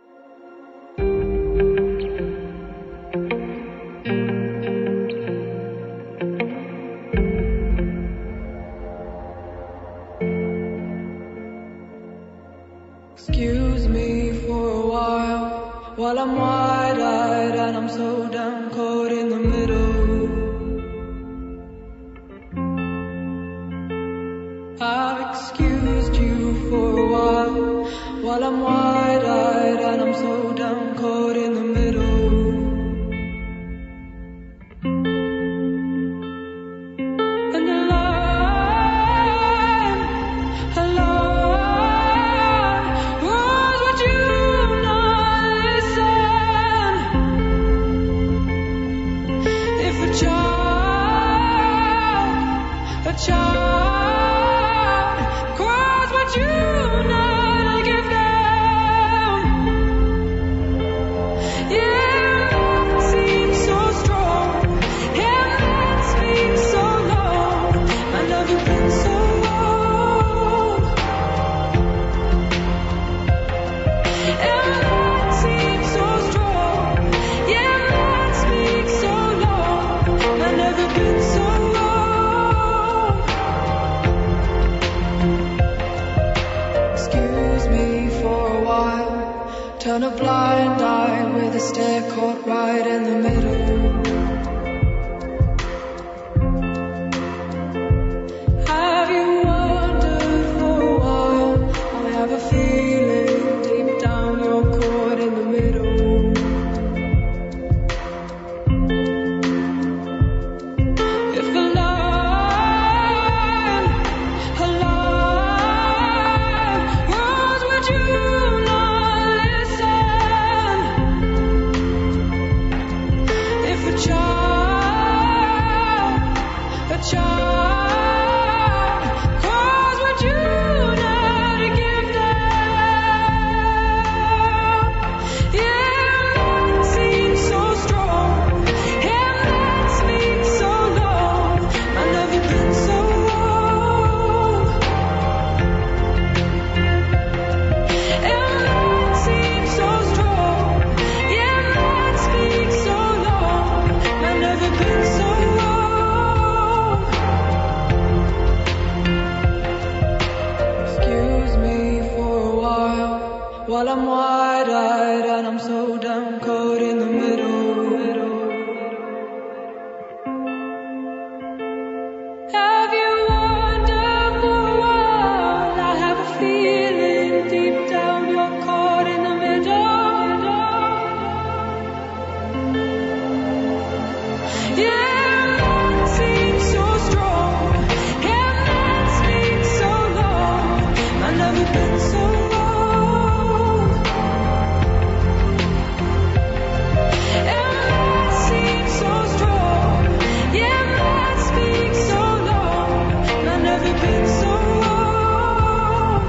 Excuse me for a while while I'm wide-eyed and I'm so down caught in the middle. I've excused you for a while while I'm wide-eyed and I'm so down caught in the middle. And the line, a line was what you not listen. If a child, a child cries what you not give them. Yeah, it seems so strong. Yeah, it seems so long. I love you been so long. Yeah, it seems so strong. Yeah, it speaks so long. I never been so long. Excuse me for a while. Turn a blind eye with a stare caught right in the middle. Have you wondered for a while? I have a feeling deep down you're caught in the middle. If a line, a line was what you not listen. If a child, a child cries what you not give them. Yeah, it seems so strong. Yeah, it speaks so long. I love you been so long. Yeah, it seems so strong. Yeah, it speaks so long. I love you been so long. Excuse me for a while while I'm wide-eyed and I'm so down caught in the middle. Have you wondered for a while? I have a feeling deep down you're caught in the middle. Yeah, it seems so strong. Yeah, it speaks so long. I never been so long. Yeah, it seems so strong. Yeah, it speaks so long. I never been so long.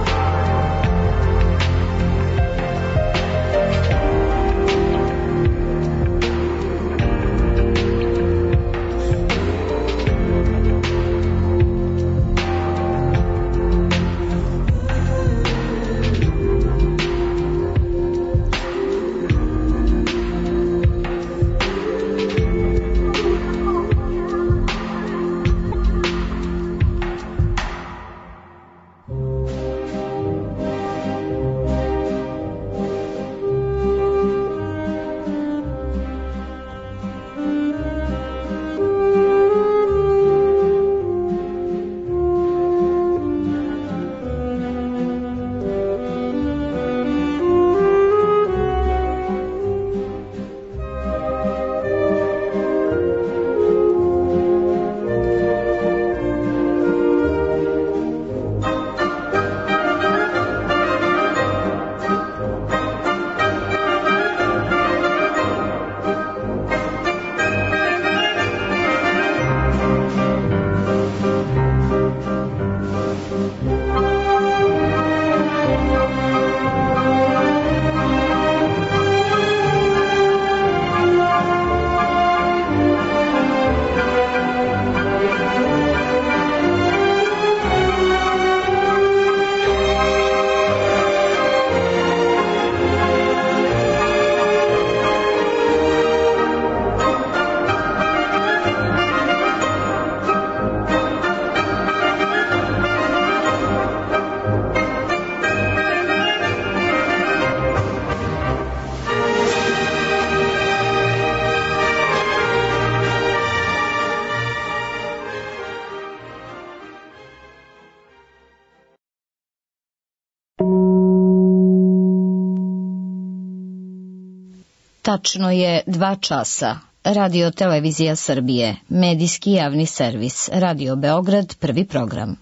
Tačno je dva časa. Radio Televizija Srbije, medijski javni servis, Radio Beograd, prvi program.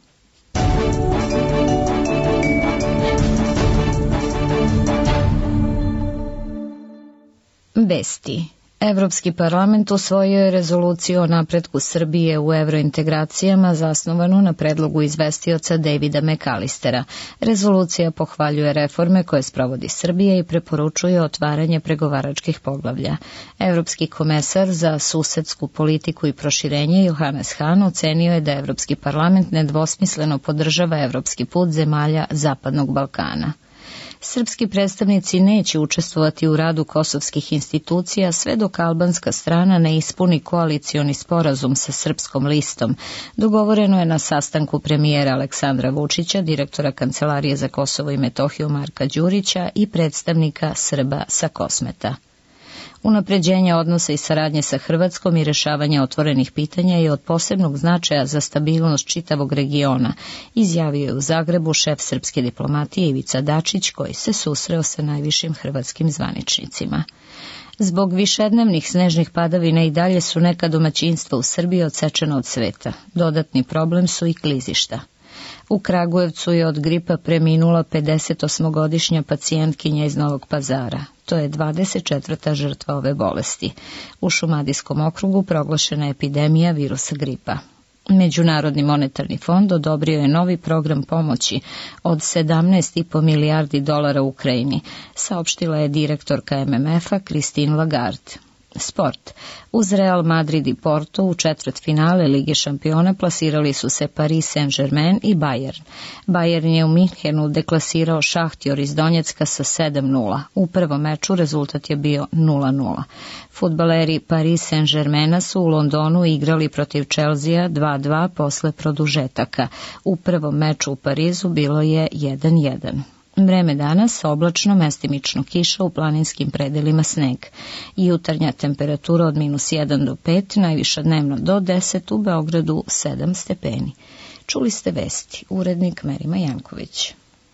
Vesti. Evropski parlament usvojio je rezoluciju o napretku Srbije u evrointegracijama zasnovanu na predlogu izvestioca Davida McAllistera. Rezolucija pohvaljuje reforme koje sprovodi Srbija i preporučuje otvaranje pregovaračkih poglavlja. Evropski komesar za susedsku politiku i proširenje Johannes Hahn ocenio je da Evropski parlament nedvosmisleno podržava evropski put zemalja Zapadnog Balkana. Srpski predstavnici neće učestvovati u radu kosovskih institucija sve dok albanska strana ne ispuni koalicioni sporazum sa Srpskom listom. Dogovoreno je na sastanku premijera Aleksandra Vučića, direktora Kancelarije za Kosovo i Metohiju Marka Đurića i predstavnika Srba sa Kosmeta. Unapređenje odnosa i saradnje sa Hrvatskom i rešavanje otvorenih pitanja je od posebnog značaja za stabilnost čitavog regiona, izjavio je u Zagrebu šef srpske diplomatije Ivica Dačić, koji se susreo sa najvišim hrvatskim zvaničnicima. Zbog višednevnih snežnih padavina i dalje su neka domaćinstva u Srbiji odsečena od sveta. Dodatni problem su i klizišta. U Kragujevcu je od gripa preminula pedesetosmogodišnja pacijentkinja iz Novog Pazara. To je dvadeset četvrta žrtva ove bolesti. U Šumadijskom okrugu proglašena je epidemija virusa gripa. Međunarodni monetarni fond odobrio je novi program pomoći od sedamnaest i po milijardi dolara u Ukrajini, saopštila je direktorka M M F-a Christine Lagarde. Sport. Uz Real Madrid i Porto u četvrtfinale Lige šampiona plasirali su se Paris Saint-Germain i Bayern. Bayern je u Minhenu deklasirao Šahtjor iz Donjecka sa sedam nula. U prvom meču rezultat je bio nula nula. Fudbaleri Paris Saint-Germaina su u Londonu igrali protiv Chelsea dva dva posle produžetaka. U prvom meču u Parizu bilo je jedan jedan. Vreme danas oblačno, mestimično kiša, u planinskim predelima sneg. Jutarnja temperatura od minus jedan do pet, najviša dnevno do deset, u Beogradu sedam stepeni. Čuli ste vesti, urednik Merima Janković.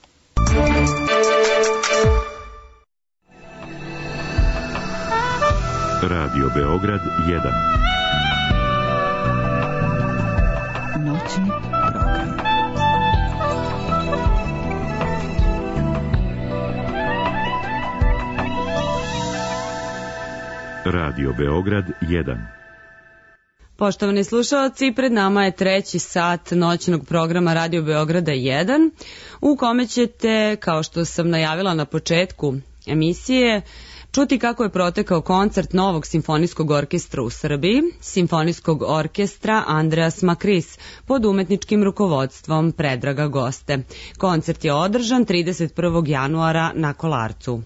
Radio Beograd jedan. Noćni program. Radio Beograd jedan. Poštovani slušalci, pred nama je treći sat noćnog programa Radio Beograda jedan, u kome ćete, kao što sam najavila na početku emisije, čuti kako je protekao koncert Novog simfonijskog orkestra u Srbiji, Simfonijskog orkestra Andreas Makris, pod umetničkim rukovodstvom Predraga Goste. Koncert je održan trideset prvog januara na Kolarcu.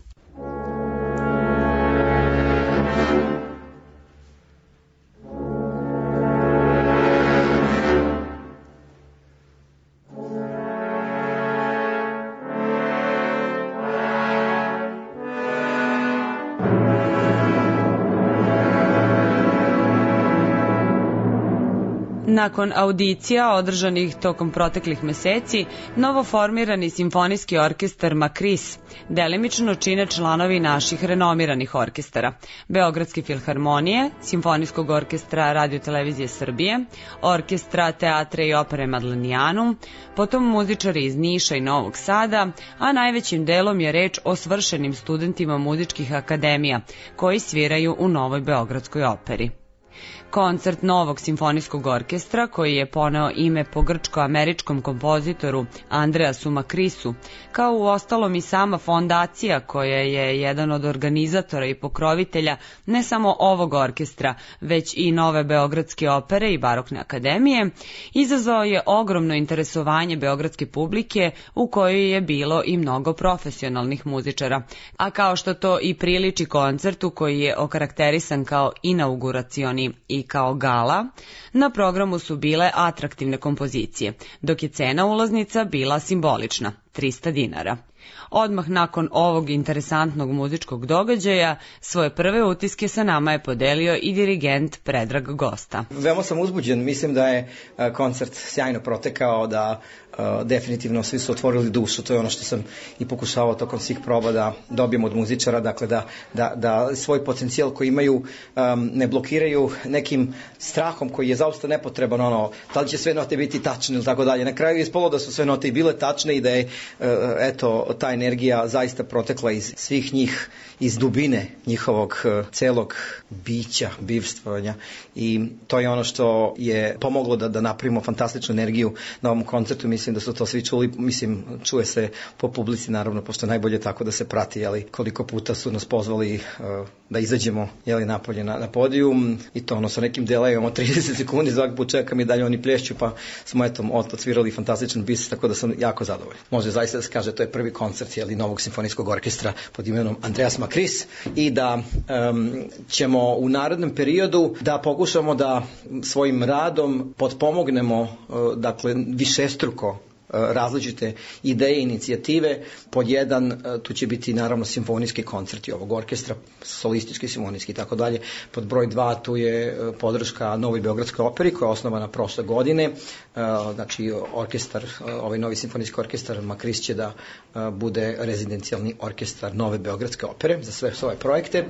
Nakon audicija održanih tokom proteklih meseci, novoformirani simfonijski orkestar Makris delimično čine članovi naših renomiranih orkestara: Beogradske filharmonije, Simfonijskog orkestra Radio Televizije Srbije, Orkestra Teatra i opere Madlenijanum, potom muzičari iz Niša i Novog Sada, a najvećim delom je reč o svršenim studentima muzičkih akademija koji sviraju u Novoj Beogradskoj operi. Koncert Novog simfonijskog orkestra, koji je poneo ime po grčko-američkom kompozitoru Andreasu Makrisu, kao u ostalom i sama fondacija koja je jedan od organizatora i pokrovitelja ne samo ovog orkestra, već i Nove Beogradske opere i Barokne akademije, izazvao je ogromno interesovanje beogradske publike, u kojoj je bilo i mnogo profesionalnih muzičara. A kao što to i priliči koncertu koji je okarakterisan kao inauguracioni i kao gala, na programu su bile atraktivne kompozicije, dok je cena ulaznica bila simbolična, trista dinara. Odmah nakon ovog interesantnog muzičkog događaja svoje prve utiske sa nama je podelio i dirigent Predrag Gosta. Veoma sam uzbuđen, mislim da je koncert sjajno protekao, da Uh, definitivno svi su otvorili dušu, to je ono što sam i pokušavao tokom svih proba da dobijem od muzičara, dakle da, da, da svoj potencijal koji imaju um, ne blokiraju nekim strahom koji je zaista nepotreban, ono, da li će sve note biti tačne ili tako dalje. Na kraju je ispalo da su sve note i bile tačne i da je uh, eto, ta energija zaista protekla iz svih njih, iz dubine njihovog uh, celog bića, bivstvovanja, i to je ono što je pomoglo da, da napravimo fantastičnu energiju na ovom koncertu. Mislim da su to svi čuli, mislim, čuje se po publici, naravno, pošto je najbolje tako da se prati, jeli, koliko puta su nas pozvali uh, da izađemo, jeli, napolje na, na podijum, i to ono sa nekim delajom od trideset sekundi, svaki put čekam i dalje oni plješću, pa smo eto odsvirali fantastičan bis, tako da sam jako zadovoljan. Može zaista da se kaže, to je prvi koncert, jeli, Novog simfonijskog orkestra pod imenom Andreas Makris, i da um, ćemo u narednom periodu da pokušamo da svojim radom potpomognemo, uh, dakle, višestruko različite ideje i inicijative. Pod jedan, tu će biti naravno simfonijski koncerti ovog orkestra, solistički, simfonijski i tako dalje. Pod broj dva, tu je podrška Novoj Beogradskoj operi koja je osnovana prošle godine. Znači orkestar, ovaj novi simfonijski orkestar Makris će da bude rezidencijalni orkestar Nove Beogradske opere za sve svoje projekte.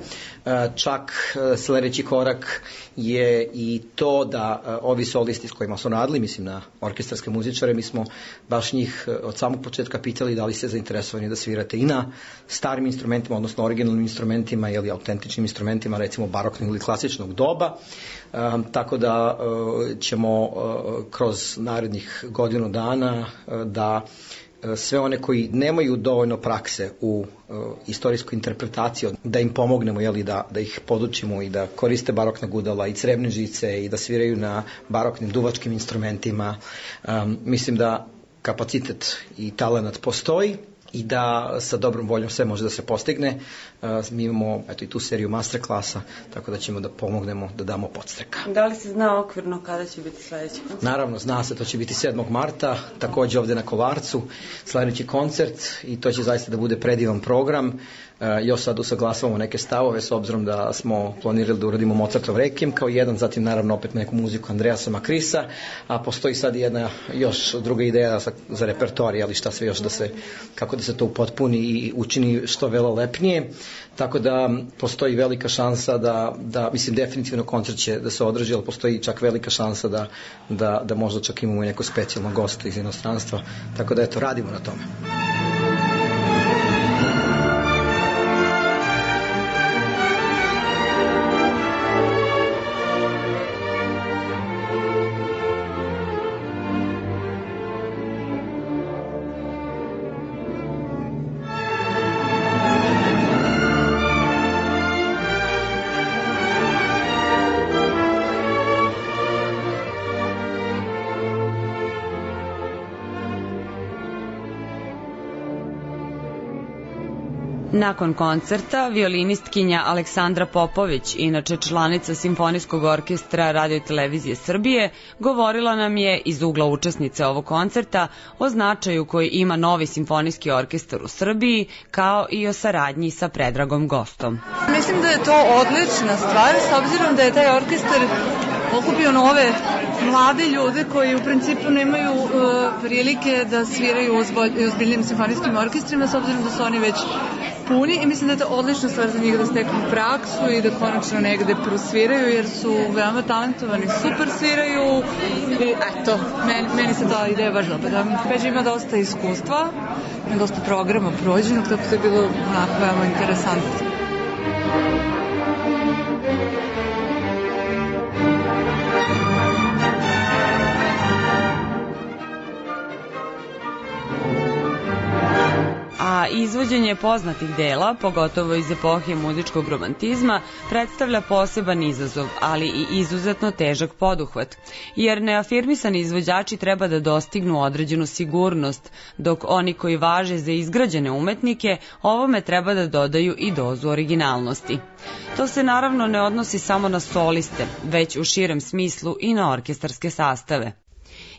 Čak sledeći korak je i to da ovi solisti s kojima su radili, mislim na orkestarske muzičare, mi smo baš njih od samog početka pitali da li ste zainteresovani da svirate i na starim instrumentima, odnosno originalnim instrumentima ili autentičnim instrumentima, recimo baroknog ili klasičnog doba. Um, tako da uh, ćemo uh, kroz narednih godinu dana uh, da uh, sve one koji nemaju dovoljno prakse u uh, istorijskoj interpretaciji, da im pomognemo, jeli, da, da ih podučimo i da koriste barokna gudala i crevne žice i da sviraju na baroknim duvačkim instrumentima. Um, mislim da kapacitet i talenat postoji i da sa dobrom voljom sve može da se postigne. Uh, mi imamo eto i tu seriju masterklasa, tako da ćemo da pomognemo da damo podstreka. Da li se zna okvirno kada će biti sledeći koncert? Naravno, zna se, to će biti sedmog marta, takođe ovde na Kolarcu, sledeći koncert, i to će zaista da bude predivan program. Uh, još sad usaglasavamo neke stavove s obzirom da smo planirali da uradimo Mozartov Requiem kao jedan, zatim naravno opet neku muziku Andreasa Makrisa, a postoji sad jedna još druga ideja za, za repertoar, ali šta sve još da se, kako da se to upotpuni i učini što velelepnije. Tako da postoji velika šansa da, da mislim, definitivno koncert će da se održi, ali postoji čak velika šansa da, da, da možda čak imamo i neko specijalno gosta iz inostranstva, tako da eto, radimo na tome. Nakon koncerta, violinistkinja Aleksandra Popović, inače članica Simfonijskog orkestra Radio i televizije Srbije, govorila nam je iz ugla učesnice ovog koncerta o značaju koji ima novi simfonijski orkestar u Srbiji, kao i o saradnji sa Predragom Gostom. Mislim da je to odlična stvar, s obzirom da je taj orkestar okupio nove mlade ljude koji u principu nemaju uh, prilike da sviraju u ozbiljnim simfonijskim orkestrima, s obzirom da su oni već puni, i mislim da je to odlična stvar za njih da steknu praksu i da konačno negde prosviraju, jer su veoma talentovani, super sviraju i eto, meni, meni se ta ideja baš dopada. Peđa ima dosta iskustva, ima dosta programa prođenog, tako da je bilo onako veoma interesantno. A izvođenje poznatih dela, pogotovo iz epohe muzičkog romantizma, predstavlja poseban izazov, ali i izuzetno težak poduhvat, jer neafirmisani izvođači treba da dostignu određenu sigurnost, dok oni koji važe za izgrađene umetnike ovome treba da dodaju i dozu originalnosti. To se naravno ne odnosi samo na soliste, već u širem smislu i na orkestarske sastave.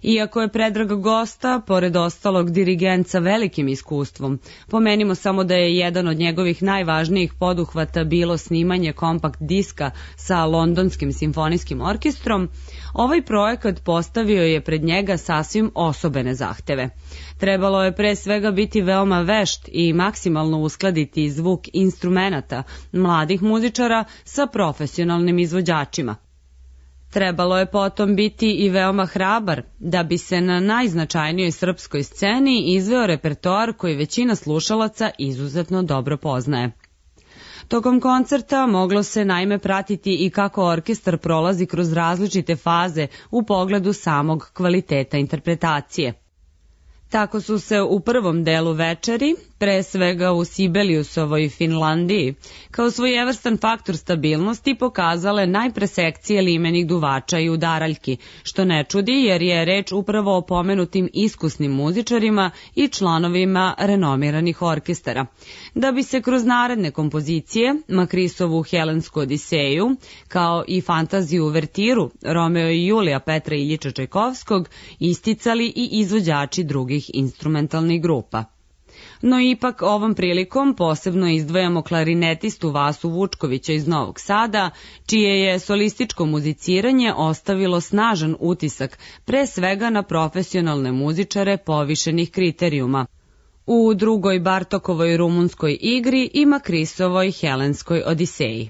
Iako je Predrag Gosta, pored ostalog dirigent sa velikim iskustvom, pomenimo samo da je jedan od njegovih najvažnijih poduhvata bilo snimanje kompakt diska sa Londonskim simfonijskim orkestrom, ovaj projekat postavio je pred njega sasvim osobene zahteve. Trebalo je pre svega biti veoma vešt i maksimalno uskladiti zvuk instrumenata mladih muzičara sa profesionalnim izvođačima. Trebalo je potom biti i veoma hrabar da bi se na najznačajnijoj srpskoj sceni izveo repertoar koji većina slušalaca izuzetno dobro poznaje. Tokom koncerta moglo se naime pratiti i kako orkestar prolazi kroz različite faze u pogledu samog kvaliteta interpretacije. Tako su se u prvom delu večeri, pre svega u Sibeliusovoj Finlandiji, kao svojevrstan faktor stabilnosti pokazale najpre sekcije limenih duvača i udaraljki, što ne čudi jer je reč upravo o pomenutim iskusnim muzičarima i članovima renomiranih orkestara. Da bi se kroz naredne kompozicije, Makrisovu Helensku Odiseju, kao i Fantaziju Uvertiru, Romeo i Julija Petra Iljiča Čajkovskog, isticali i izvođači drugih instrumentalnih grupa. No ipak ovom prilikom posebno izdvajamo klarinetistu Vasu Vučkovića iz Novog Sada, čije je solističko muziciranje ostavilo snažan utisak pre svega na profesionalne muzičare povišenih kriterijuma. U drugoj Bartokovoj rumunskoj igri i Makrisovoj Helenskoj Odiseji.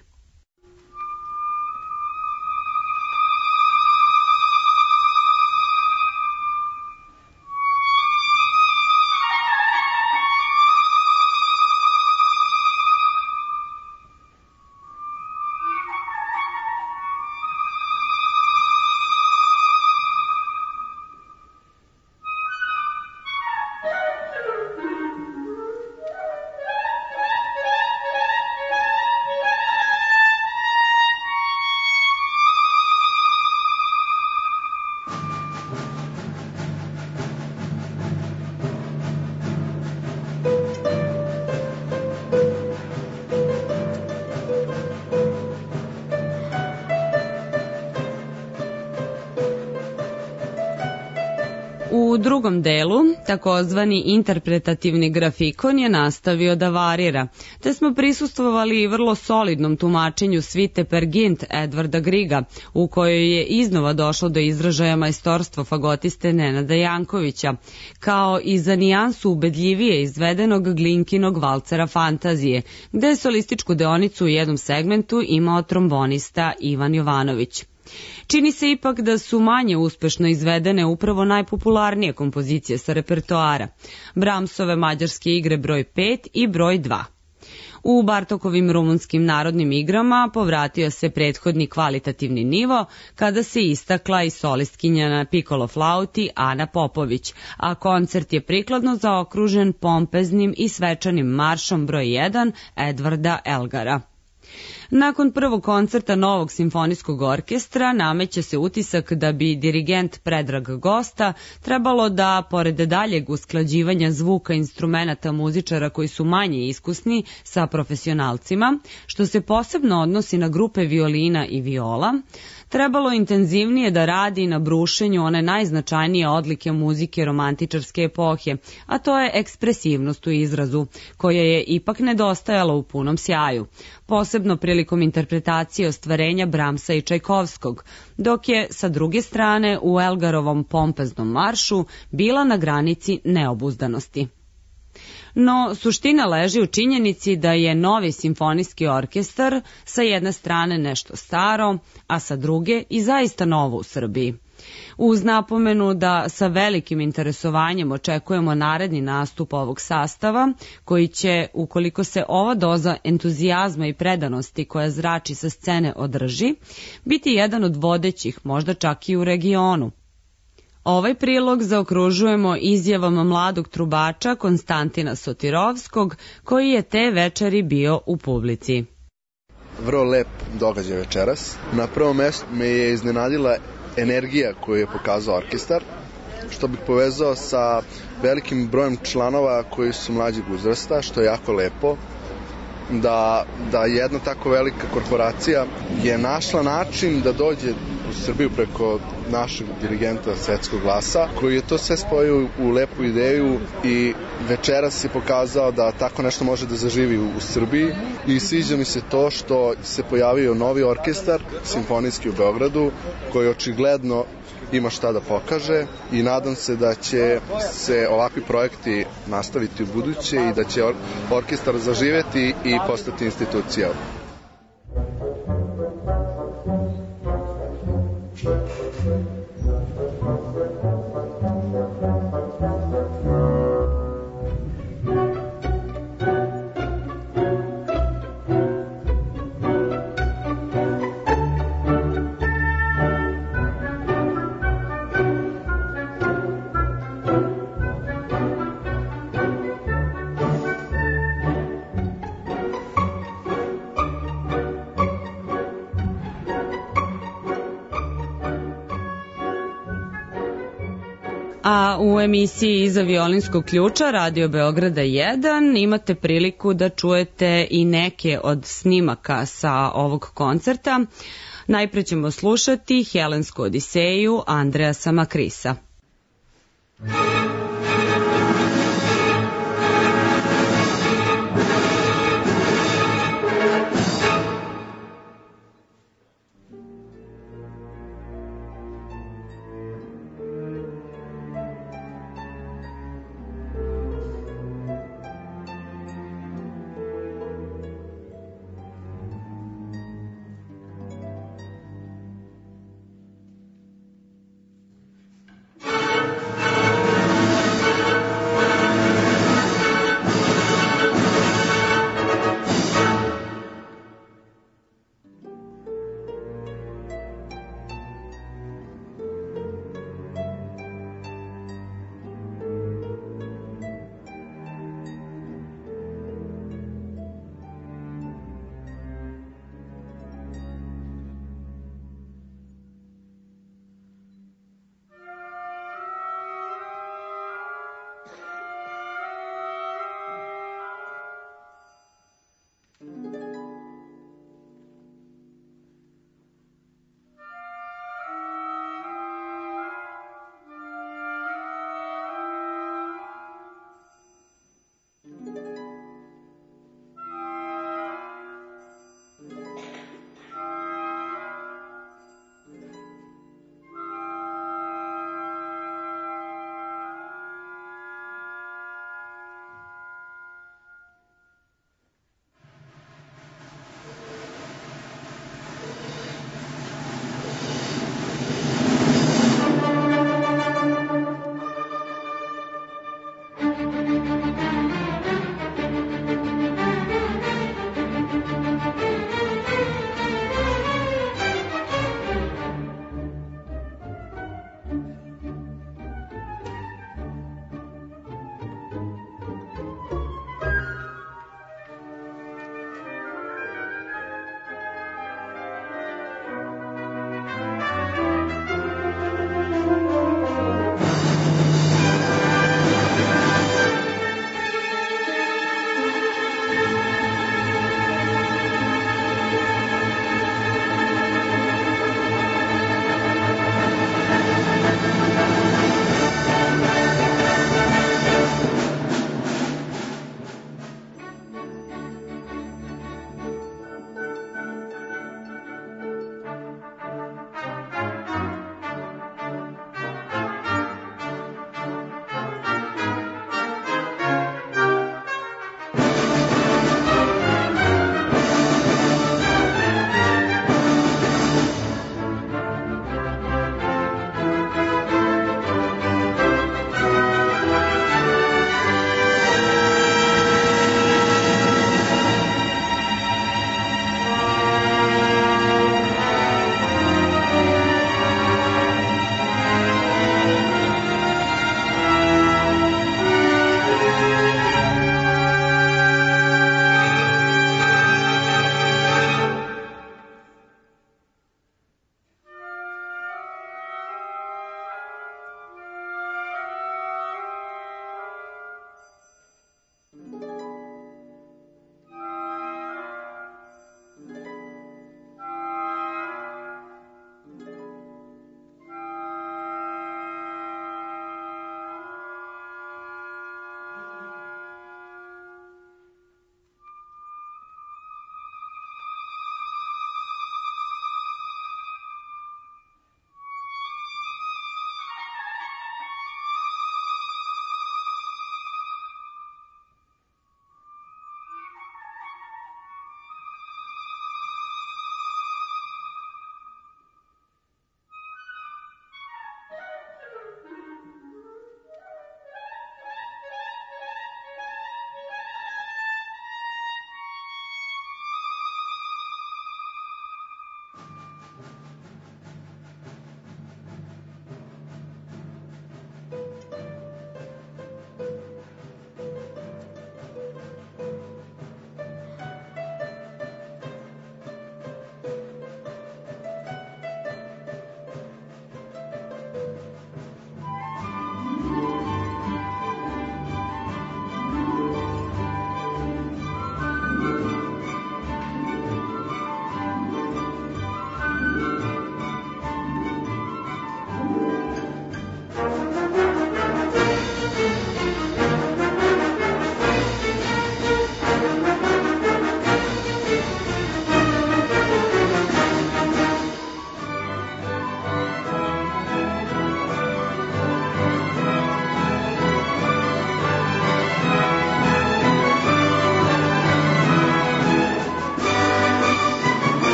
U drugom delu, takozvani interpretativni grafikon je nastavio da varira, te smo prisustvovali vrlo solidnom tumačenju svite Per Gint Edvarda Griga, u kojoj je iznova došlo do izražaja majstorstvo fagotiste Nenada Jankovića, kao i za nijansu ubedljivije izvedenog Glinkinog valcera Fantazije, gde je solističku deonicu u jednom segmentu imao trombonista Ivan Jovanović. Čini se ipak da su manje uspešno izvedene upravo najpopularnije kompozicije sa repertoara, Brahmsove Mađarske igre broj pet i broj dva. U Bartokovim rumunskim narodnim igrama povratio se prethodni kvalitativni nivo kada se istakla i solistkinja na pikolo flauti Ana Popović, a koncert je prikladno zaokružen pompeznim i svečanim maršom broj jedan Edvarda Elgara. Nakon prvog koncerta Novog simfonijskog orkestra nameće se utisak da bi dirigent Predrag Gosta trebalo da, pored daljeg usklađivanja zvuka instrumenata muzičara koji su manje iskusni sa profesionalcima, što se posebno odnosi na grupe violina i viola, trebalo intenzivnije da radi na brušenju one najznačajnije odlike muzike romantičarske epohe, a to je ekspresivnost u izrazu, koja je ipak nedostajala u punom sjaju, posebno prilikom interpretacije ostvarenja Brahmsa i Čajkovskog, dok je, sa druge strane, u Elgarovom pompeznom maršu bila na granici neobuzdanosti. No, suština leži u činjenici da je Novi simfonijski orkestar sa jedne strane nešto staro, a sa druge i zaista novo u Srbiji. Uz napomenu da sa velikim interesovanjem očekujemo naredni nastup ovog sastava, koji će, ukoliko se ova doza entuzijazma i predanosti koja zrači sa scene održi, biti jedan od vodećih, možda čak i u regionu. Ovaj prilog zaokružujemo izjavom mladog trubača Konstantina Sotirovskog, koji je te večeri bio u publici. Vrlo lep događaj večeras. Na prvom mestu me je iznenadila energija koju je pokazao orkestar, što bih povezao sa velikim brojem članova koji su mlađeg uzrasta, što je jako lepo. Da, da jedna tako velika korporacija je našla način da dođe u Srbiju preko našeg dirigenta Svetskog glasa, koji je to sve spojio u lepu ideju i večeras je pokazao da tako nešto može da zaživi u Srbiji i sviđa mi se to što se pojavio novi orkestar simfonijski u Beogradu koji očigledno ima šta da pokaže i nadam se da će se ovakvi projekti nastaviti u buduće i da će or- orkestar zaživeti i postati institucija. A u emisiji Iza violinskog ključa Radio Beograda jedan imate priliku da čujete i neke od snimaka sa ovog koncerta. Najpre ćemo slušati Helensku odiseju Andreasa Makrisa. Thank you.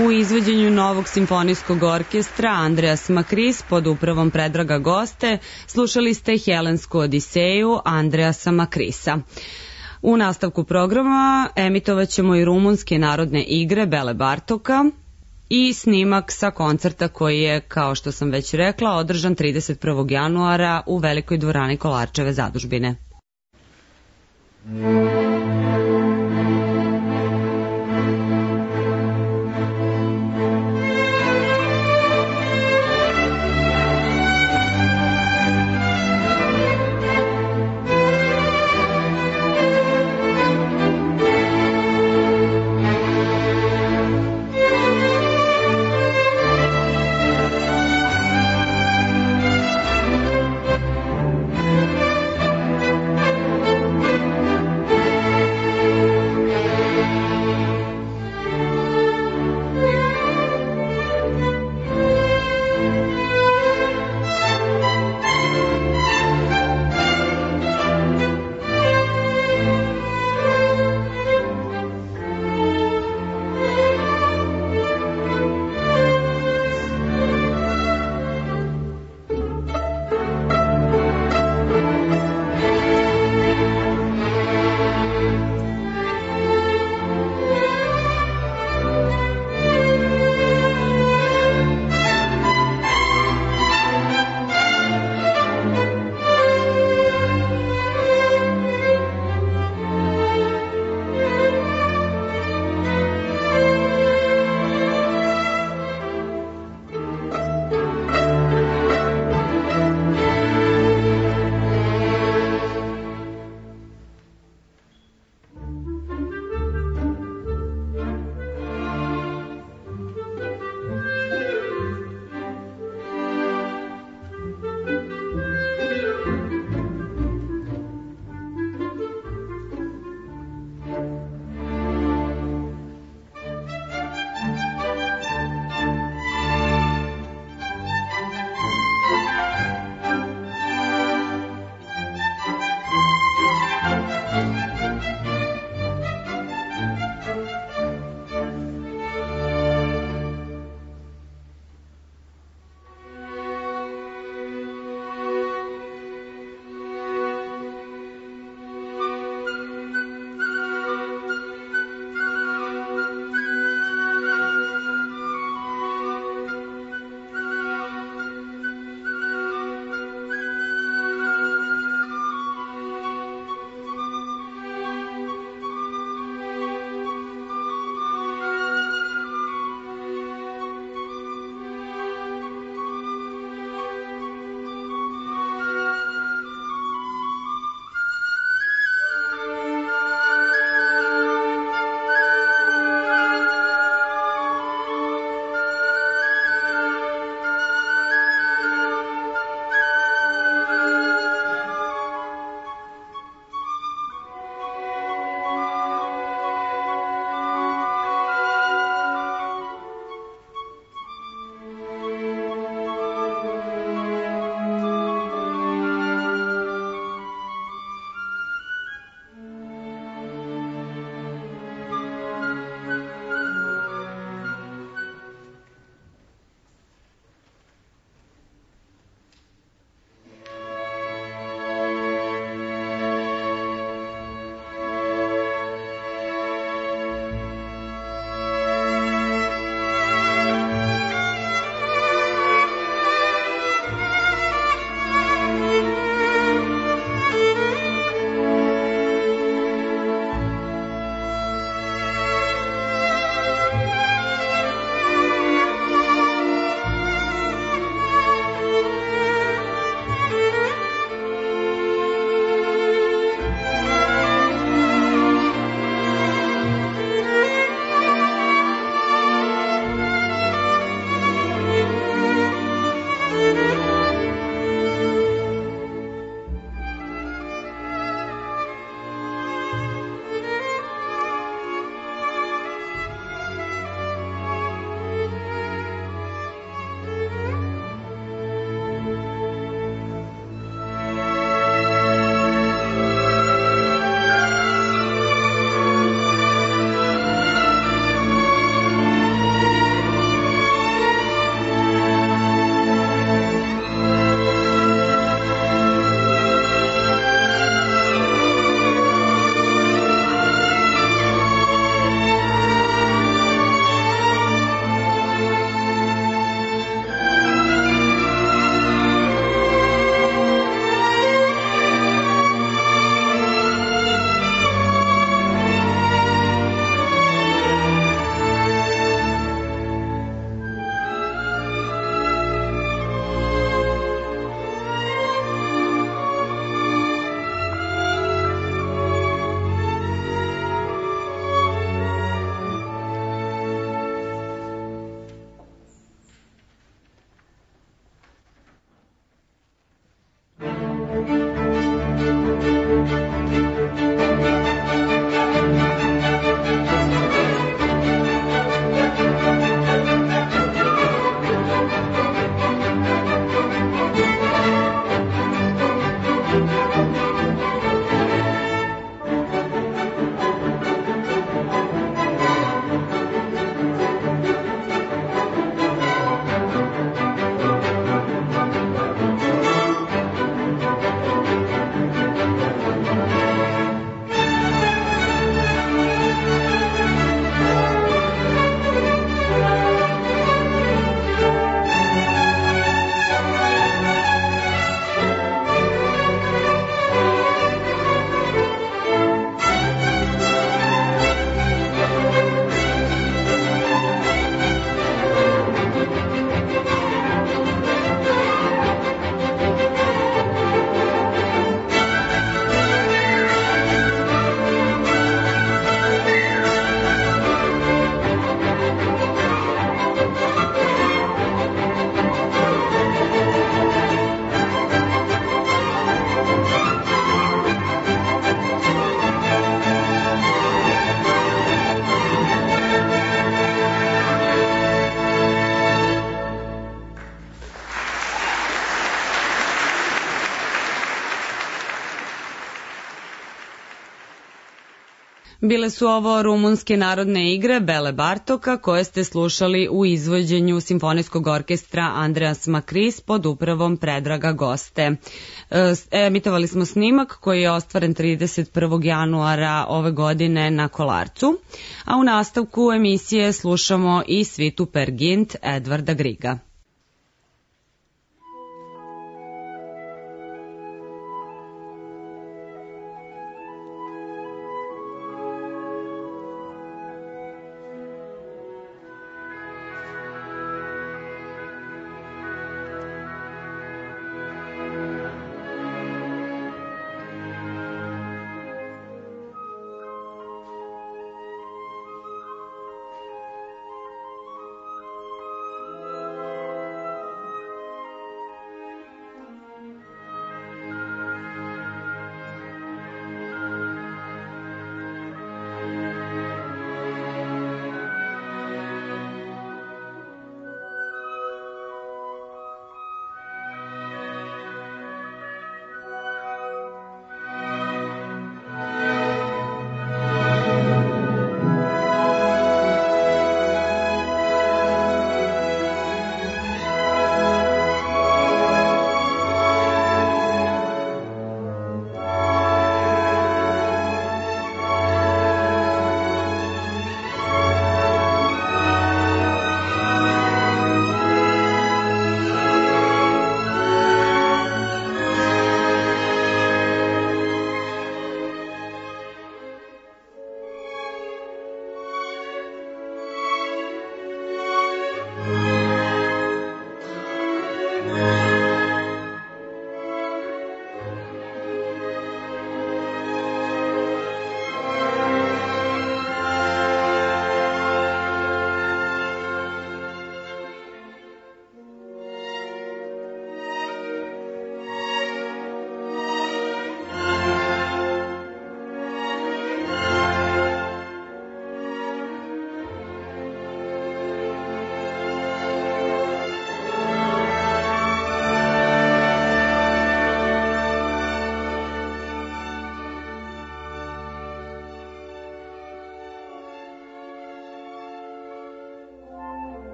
U izvođenju Novog simfonijskog orkestra Andreas Makris pod upravom Predraga Goste slušali ste Helensku odiseju Andreasa Makrisa. U nastavku programa emitovat ćemo i rumunske narodne igre Bele Bartoka i snimak sa koncerta koji je, kao što sam već rekla, održan trideset prvog januara u Velikoj dvorani Kolarčeve zadužbine. Bile su ovo rumunske narodne igre Bele Bartoka koje ste slušali u izvođenju Simfonijskog orkestra Andreas Makris pod upravom Predraga Goste. Emitovali smo snimak koji je ostvaren trideset prvog januara ove godine na Kolarcu, a u nastavku emisije slušamo i svitu Per Gint Edvarda Griga.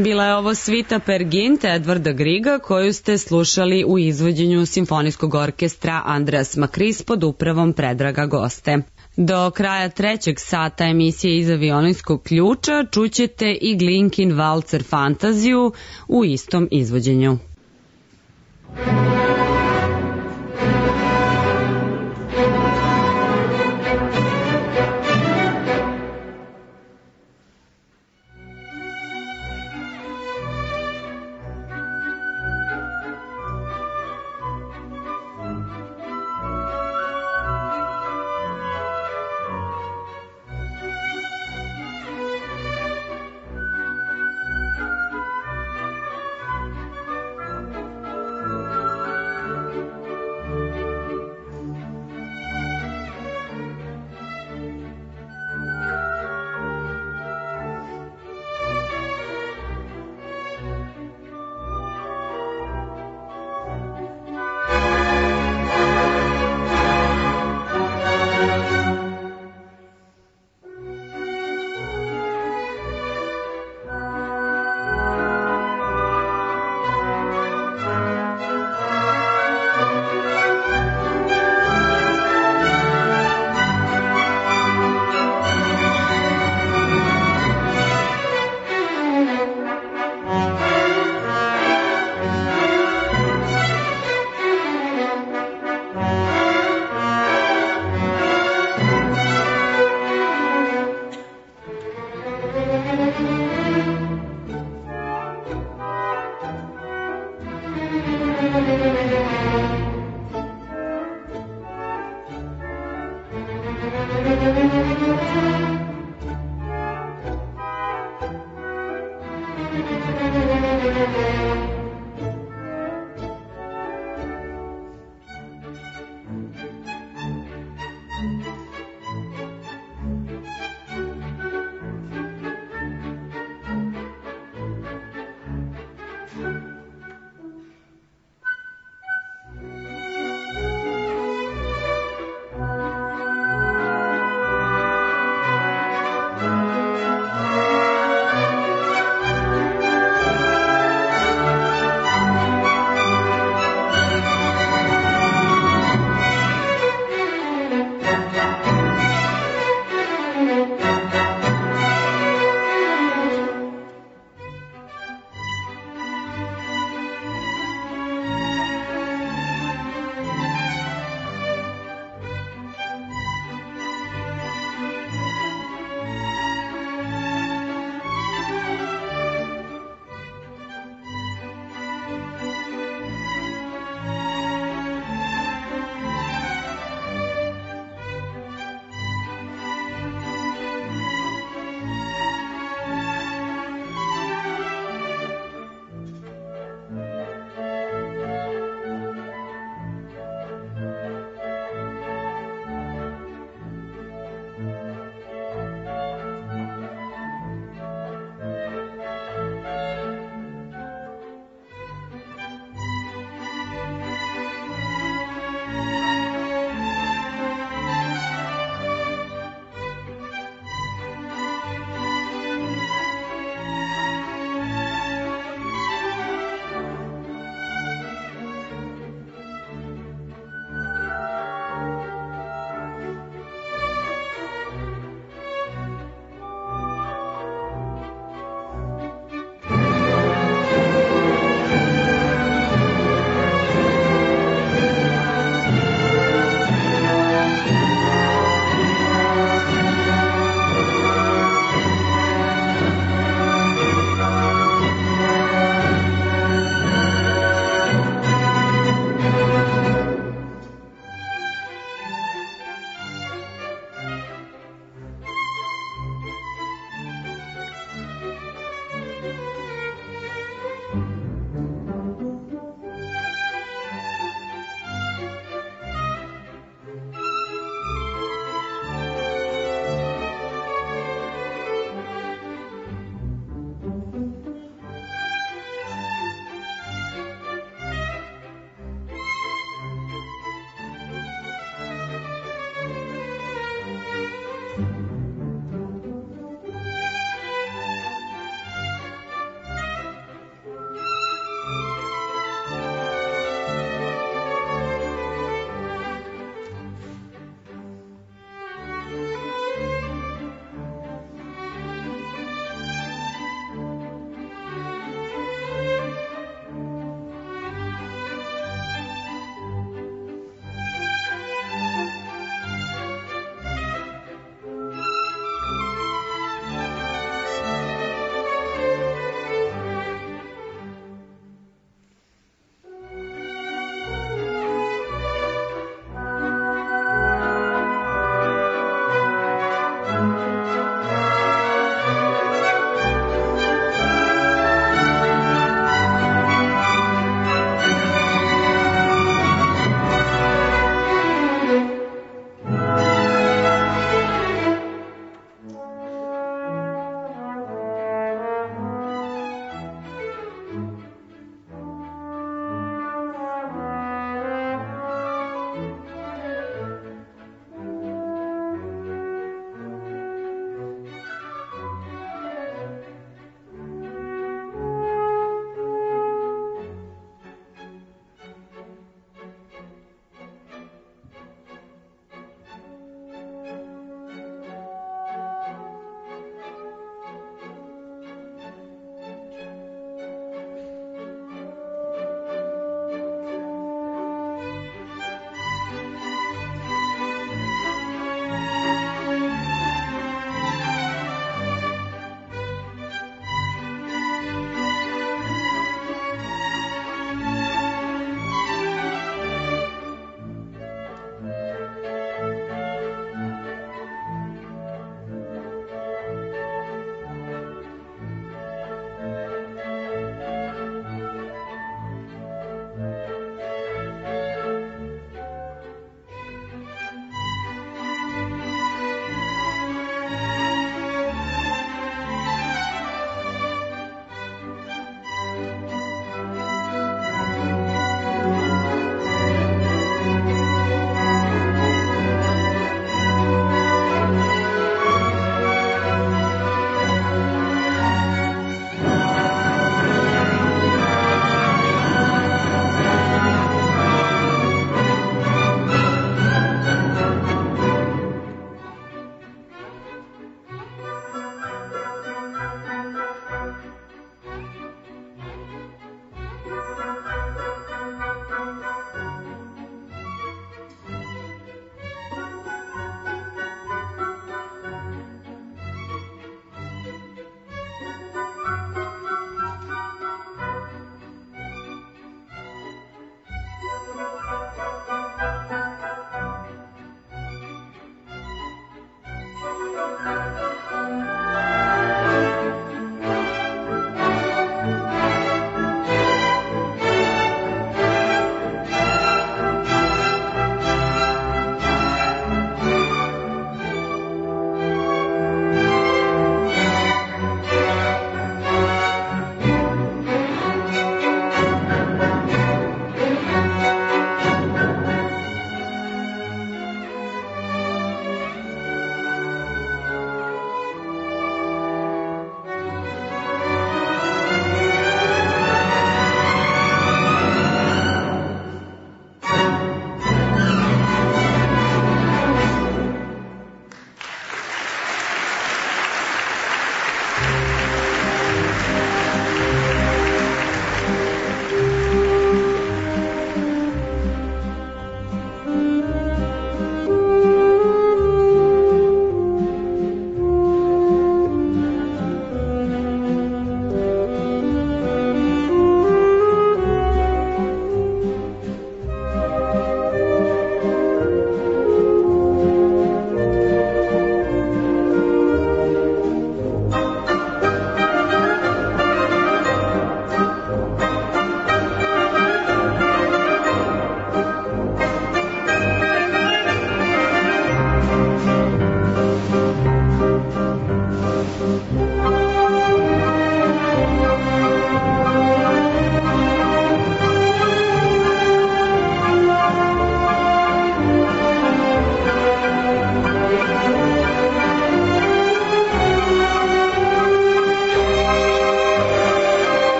Bila je ovo svita Per Gint Edvarda Griga koju ste slušali u izvođenju Simfonijskog orkestra Andreas Makris pod upravom Predraga Goste. Do kraja trećeg sata emisije Iza violinskog ključa čućete i Glinkin Valcer Fantaziju u istom izvođenju.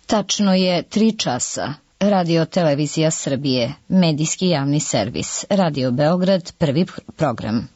Tačno je tri časa. Radio Televizija Srbije, medijski javni servis, Radio Beograd, prvi program.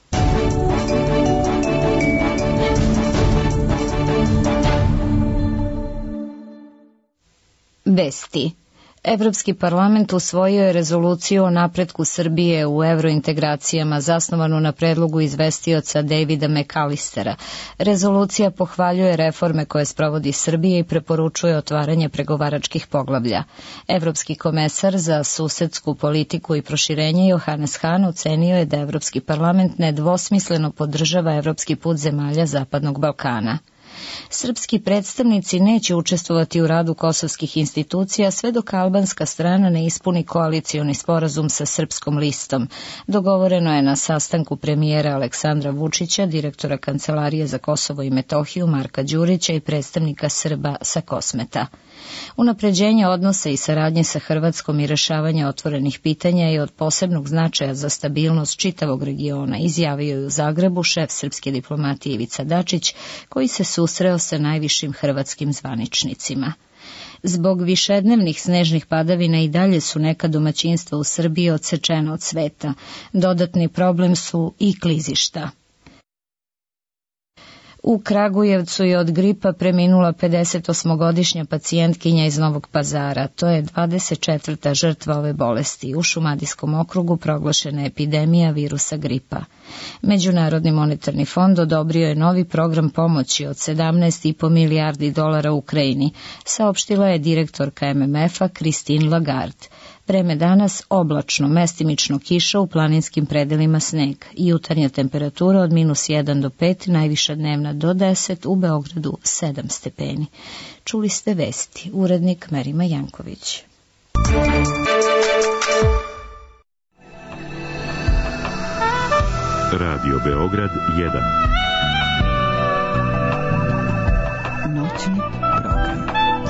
Vesti. Evropski parlament usvojio je rezoluciju o napretku Srbije u evrointegracijama zasnovanu na predlogu izvestioca Davida McAllistera. Rezolucija pohvaljuje reforme koje sprovodi Srbija i preporučuje otvaranje pregovaračkih poglavlja. Evropski komesar za susedsku politiku i proširenje Johannes Hahn ocenio je da Evropski parlament nedvosmisleno podržava evropski put zemalja Zapadnog Balkana. Srpski predstavnici neće učestvovati u radu kosovskih institucija sve dok albanska strana ne ispuni koalicioni sporazum sa Srpskom listom. Dogovoreno je na sastanku premijera Aleksandra Vučića, direktora Kancelarije za Kosovo i Metohiju Marka Đurića i predstavnika Srba sa Kosmeta. Unapređenje odnosa i saradnje sa Hrvatskom i rešavanje otvorenih pitanja je od posebnog značaja za stabilnost čitavog regiona, izjavio je u Zagrebu šef srpske diplomatije Ivica Dačić, koji se susreo sa najvišim hrvatskim zvaničnicima. Zbog višednevnih snežnih padavina i dalje su neka domaćinstva u Srbiji odsečena od sveta. Dodatni problem su i klizišta. U Kragujevcu je od gripa preminula pedesetosmogodišnja pacijentkinja iz Novog Pazara. To je dvadeset četvrta žrtva ove bolesti. U Šumadijskom okrugu proglašena je epidemija virusa gripa. Međunarodni monetarni fond odobrio je novi program pomoći od sedamnaest zarez pet milijardi dolara u Ukrajini, saopštila je direktorka M M F-a Christine Lagarde. Vreme danas oblačno, mestimično kiša, u planinskim predelima sneg. Jutarnja temperatura od minus jedan do pet, najviša dnevna do deset, u Beogradu sedam stepeni. Čuli ste vesti, urednik Merima Janković. Radio Beograd jedan. Noćni program.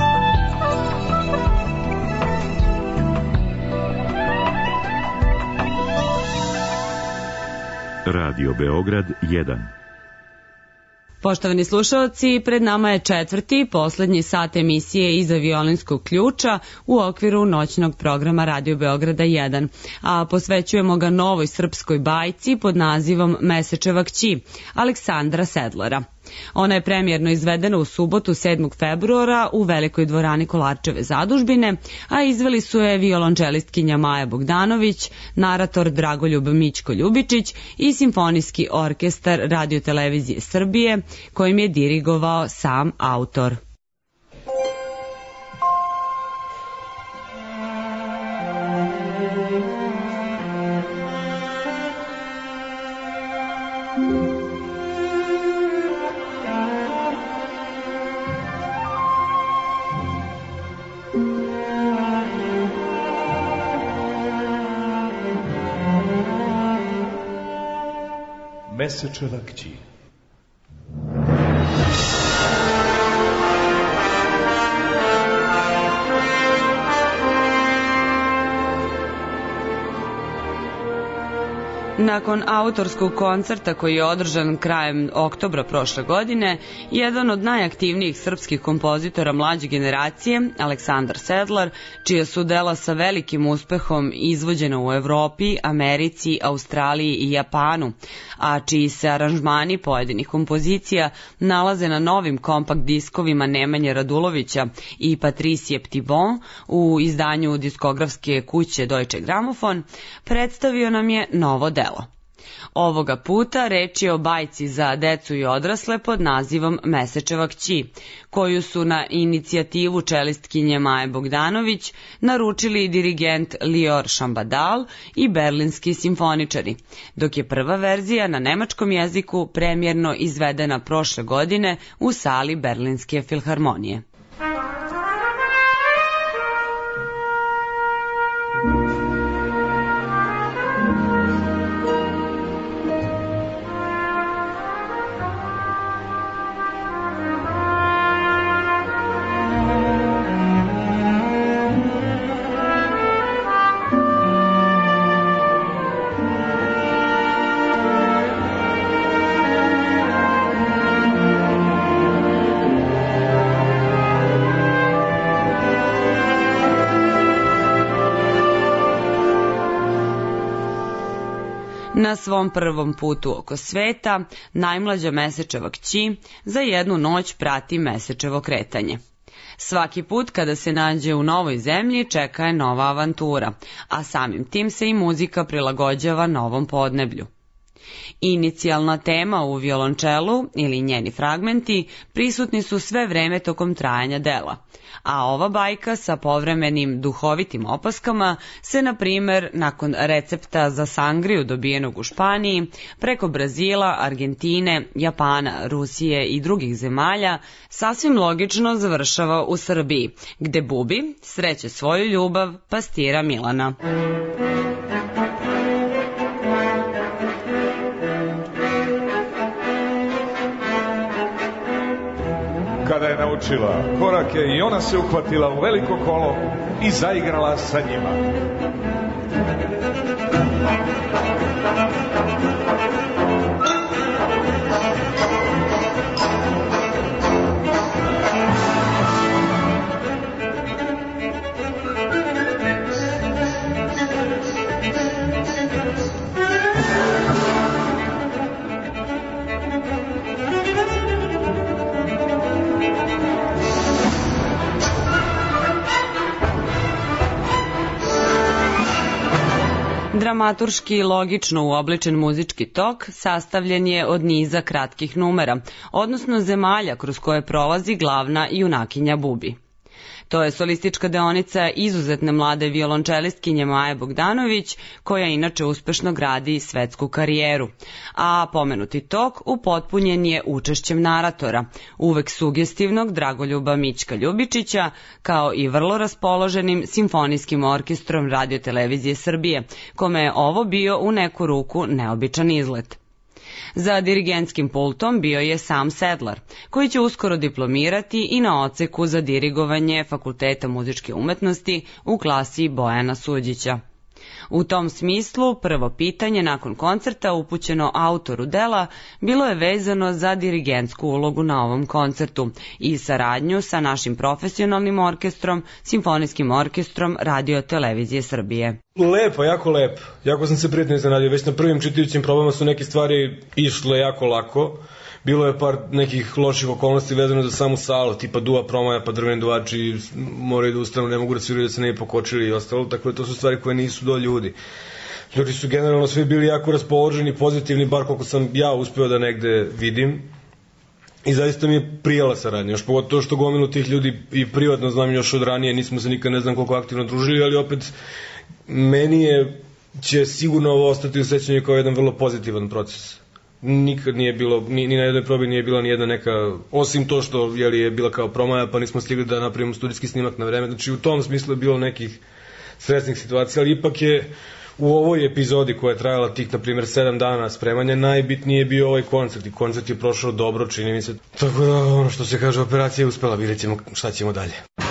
Radio Beograd jedan. Poštovani slušalci, pred nama je četvrti, poslednji sat emisije Iza violinskog ključa u okviru noćnog programa Radio Beograda jedan, a posvećujemo ga novoj srpskoj bajci pod nazivom Mesečeva kći, Aleksandra Sedlara. Ona je premijerno izvedena u subotu sedmog februara u Velikoj dvorani Kolarčeve zadužbine, a izveli su je violončelistkinja Maja Bogdanović, narator Dragoljub Mićko-Ljubičić i simfonijski orkestar Radio-televizije Srbije, kojim je dirigovao sam autor. Mesečeva kći. Nakon autorskog koncerta koji je održan krajem oktobra prošle godine, jedan od najaktivnijih srpskih kompozitora mlađe generacije, Aleksandar Sedlar, čija su dela sa velikim uspehom izvođena u Evropi, Americi, Australiji i Japanu, a čiji se aranžmani pojedinih kompozicija nalaze na novim kompakt diskovima Nemanje Radulovića i Patricije Ptibon u izdanju diskografske kuće Deutsche Grammophon, predstavio nam je novo delo. Ovoga puta reč je o bajci za decu i odrasle pod nazivom Mesečeva kći, koju su na inicijativu čelistkinje Maje Bogdanović naručili dirigent Lior Šambadal i berlinski simfoničari, dok je prva verzija na nemačkom jeziku premijerno izvedena prošle godine u sali Berlinske filharmonije. Na svom prvom putu oko sveta, najmlađa Mesečeva kći za jednu noć prati Mesečevo kretanje. Svaki put kada se nađe u novoj zemlji čeka je nova avantura, a samim tim se i muzika prilagođava novom podneblju. Inicijalna tema u violončelu ili njeni fragmenti prisutni su sve vreme tokom trajanja dela, a ova bajka sa povremenim duhovitim opaskama se, na primer, nakon recepta za sangriju dobijenog u Španiji, preko Brazila, Argentine, Japana, Rusije i drugih zemalja, sasvim logično završava u Srbiji, gde Bubi sreće svoju ljubav, pastira Milana. Kada je naučila korake i ona se uhvatila u veliko kolo i zaigrala sa njima. Dramaturški i logično uobličen muzički tok sastavljen je od niza kratkih numera, odnosno zemalja kroz koje prolazi glavna junakinja Bubi. To je solistička deonica izuzetne mlade violončelistkinje Maje Bogdanović, koja inače uspešno gradi svetsku karijeru, a pomenuti tok upotpunjen je učešćem naratora, uvek sugestivnog Dragoljuba Mićka Ljubičića, kao i vrlo raspoloženim simfonijskim orkestrom Radio-televizije Srbije, kome je ovo bio u neku ruku neobičan izlet. Za dirigentskim pultom bio je Sam Sedlar, koji će uskoro diplomirati i na odseku za dirigovanje Fakulteta muzičke umetnosti u klasi Bojana Suđića. U tom smislu, prvo pitanje nakon koncerta upućeno autoru dela bilo je vezano za dirigentsku ulogu na ovom koncertu i saradnju sa našim profesionalnim orkestrom, Simfonijskim orkestrom Radio-televizije Srbije. Lepo, jako lepo. Jako sam se prijatno iznenadio. Već na prvim čitajućim probama su neke stvari išle jako lako. Bilo je par nekih loših okolnosti vezano za samu salu, tipa duva promaja, pa drveni duvači moraju da ustanu, ne mogu da sviraju da se ne bi pokočili i ostalo, tako da to su stvari koje nisu do ljudi. Ljudi su generalno svi bili jako raspoloženi, pozitivni, bar koliko sam ja uspeo da negde vidim. I zaista mi je prijela saradnja, još pogotovo što gomilu tih ljudi i privatno znam još od ranije, nismo se nikad ne znam koliko aktivno družili, ali opet meni je, će sigurno ovo ostati u sećanju kao jedan vrlo pozitivan proces. Nikad nije bilo, ni, ni na jednoj probi nije bila ni jedna neka, osim to što jeli, je bila kao promaja, pa nismo stigli da napravimo studijski snimak na vreme, znači u tom smislu je bilo nekih stresnih situacija, ali ipak je u ovoj epizodi koja je trajala tih, na primjer, sedam dana spremanja, najbitnije je bio ovaj koncert i koncert je prošao dobro, čini mi se, tako da ono što se kaže, operacija je uspela, vidjet ćemo šta ćemo dalje.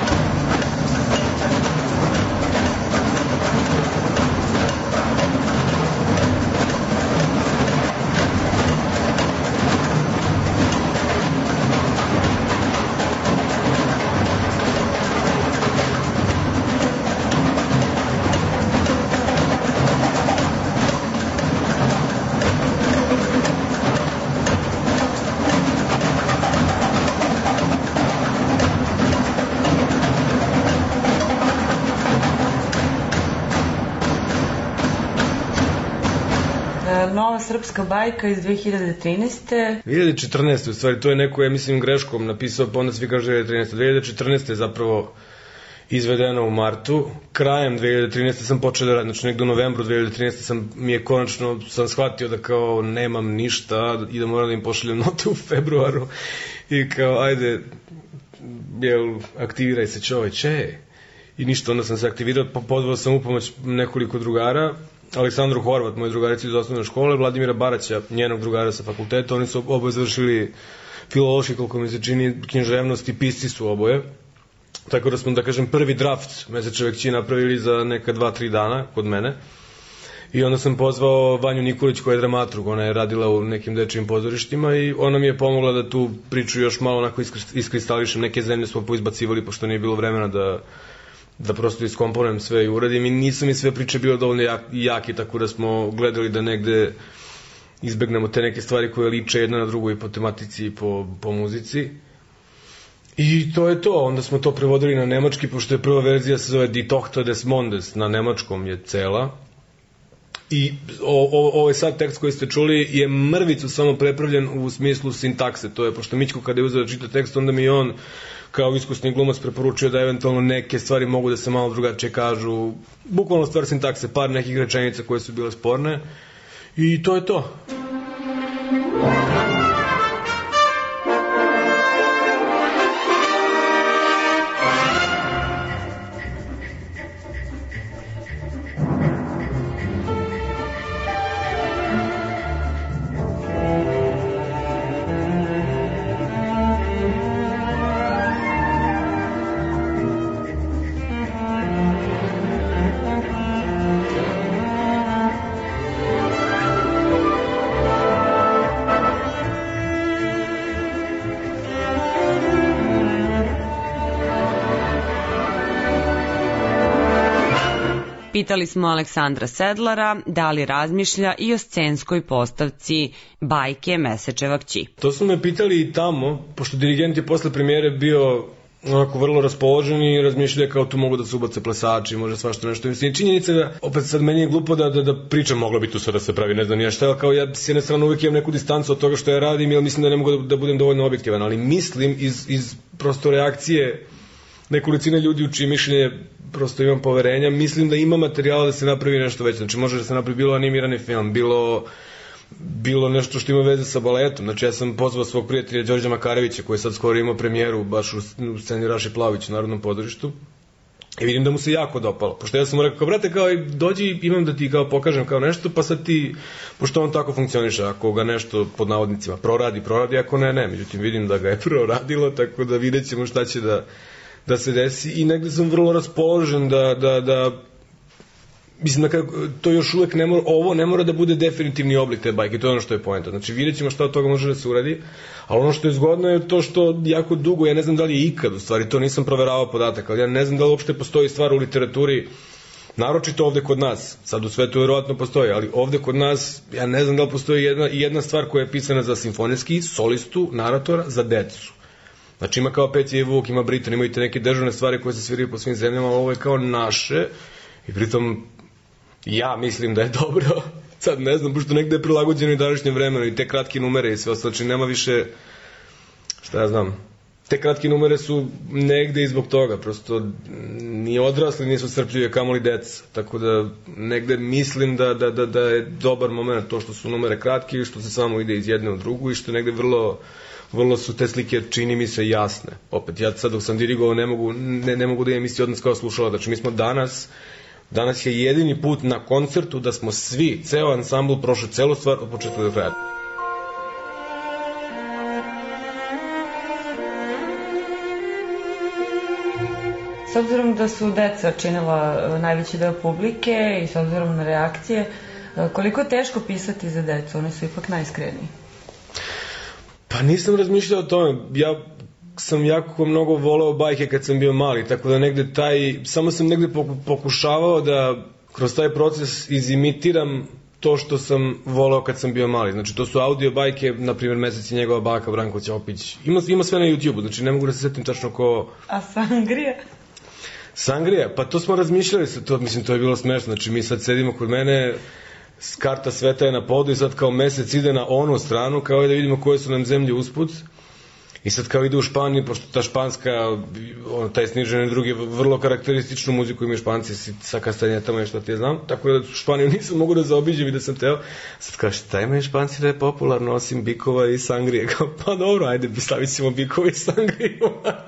Nova srpska bajka iz dve hiljade trinaeste. dve hiljade četrnaeste, u stvari, to je neko, ja mislim, greškom napisao, pa onda svi kaže dve hiljade trinaeste. dve hiljade četrnaeste je zapravo izvedeno u martu. Krajem dve hiljade trinaeste sam počeo da radim, znači nekdo u novembru dve hiljade trinaeste sam, mi je konačno, sam shvatio da kao nemam ništa i da moram da im pošaljem note u februaru i kao, ajde, jel, aktiviraj se čoveče. I ništa, onda sam se aktivirao, pozvao sam u pomoć nekoliko drugara, Aleksandru Horvat, moj drugarici iz osnovne škole, Vladimira Baraća, njenog drugara sa fakulteta, oni su oboje završili filološki, koliko mi se čini, književnost i pisci su oboje. Tako da smo, da kažem, prvi draft Mesečeve kći napravili za neka dva, tri dana kod mene. I onda sam pozvao Vanju Nikolić koja je dramaturg, ona je radila u nekim dečijim pozorištima i ona mi je pomogla da tu priču još malo onako iskristališem, neke zemlje smo poizbacivali pošto nije bilo vremena da da prosto iskomponujem sve i uradim i nisam mi sve priče bilo dovoljno jak, jaki, tako da smo gledali da negde izbegnemo te neke stvari koje liče jedna na drugu i po tematici i po, po muzici. I to je to, onda smo to prevodili na nemački, pošto je prva verzija se zove Die Tochter des Mondes, na nemačkom je cela. I o, o, ovaj sad tekst koji ste čuli je mrvicu samo prepravljen u smislu sintakse, to je, pošto Mićko kada je uzeo da čita tekst, onda mi je on kao iskusni glumac preporučio da eventualno neke stvari mogu da se malo drugačije kažu, bukvalno stvar sintakse, par nekih rečenica koje su bile sporne i to je to. Pitali smo Aleksandra Sedlara da li razmišlja i o scenskoj postavci bajke Mesečeva kći. To su me pitali i tamo, pošto dirigent je posle premijere bio onako vrlo raspoložen i razmišljaju kao tu mogu da se ubace plesači, može svašta nešto. Mislim, činjenica da, opet sad meni je glupo da, da, da pričam, mogla bi tu sad da se pravi, ne znam nije šta, kao ja s jedne strane uvijek imam neku distancu od toga što ja radim, jer mislim da ne mogu da, da budem dovoljno objektivan, ali mislim iz, iz prosto reakcije nekolicine ljudi u čije mišljenje prosto imam poverenja, mislim da ima materijala da se napravi nešto veće, znači može da se napravi bilo animirani film, bilo bilo nešto što ima veze sa baletom, znači ja sam pozvao svog prijatelja Đorđa Makarevića koji sad skoro imao premijeru baš u, u sceni Raši Plavić u Narodnom pozorištu i vidim da mu se jako dopalo, pošto ja sam mu rekao kao brate kao dođi imam da ti kao pokažem kao nešto pa sad ti, pošto on tako funkcioniše, ako ga nešto pod navodnicima proradi, proradi, ako ne, ne, međutim vidim da ga je proradilo, tako da vidjet ćemo šta će da da se desi i negde sam vrlo raspoložen da, da, da mislim da kako, to još uvek ne mora, ovo ne mora da bude definitivni oblik te bajke, to je ono što je poenta, znači vidjet ćemo šta od toga može da se uradi, ali ono što je zgodno je to što jako dugo, ja ne znam da li je ikad, u stvari to nisam proveravao podatak, ali ja ne znam da li uopšte postoji stvar u literaturi, naročito ovde kod nas, sad u svetu vjerovatno postoji, ali ovde kod nas, ja ne znam da li postoji jedna, jedna stvar koja je pisana za simfonijski, solistu, naratora, za decu. Znači ima kao Petja i Vuk, ima Britan, imaju te neke državne stvari koje se sviraju po svim zemljama, ovo je kao naše i pritom ja mislim da je dobro, sad ne znam, pošto negde je prilagođeno i današnjem vremenu i te kratke numere i sve ostalo, znači nema više, šta ja znam, te kratke numere su negde i zbog toga, prosto ni odrasli nisu strpljivi, kamoli deca, tako da negde mislim da, da, da, da je dobar moment to što su numere kratke i što se samo ide iz jedne u drugu i što negde vrlo vrlo su te slike, čini mi se, jasne. Opet, ja sad dok sam dirigovao ne mogu, ne, ne mogu da imam isti odnos kao slušala. Znači, mi smo danas, danas je jedini put na koncertu da smo svi, ceo ansambl prošli celu stvar od početka do kraja. S obzirom da su deca činila najveći deo publike i s obzirom na reakcije, koliko je teško pisati za decu? Oni su ipak najiskreniji. Pa nisam razmišljao o tome, ja sam jako mnogo voleo bajke kad sam bio mali, tako da negde taj, samo sam negde pokušavao da kroz taj proces izimitiram to što sam voleo kad sam bio mali, znači to su audio bajke, na primjer Mesec i njegova baka, Branko Ćopić, ima, ima sve na YouTube-u, znači ne mogu da se setim tačno ko... A Sangrija? Sangrija, pa to smo razmišljali se, to, mislim to je bilo smešno, znači mi sad sedimo kod mene, karta sveta je na podu i sad kao Mesec ide na onu stranu, kao je da vidimo koje su nam zemlje usput i sad kao ide u Španiji, pošto ta španska, ono, taj sniženi drugi, vrlo karakterističnu muziku imaju Španci sa kastanjetama i što ti je znam, tako da u Španiju nisam mogu da zaobiđem i da sam teo, sad kao šta imaju Španci da je popularno osim bikova i sangrije, kao pa dobro, ajde stavit ćemo bikova i sangriju.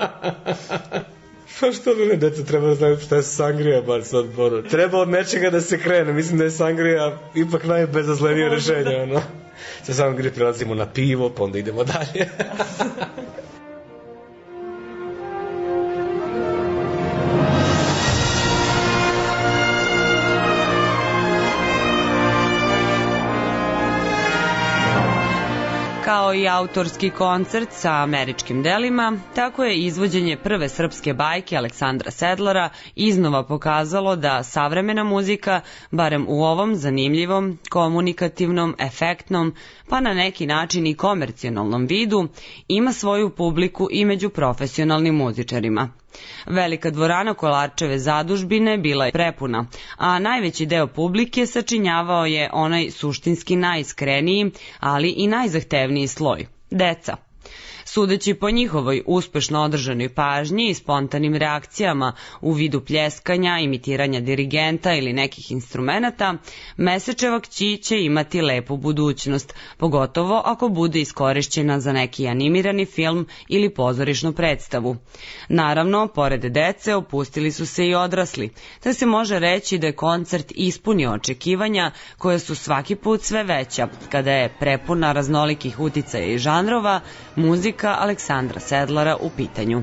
Pa što da ne, deca treba da znaju šta je sangrija, bar sad, boro. Treba od nečega da se krene, mislim da je sangrija ipak najbezazlenije rešenje, ono. Sa sangrije prilazimo na pivo, pa onda idemo dalje. Kao i autorski koncert sa američkim delima, tako je izvođenje prve srpske bajke Aleksandra Sedlara iznova pokazalo da savremena muzika, barem u ovom zanimljivom, komunikativnom, efektnom, pa na neki način i komercionalnom vidu, ima svoju publiku i među profesionalnim muzičarima. Velika dvorana Kolarčeve zadužbine bila je prepuna, a najveći deo publike sačinjavao je onaj suštinski najiskreniji, ali i najzahtevniji sloj – deca. Sudeći po njihovoj uspešno održanoj pažnji i spontanim reakcijama u vidu pljeskanja, imitiranja dirigenta ili nekih instrumenata, Mesečeva kći će imati lepu budućnost, pogotovo ako bude iskorišćena za neki animirani film ili pozorišnu predstavu. Naravno, pored dece opustili su se i odrasli, te se može reći da je koncert ispunio očekivanja koja su svaki put sve veća, kada je prepuna raznolikih uticaja i žanrova muzika Aleksandra Sedlara u pitanju.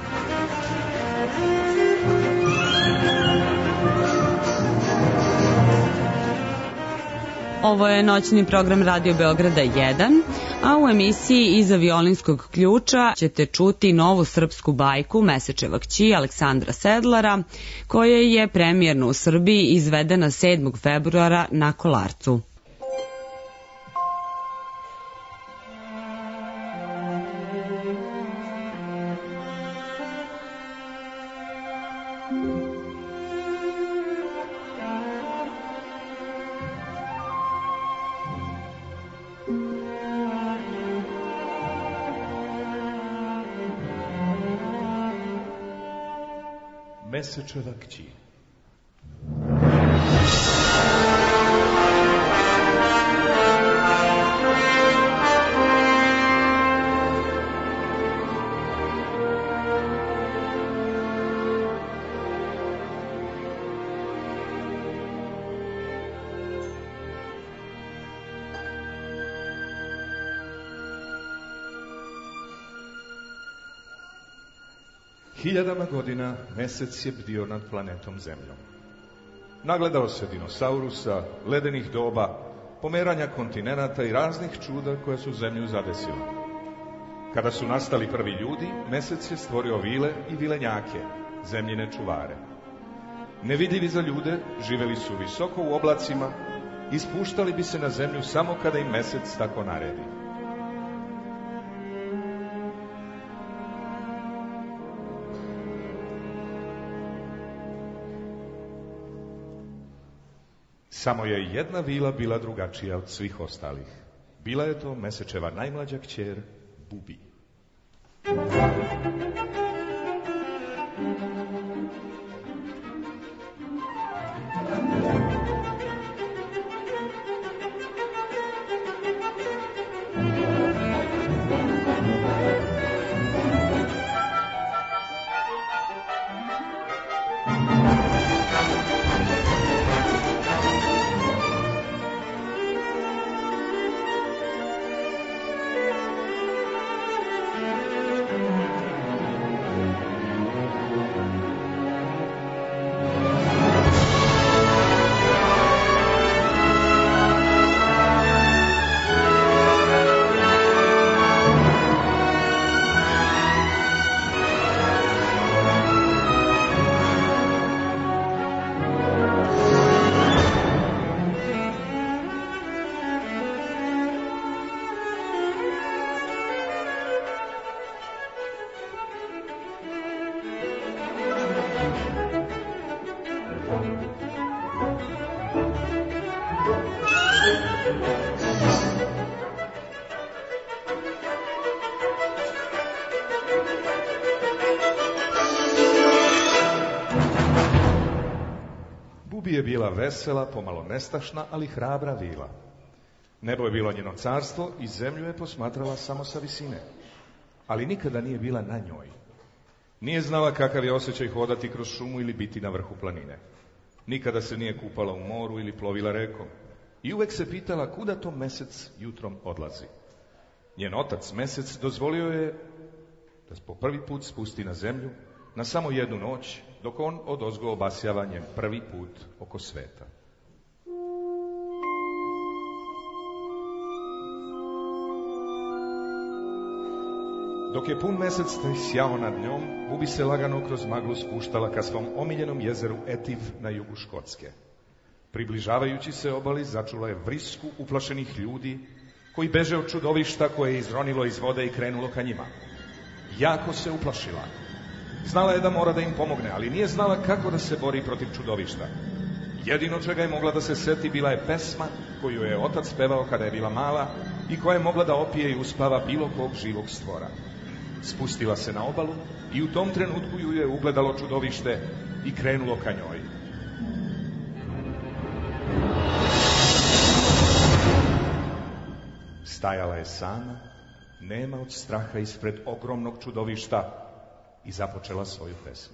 Ovo je noćni program Radio Beograda jedan, a u emisiji Iza violinskog ključa ćete čuti novu srpsku bajku Mesečeva kći Aleksandra Sedlara, koja je premijerno u Srbiji izvedena sedmog februara na Kolarcu. Mesečeva kći. Hiljadama godina mesec je bdio nad planetom Zemljom. Nagledao se dinosaurusa, ledenih doba, pomeranja kontinenata i raznih čuda koja su Zemlju zadesila. Kada su nastali prvi ljudi, mesec je stvorio vile i vilenjake, zemljine čuvare. Nevidljivi za ljude, živeli su visoko u oblacima i spuštali bi se na Zemlju samo kada im mesec tako naredi. Samo je jedna vila bila drugačija od svih ostalih. Bila je to Mesečeva najmlađa kćer, Bubi. Bubi je bila vesela, pomalo nestašna, ali hrabra vila. Nebo je bilo njeno carstvo i zemlju je posmatrala samo sa visine. Ali nikada nije bila na njoj. Nije znala kakav je osjećaj hodati kroz šumu ili biti na vrhu planine. Nikada se nije kupala u moru ili plovila rekom. I uvek se pitala kuda to mesec jutrom odlazi. Njen otac mesec dozvolio je da po prvi put spusti na zemlju na samo jednu noć, dok on odozgo obasjava njen prvi put oko sveta. Dok je pun mesec sjao nad njom, Bubi se lagano kroz maglu spuštala ka svom omiljenom jezeru Etiv na jugu Škotske. Približavajući se obali, začula je vrisku uplašenih ljudi koji beže od čudovišta koje je izronilo iz vode i krenulo ka njima. Jako se uplašila. Znala je da mora da im pomogne, ali nije znala kako da se bori protiv čudovišta. Jedino čega je mogla da se seti bila je pesma koju je otac pevao kada je bila mala i koja je mogla da opije i uspava bilo kog živog stvora. Spustila se na obalu i u tom trenutku ju je ugledalo čudovište i krenulo ka njoj. Stajala je sama, nema od straha ispred ogromnog čudovišta i započela svoju pesmu.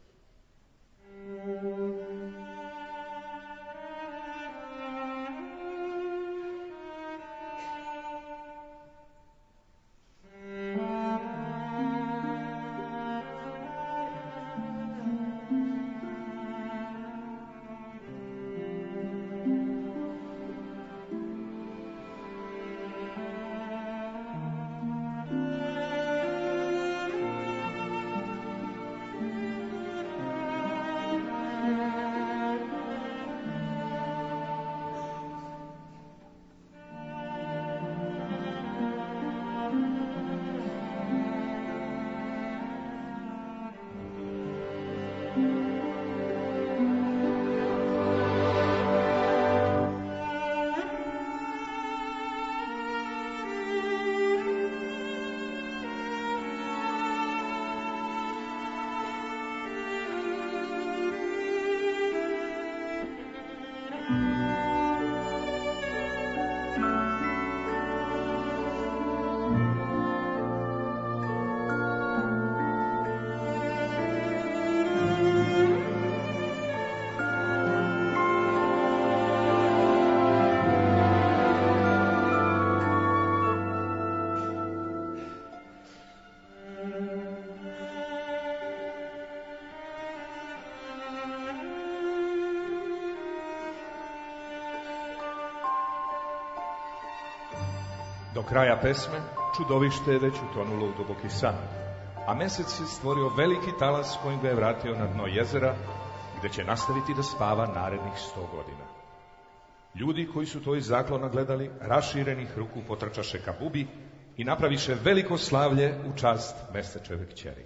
Do kraja pesme čudovište je već utonulo u duboki san, a mesec je stvorio veliki talas kojim ga je vratio na dno jezera, gde će nastaviti da spava narednih sto godina. Ljudi koji su to iz zaklona gledali, raširenih ruku potrčaše ka Bubi i napraviše veliko slavlje u čast mesečeve kćeri.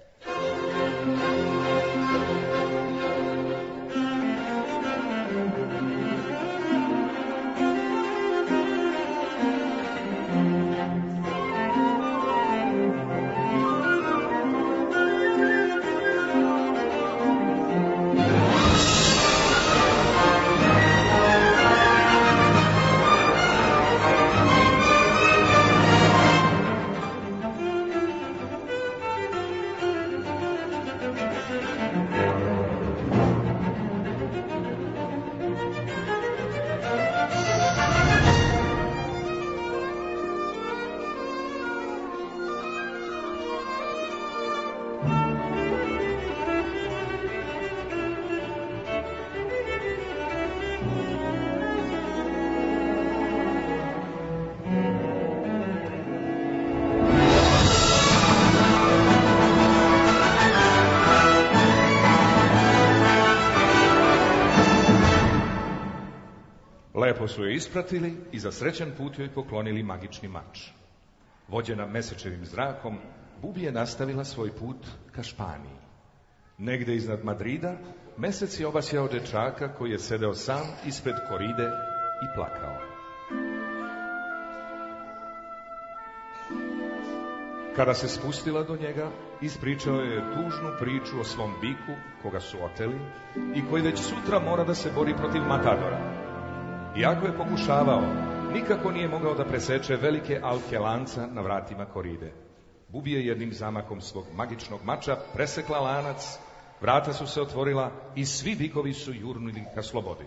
Lepo su je ispratili i za srećan put joj poklonili magični mač. Vođena mesečevim zrakom, Bubi je nastavila svoj put ka Španiji. Negde iznad Madrida, mesec je obasjao dečaka koji je sedeo sam ispred koride i plakao. Kada se spustila do njega, ispričao je tužnu priču o svom biku, koga su oteli, i koji već sutra mora da se bori protiv matadora. Iako je pokušavao, nikako nije mogao da preseče velike alke lanca na vratima koride. Bubi je jednim zamakom svog magičnog mača presekla lanac, vrata su se otvorila i svi bikovi su jurnuli ka slobodi.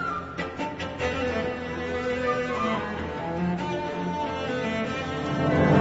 Thank you.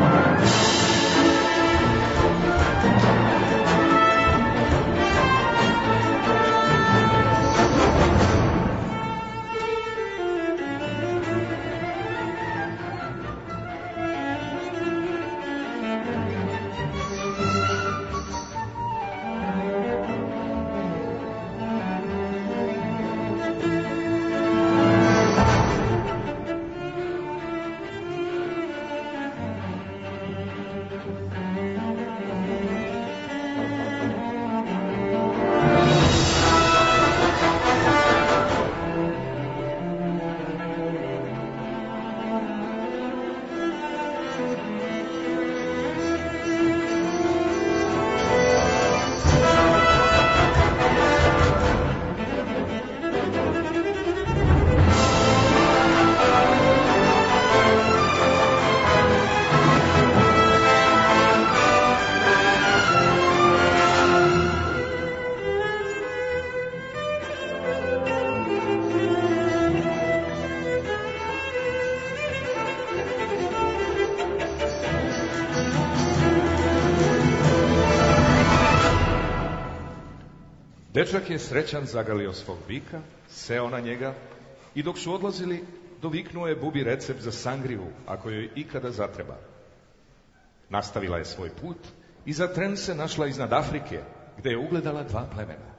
Dečak je srećan zagrlio svog bika, seo na njega i dok su odlazili, doviknuo je Bubi recept za sangriju, ako joj ikada zatreba. Nastavila je svoj put i za tren se našla iznad Afrike, gde je ugledala dva plemena.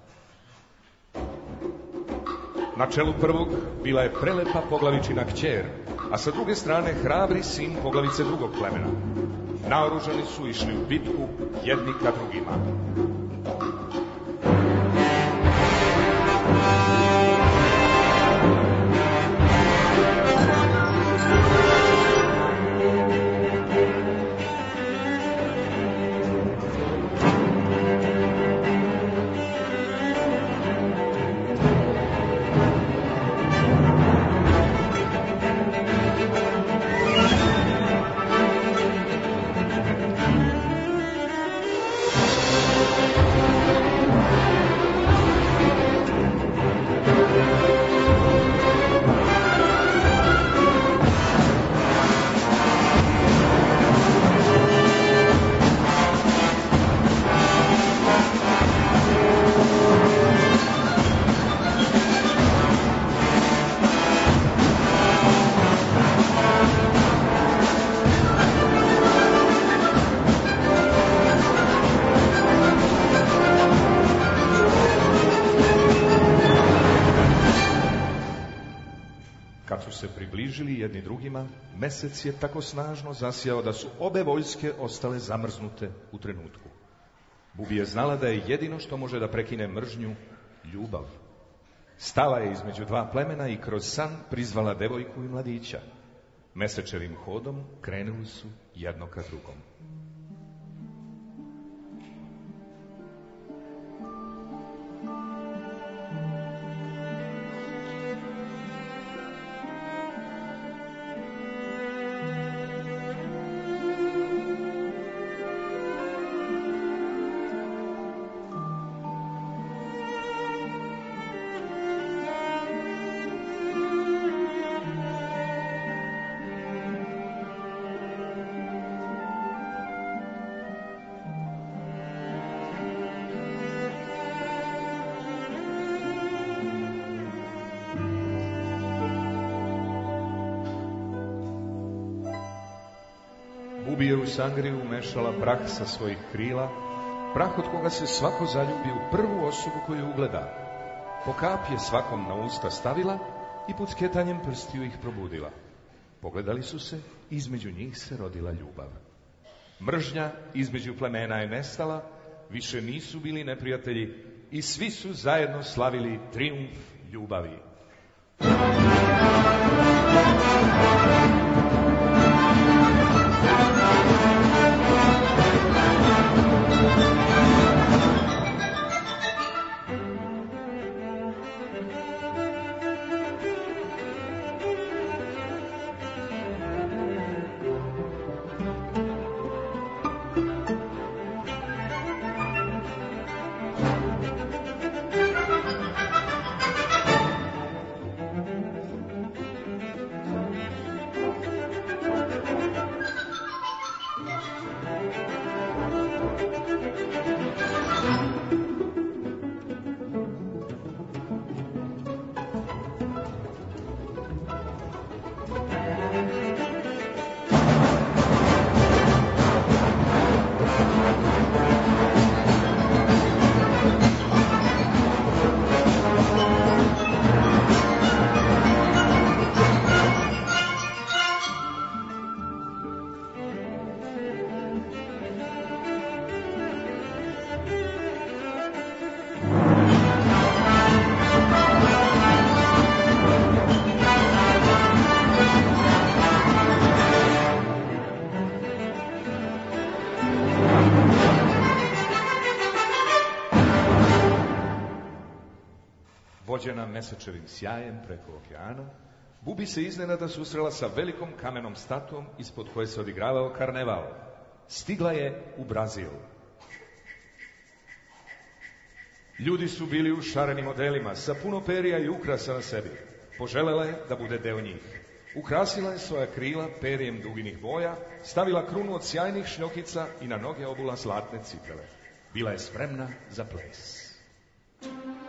Na čelu prvog bila je prelepa poglavičina kćer, a sa druge strane hrabri sin poglavice drugog plemena. Naoružani su išli u bitku jedni ka drugima. Jedni drugima, mesec je tako snažno zasjao da su obe vojske ostale zamrznute u trenutku. Bubi je znala da je jedino što može da prekine mržnju ljubav. Stala je između dva plemena i kroz san prizvala devojku i mladića. Mesečevim hodom krenuli su jedno ka drugom. Bubi je u sangriju umešala prah sa svojih krila, prah od koga se svako zaljubi u prvu osobu koju ugleda. Po kap je svakom na usta stavila i pod sketanjem prstiju ih probudila. Pogledali su se, između njih se rodila ljubav. Mržnja između plemena je nestala, više nisu bili neprijatelji i svi su zajedno slavili trijumf ljubavi. Vođena mesečevim sjajem preko okeana, Bubi se iznenada susrela sa velikom kamenom statuom ispod koje se odigravao karneval. Stigla je u Brazil. Ljudi su bili u šarenim odelima, sa puno perija i ukrasa na sebi. Poželela je da bude deo njih. Ukrasila je svoja krila perijem duginih boja, stavila krunu od sjajnih šljokica i na noge obula zlatne cipele. Bila je spremna za ples.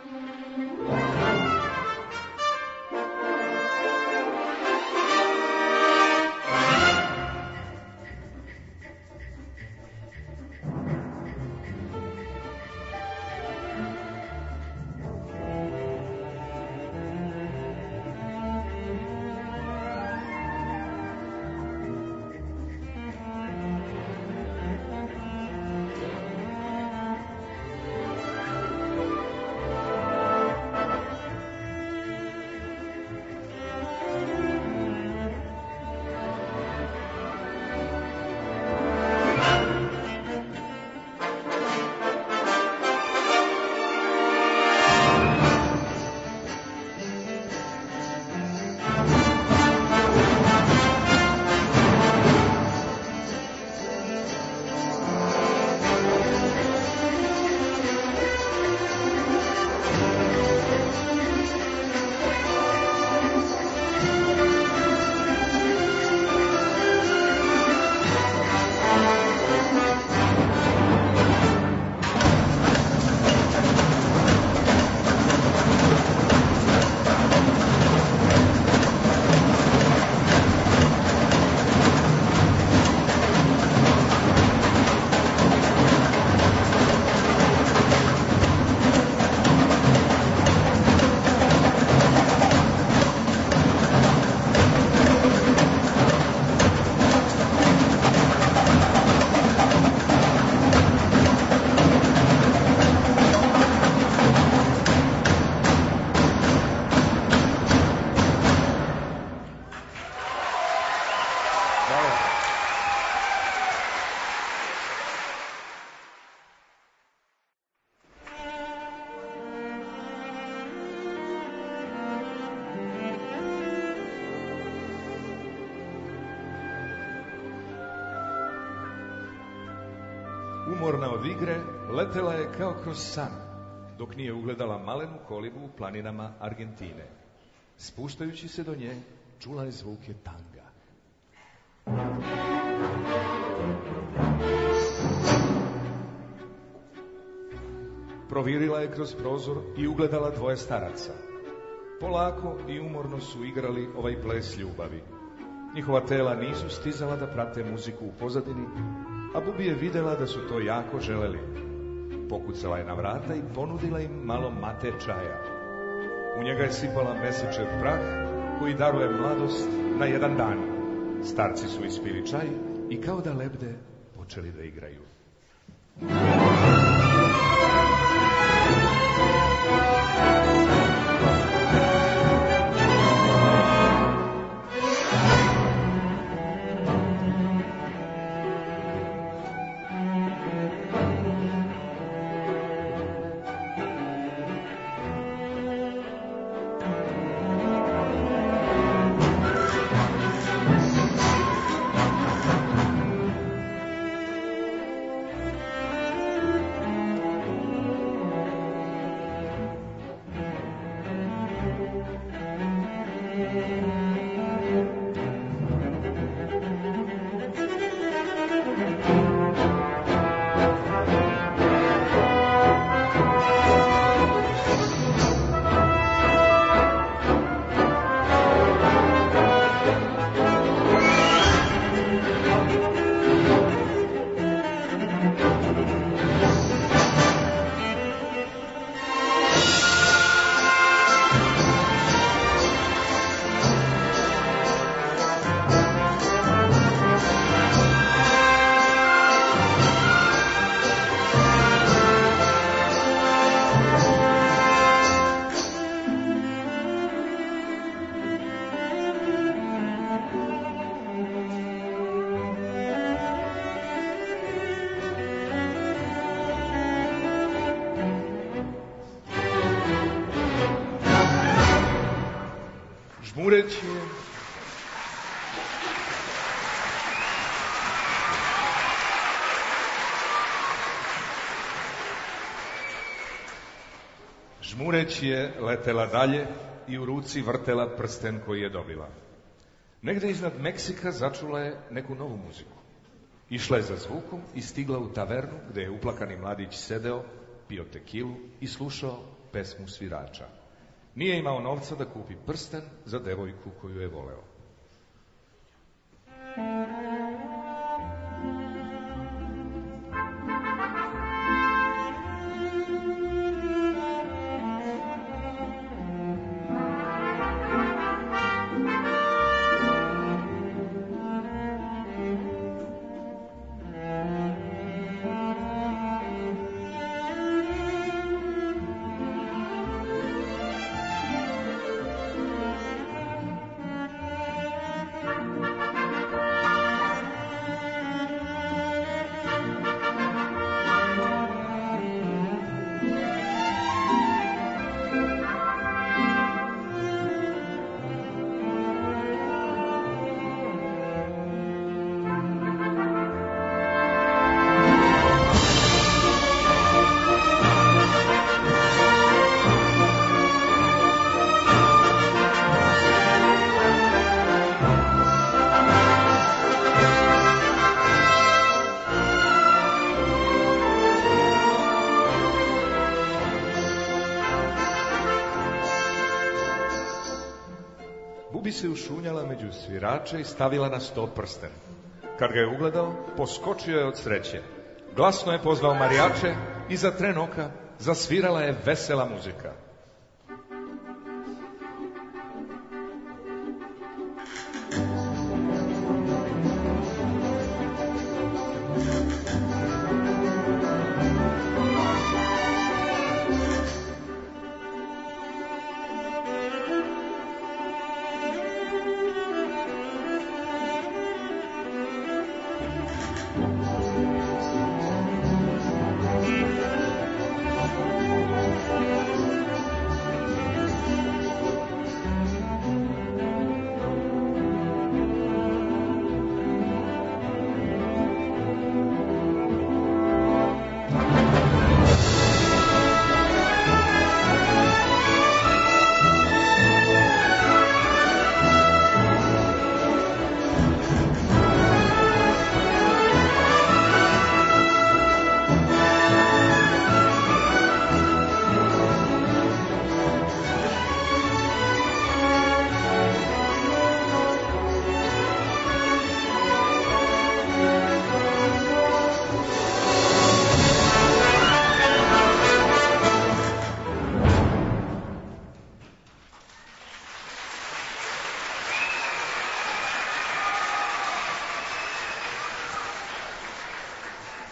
Umorna od igre, letela je kao kroz san, dok nije ugledala malenu kolibu u planinama Argentine. Spuštajući se do nje, čula je zvuke tanga. Provirila je kroz prozor i ugledala dvoje staraca. Polako i umorno su igrali ovaj ples ljubavi. Njihova tela nisu stizala da prate muziku u pozadini, a Bubi je videla da su to jako želeli. Pokucala je na vrata i ponudila im malo mate čaja. U njega je sipala mesečev prah koji daruje mladost na jedan dan. Starci su ispili čaj i kao da lebde počeli da igraju. Žmureći je Žmureći je letela dalje i u ruci vrtela prsten koji je dobila. Negde iznad Meksika začula je neku novu muziku. Išla je za zvukom i stigla u tavernu gde je uplakani mladić sedeo, pio tekilu i slušao pesmu svirača. Nije imao novca da kupi prsten za devojku koju je voleo. Bubi se ušunjala među svirače i stavila na sto prsten. Kad ga je ugledao, poskočio je od sreće. Glasno je pozvao marijače i za tren oka zasvirala je vesela muzika.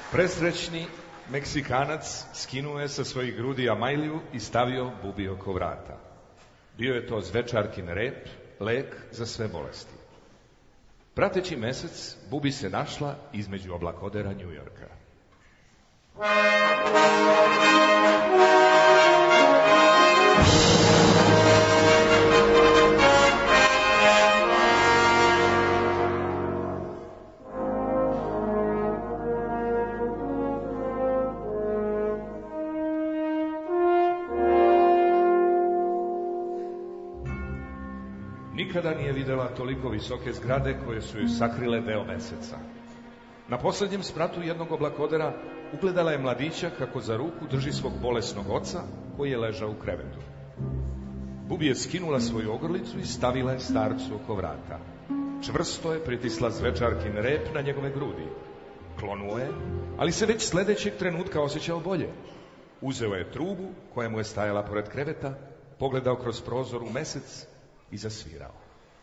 Presrećni Meksikanac skinuo je sa svojih grudi amajliju i stavio Bubi oko vrata. Bio je to zvečarkin rep, lek za sve bolesti. Prateći mesec, Bubi se našla između oblakodera Njujorka. Nikada nije videla toliko visoke zgrade koje su joj sakrile deo meseca. Na poslednjem spratu jednog oblakodera ugledala je mladića kako za ruku drži svog bolesnog oca koji je ležao u krevetu. Bubi je skinula svoju ogrlicu i stavila je starcu oko vrata. Čvrsto je pritisla zvečarkin rep na njegove grudi. Klonuo je, ali se već sledećeg trenutka osjećao bolje. Uzeo je trubu koja mu je stajala pored kreveta, pogledao kroz prozor u mesec i zasvirao.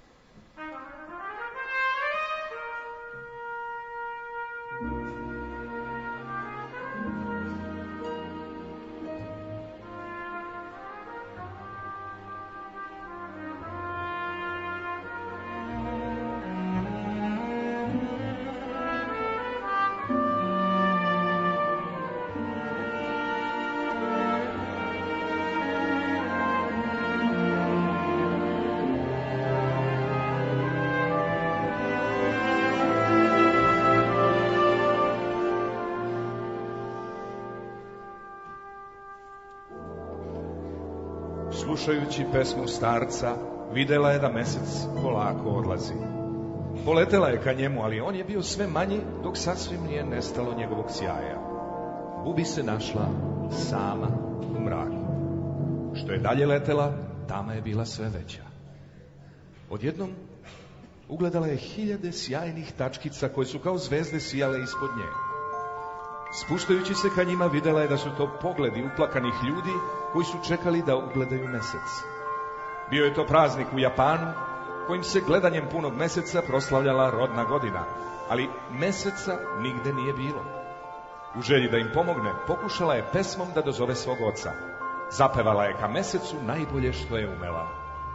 Slušajući pesmu starca, videla je da mesec polako odlazi. Poletela je ka njemu, ali on je bio sve manji, dok sasvim nije nestalo njegovog sjaja. Bubi se našla sama u mraku. Što je dalje letela, tama je bila sve veća. Odjednom ugledala je hiljade sjajnih tačkica koje su kao zvezde sijale ispod nje. Spuštajući se ka njima, videla je da su to pogledi uplakanih ljudi koji su čekali da ugledaju mesec. Bio je to praznik u Japanu, kojim se gledanjem punog meseca proslavljala rodna godina, ali meseca nigde nije bilo. U želji da im pomogne, pokušala je pesmom da dozove svog oca. Zapevala je ka mesecu najbolje što je umela.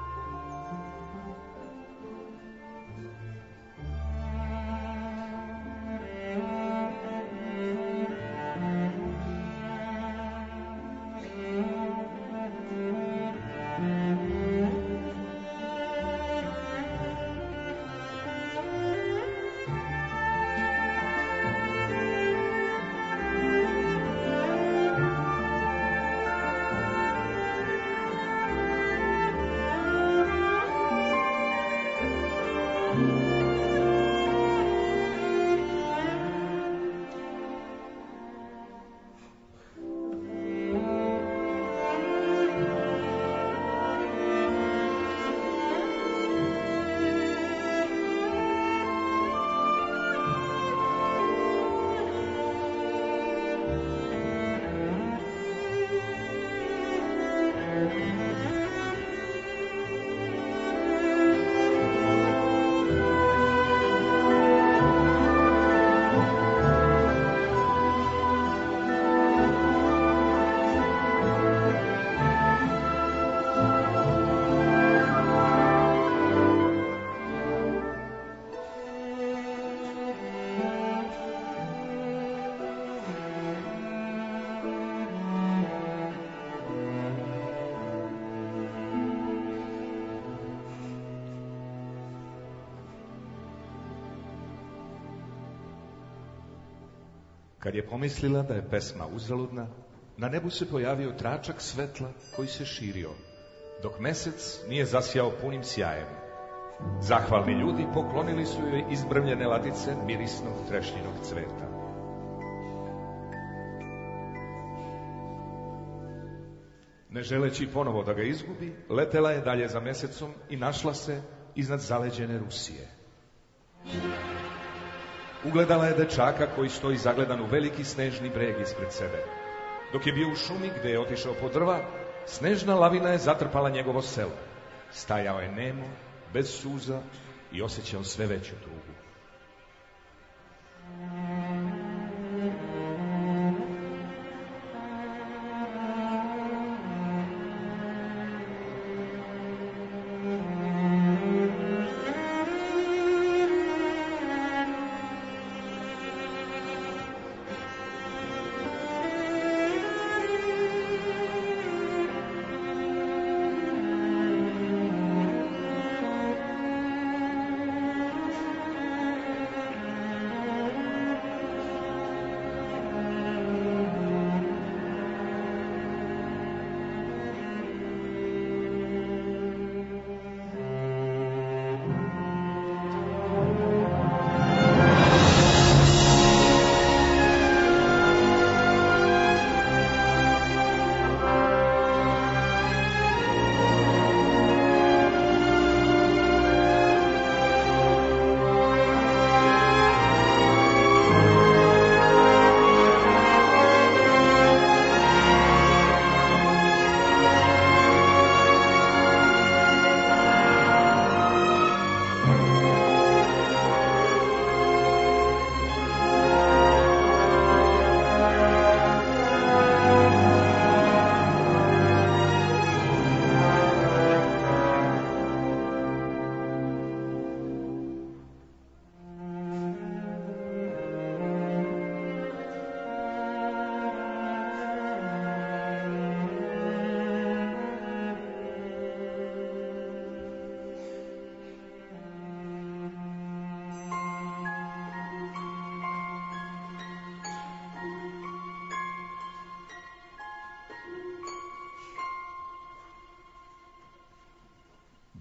Kad je pomislila da je pesma uzaludna, na nebu se pojavio tračak svetla koji se širio, dok mesec nije zasjao punim sjajem. Zahvalni ljudi poklonili su joj izbrvljene latice mirisnog trešnjinog cveta. Ne želeći ponovo da ga izgubi, letela je dalje za mesecom i našla se iznad zaleđene Rusije. Ugledala je dečaka koji stoji zagledan u veliki snežni breg ispred sebe. Dok je bio u šumi gde je otišao po drva, snežna lavina je zatrpala njegovo selo. Stajao je nemo, bez suza i osjećao sve veću tugu.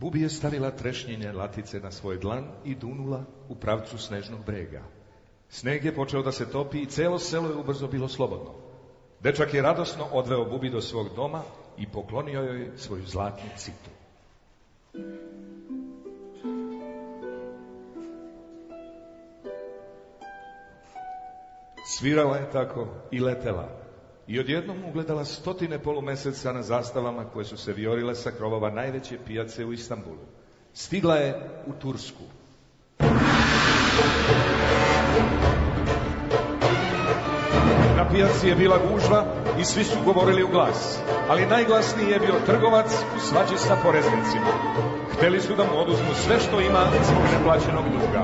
Bubi je stavila trešnjenje latice na svoj dlan i dunula u pravcu snežnog brega. Sneg je počeo da se topi i celo selo je ubrzo bilo slobodno. Dečak je radosno odveo Bubi do svog doma i poklonio joj svoju zlatnu citru. Svirala je tako i letela i odjednom ugledala stotine polumeseca na zastavama koje su se viorile sa krovova najveće pijace u Istanbulu. Stigla je u Tursku. Na pijaci je bila gužva i svi su govorili u glas, ali najglasniji je bio trgovac u svađi sa poreznicima. Hteli su da mu oduzmu sve što ima zbog neplaćenog duga.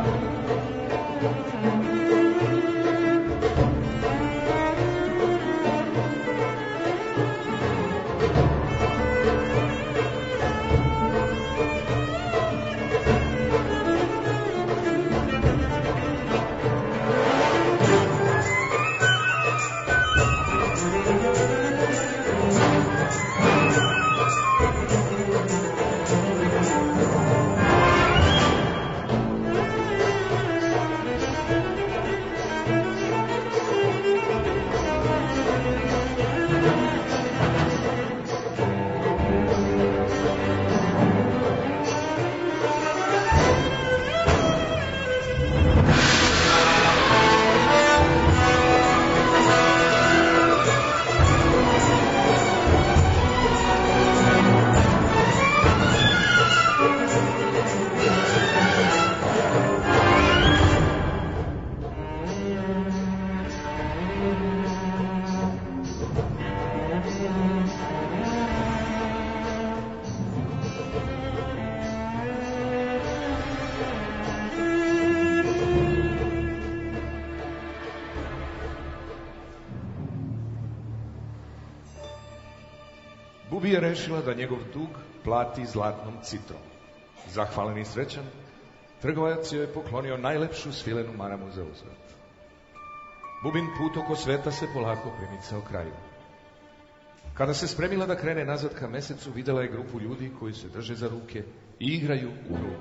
Bubi je rešila da njegov dug plati zlatnom citrom. Zahvalan i srećan, trgovac joj je poklonio najlepšu svilenu maramu za uzvrat. Bubin put oko sveta se polako primicao kraju. Kada se spremila da krene nazad ka mesecu, videla je grupu ljudi koji se drže za ruke i igraju u krug.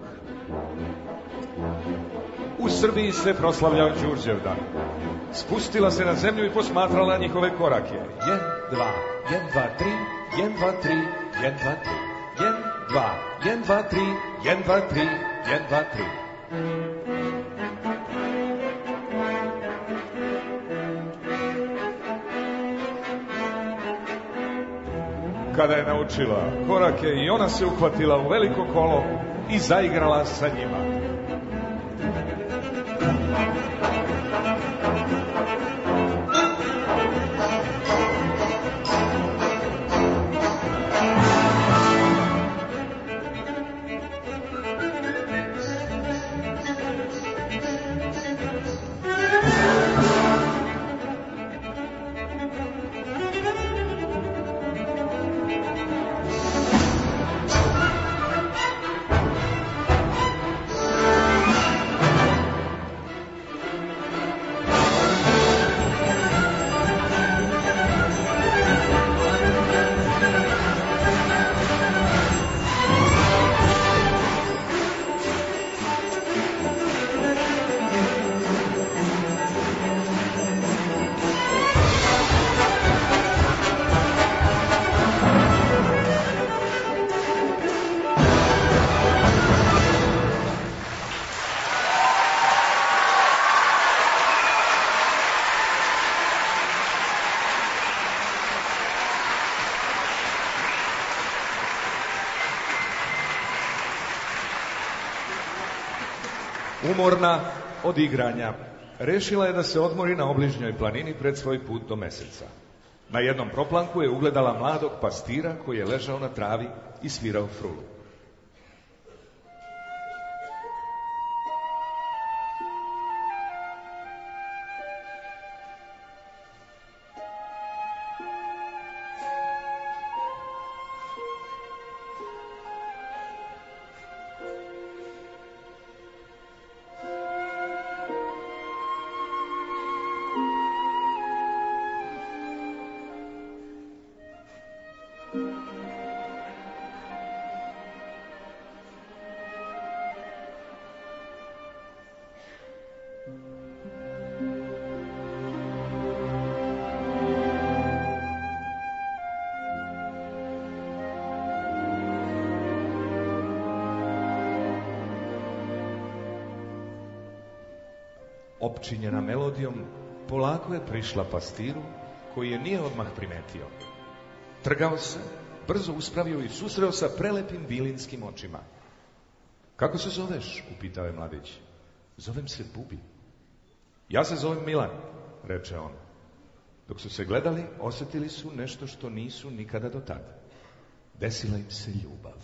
U Srbiji se proslavljao Đurđevdan. Spustila se na zemlju i posmatrala njihove korake. Jen, dva, jen, dva, tri, jen, dva, tri, jen, dva, tri, jen, dva, jen, dva, tri, jen, dva, tri, jen, dva, tri. Kada je naučila korake i ona se uhvatila u veliko kolo i zaigrala sa njima. Umorna od igranja, rešila je da se odmori na obližnjoj planini pred svoj put do meseca. Na jednom proplanku je ugledala mladog pastira koji je ležao na travi i svirao frulu. Opčinjena melodijom, polako je prišla pastiru, koji je nije odmah primetio. Trgao se, brzo uspravio i susreo sa prelepim bilinskim očima. Kako se zoveš? Upitao je mladić. Zovem se Bubi. Ja se zovem Milan, reče on. Dok su se gledali, osjetili su nešto što nisu nikada do tada. Desila im se ljubav.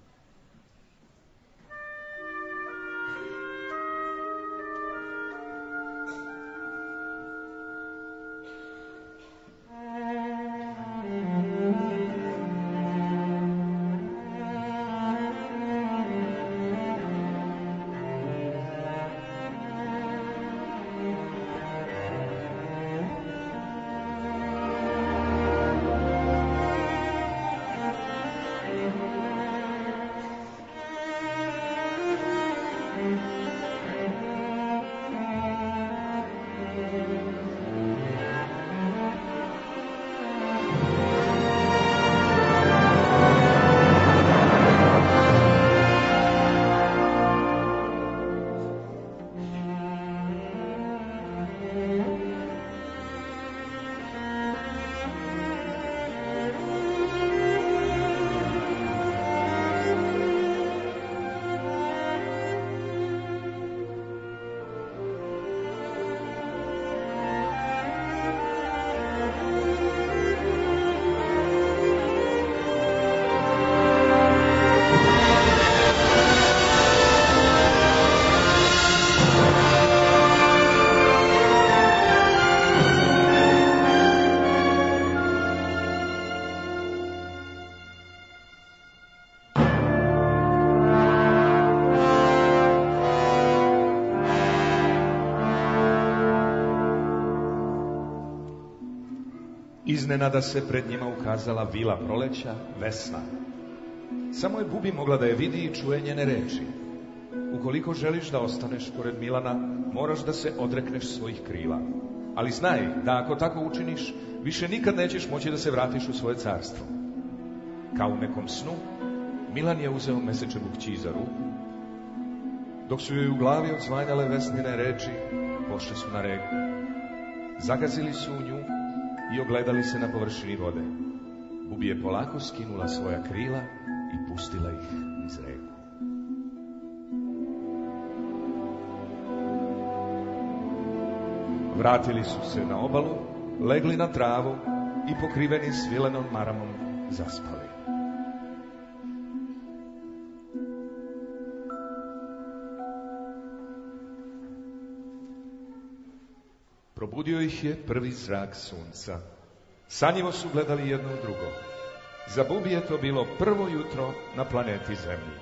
Iznenada se pred njima ukazala vila proleća, Vesna. Samo je Bubi mogla da je vidi i čuje njene reči. Ukoliko želiš da ostaneš pored Milana, moraš da se odrekneš svojih krila. Ali znaj da ako tako učiniš, više nikad nećeš moći da se vratiš u svoje carstvo. Kao u nekom snu, Milan je uzeo Mesečevu kći za ruku. Dok su joj u glavi odzvanjale Vesnine reči, pošle su na reku. Zagazili su u nju i ogledali se na površini vode. Bubi je polako skinula svoja krila i pustila ih iz reku. Vratili su se na obalu, legli na travu i pokriveni svilenom maramom zaspali. Probudio ih je prvi zrak sunca. Sanjivo su gledali jedno u drugo. Za Bubi je to bilo prvo jutro na planeti Zemlji.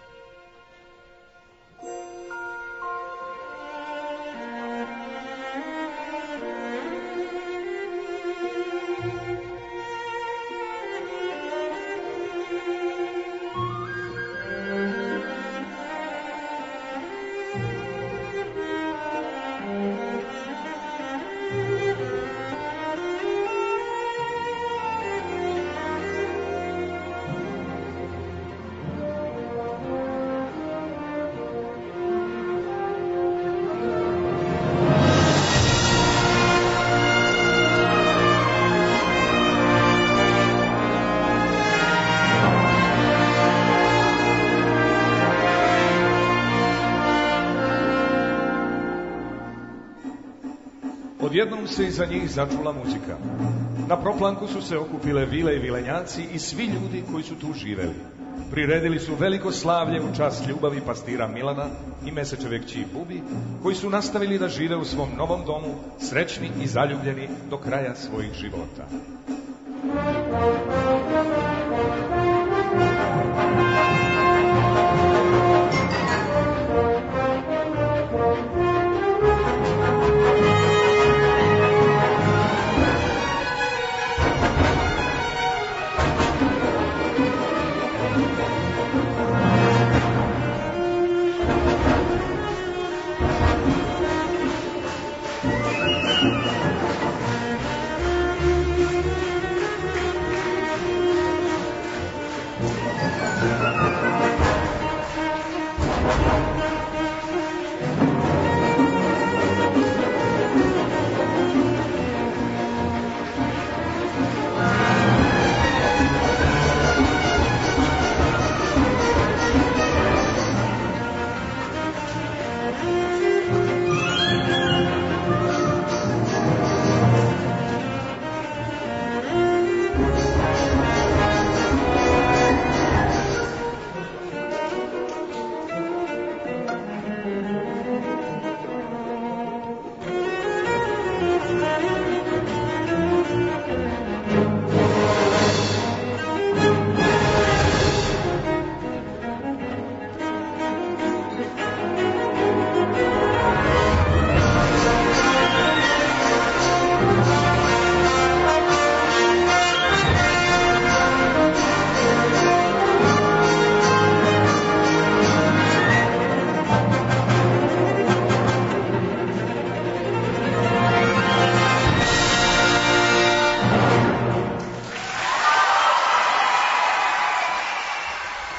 Odjednom se iza njih začula muzika. Na proplanku su se okupile vile i vilenjaci i svi ljudi koji su tu živeli. Priredili su veliko slavlje u čast ljubavi pastira Milana i Mesečeve kći Bubi, koji su nastavili da žive u svom novom domu, srećni i zaljubljeni do kraja svojih života.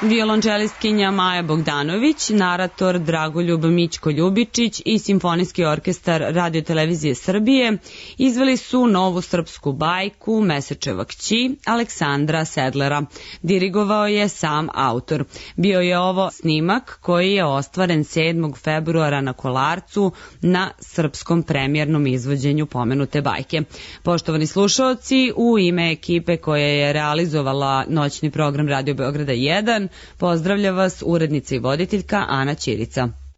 violončelistkinja Maja Bogdanović, narator Dragoljub Mićko-Ljubičić i Simfonijski orkestar Radio-televizije Srbije izveli su novu srpsku bajku Mesečeva kći Aleksandra Sedlera. Dirigovao je sam autor. Bio je ovo snimak koji je ostvaren sedmog februara na Kolarcu na srpskom premijernom izvođenju pomenute bajke. Poštovani slušaoci, u ime ekipe koja je realizovala noćni program Radio Beograda jedan, pozdravlja vas urednica i voditeljka Ana Ćirica.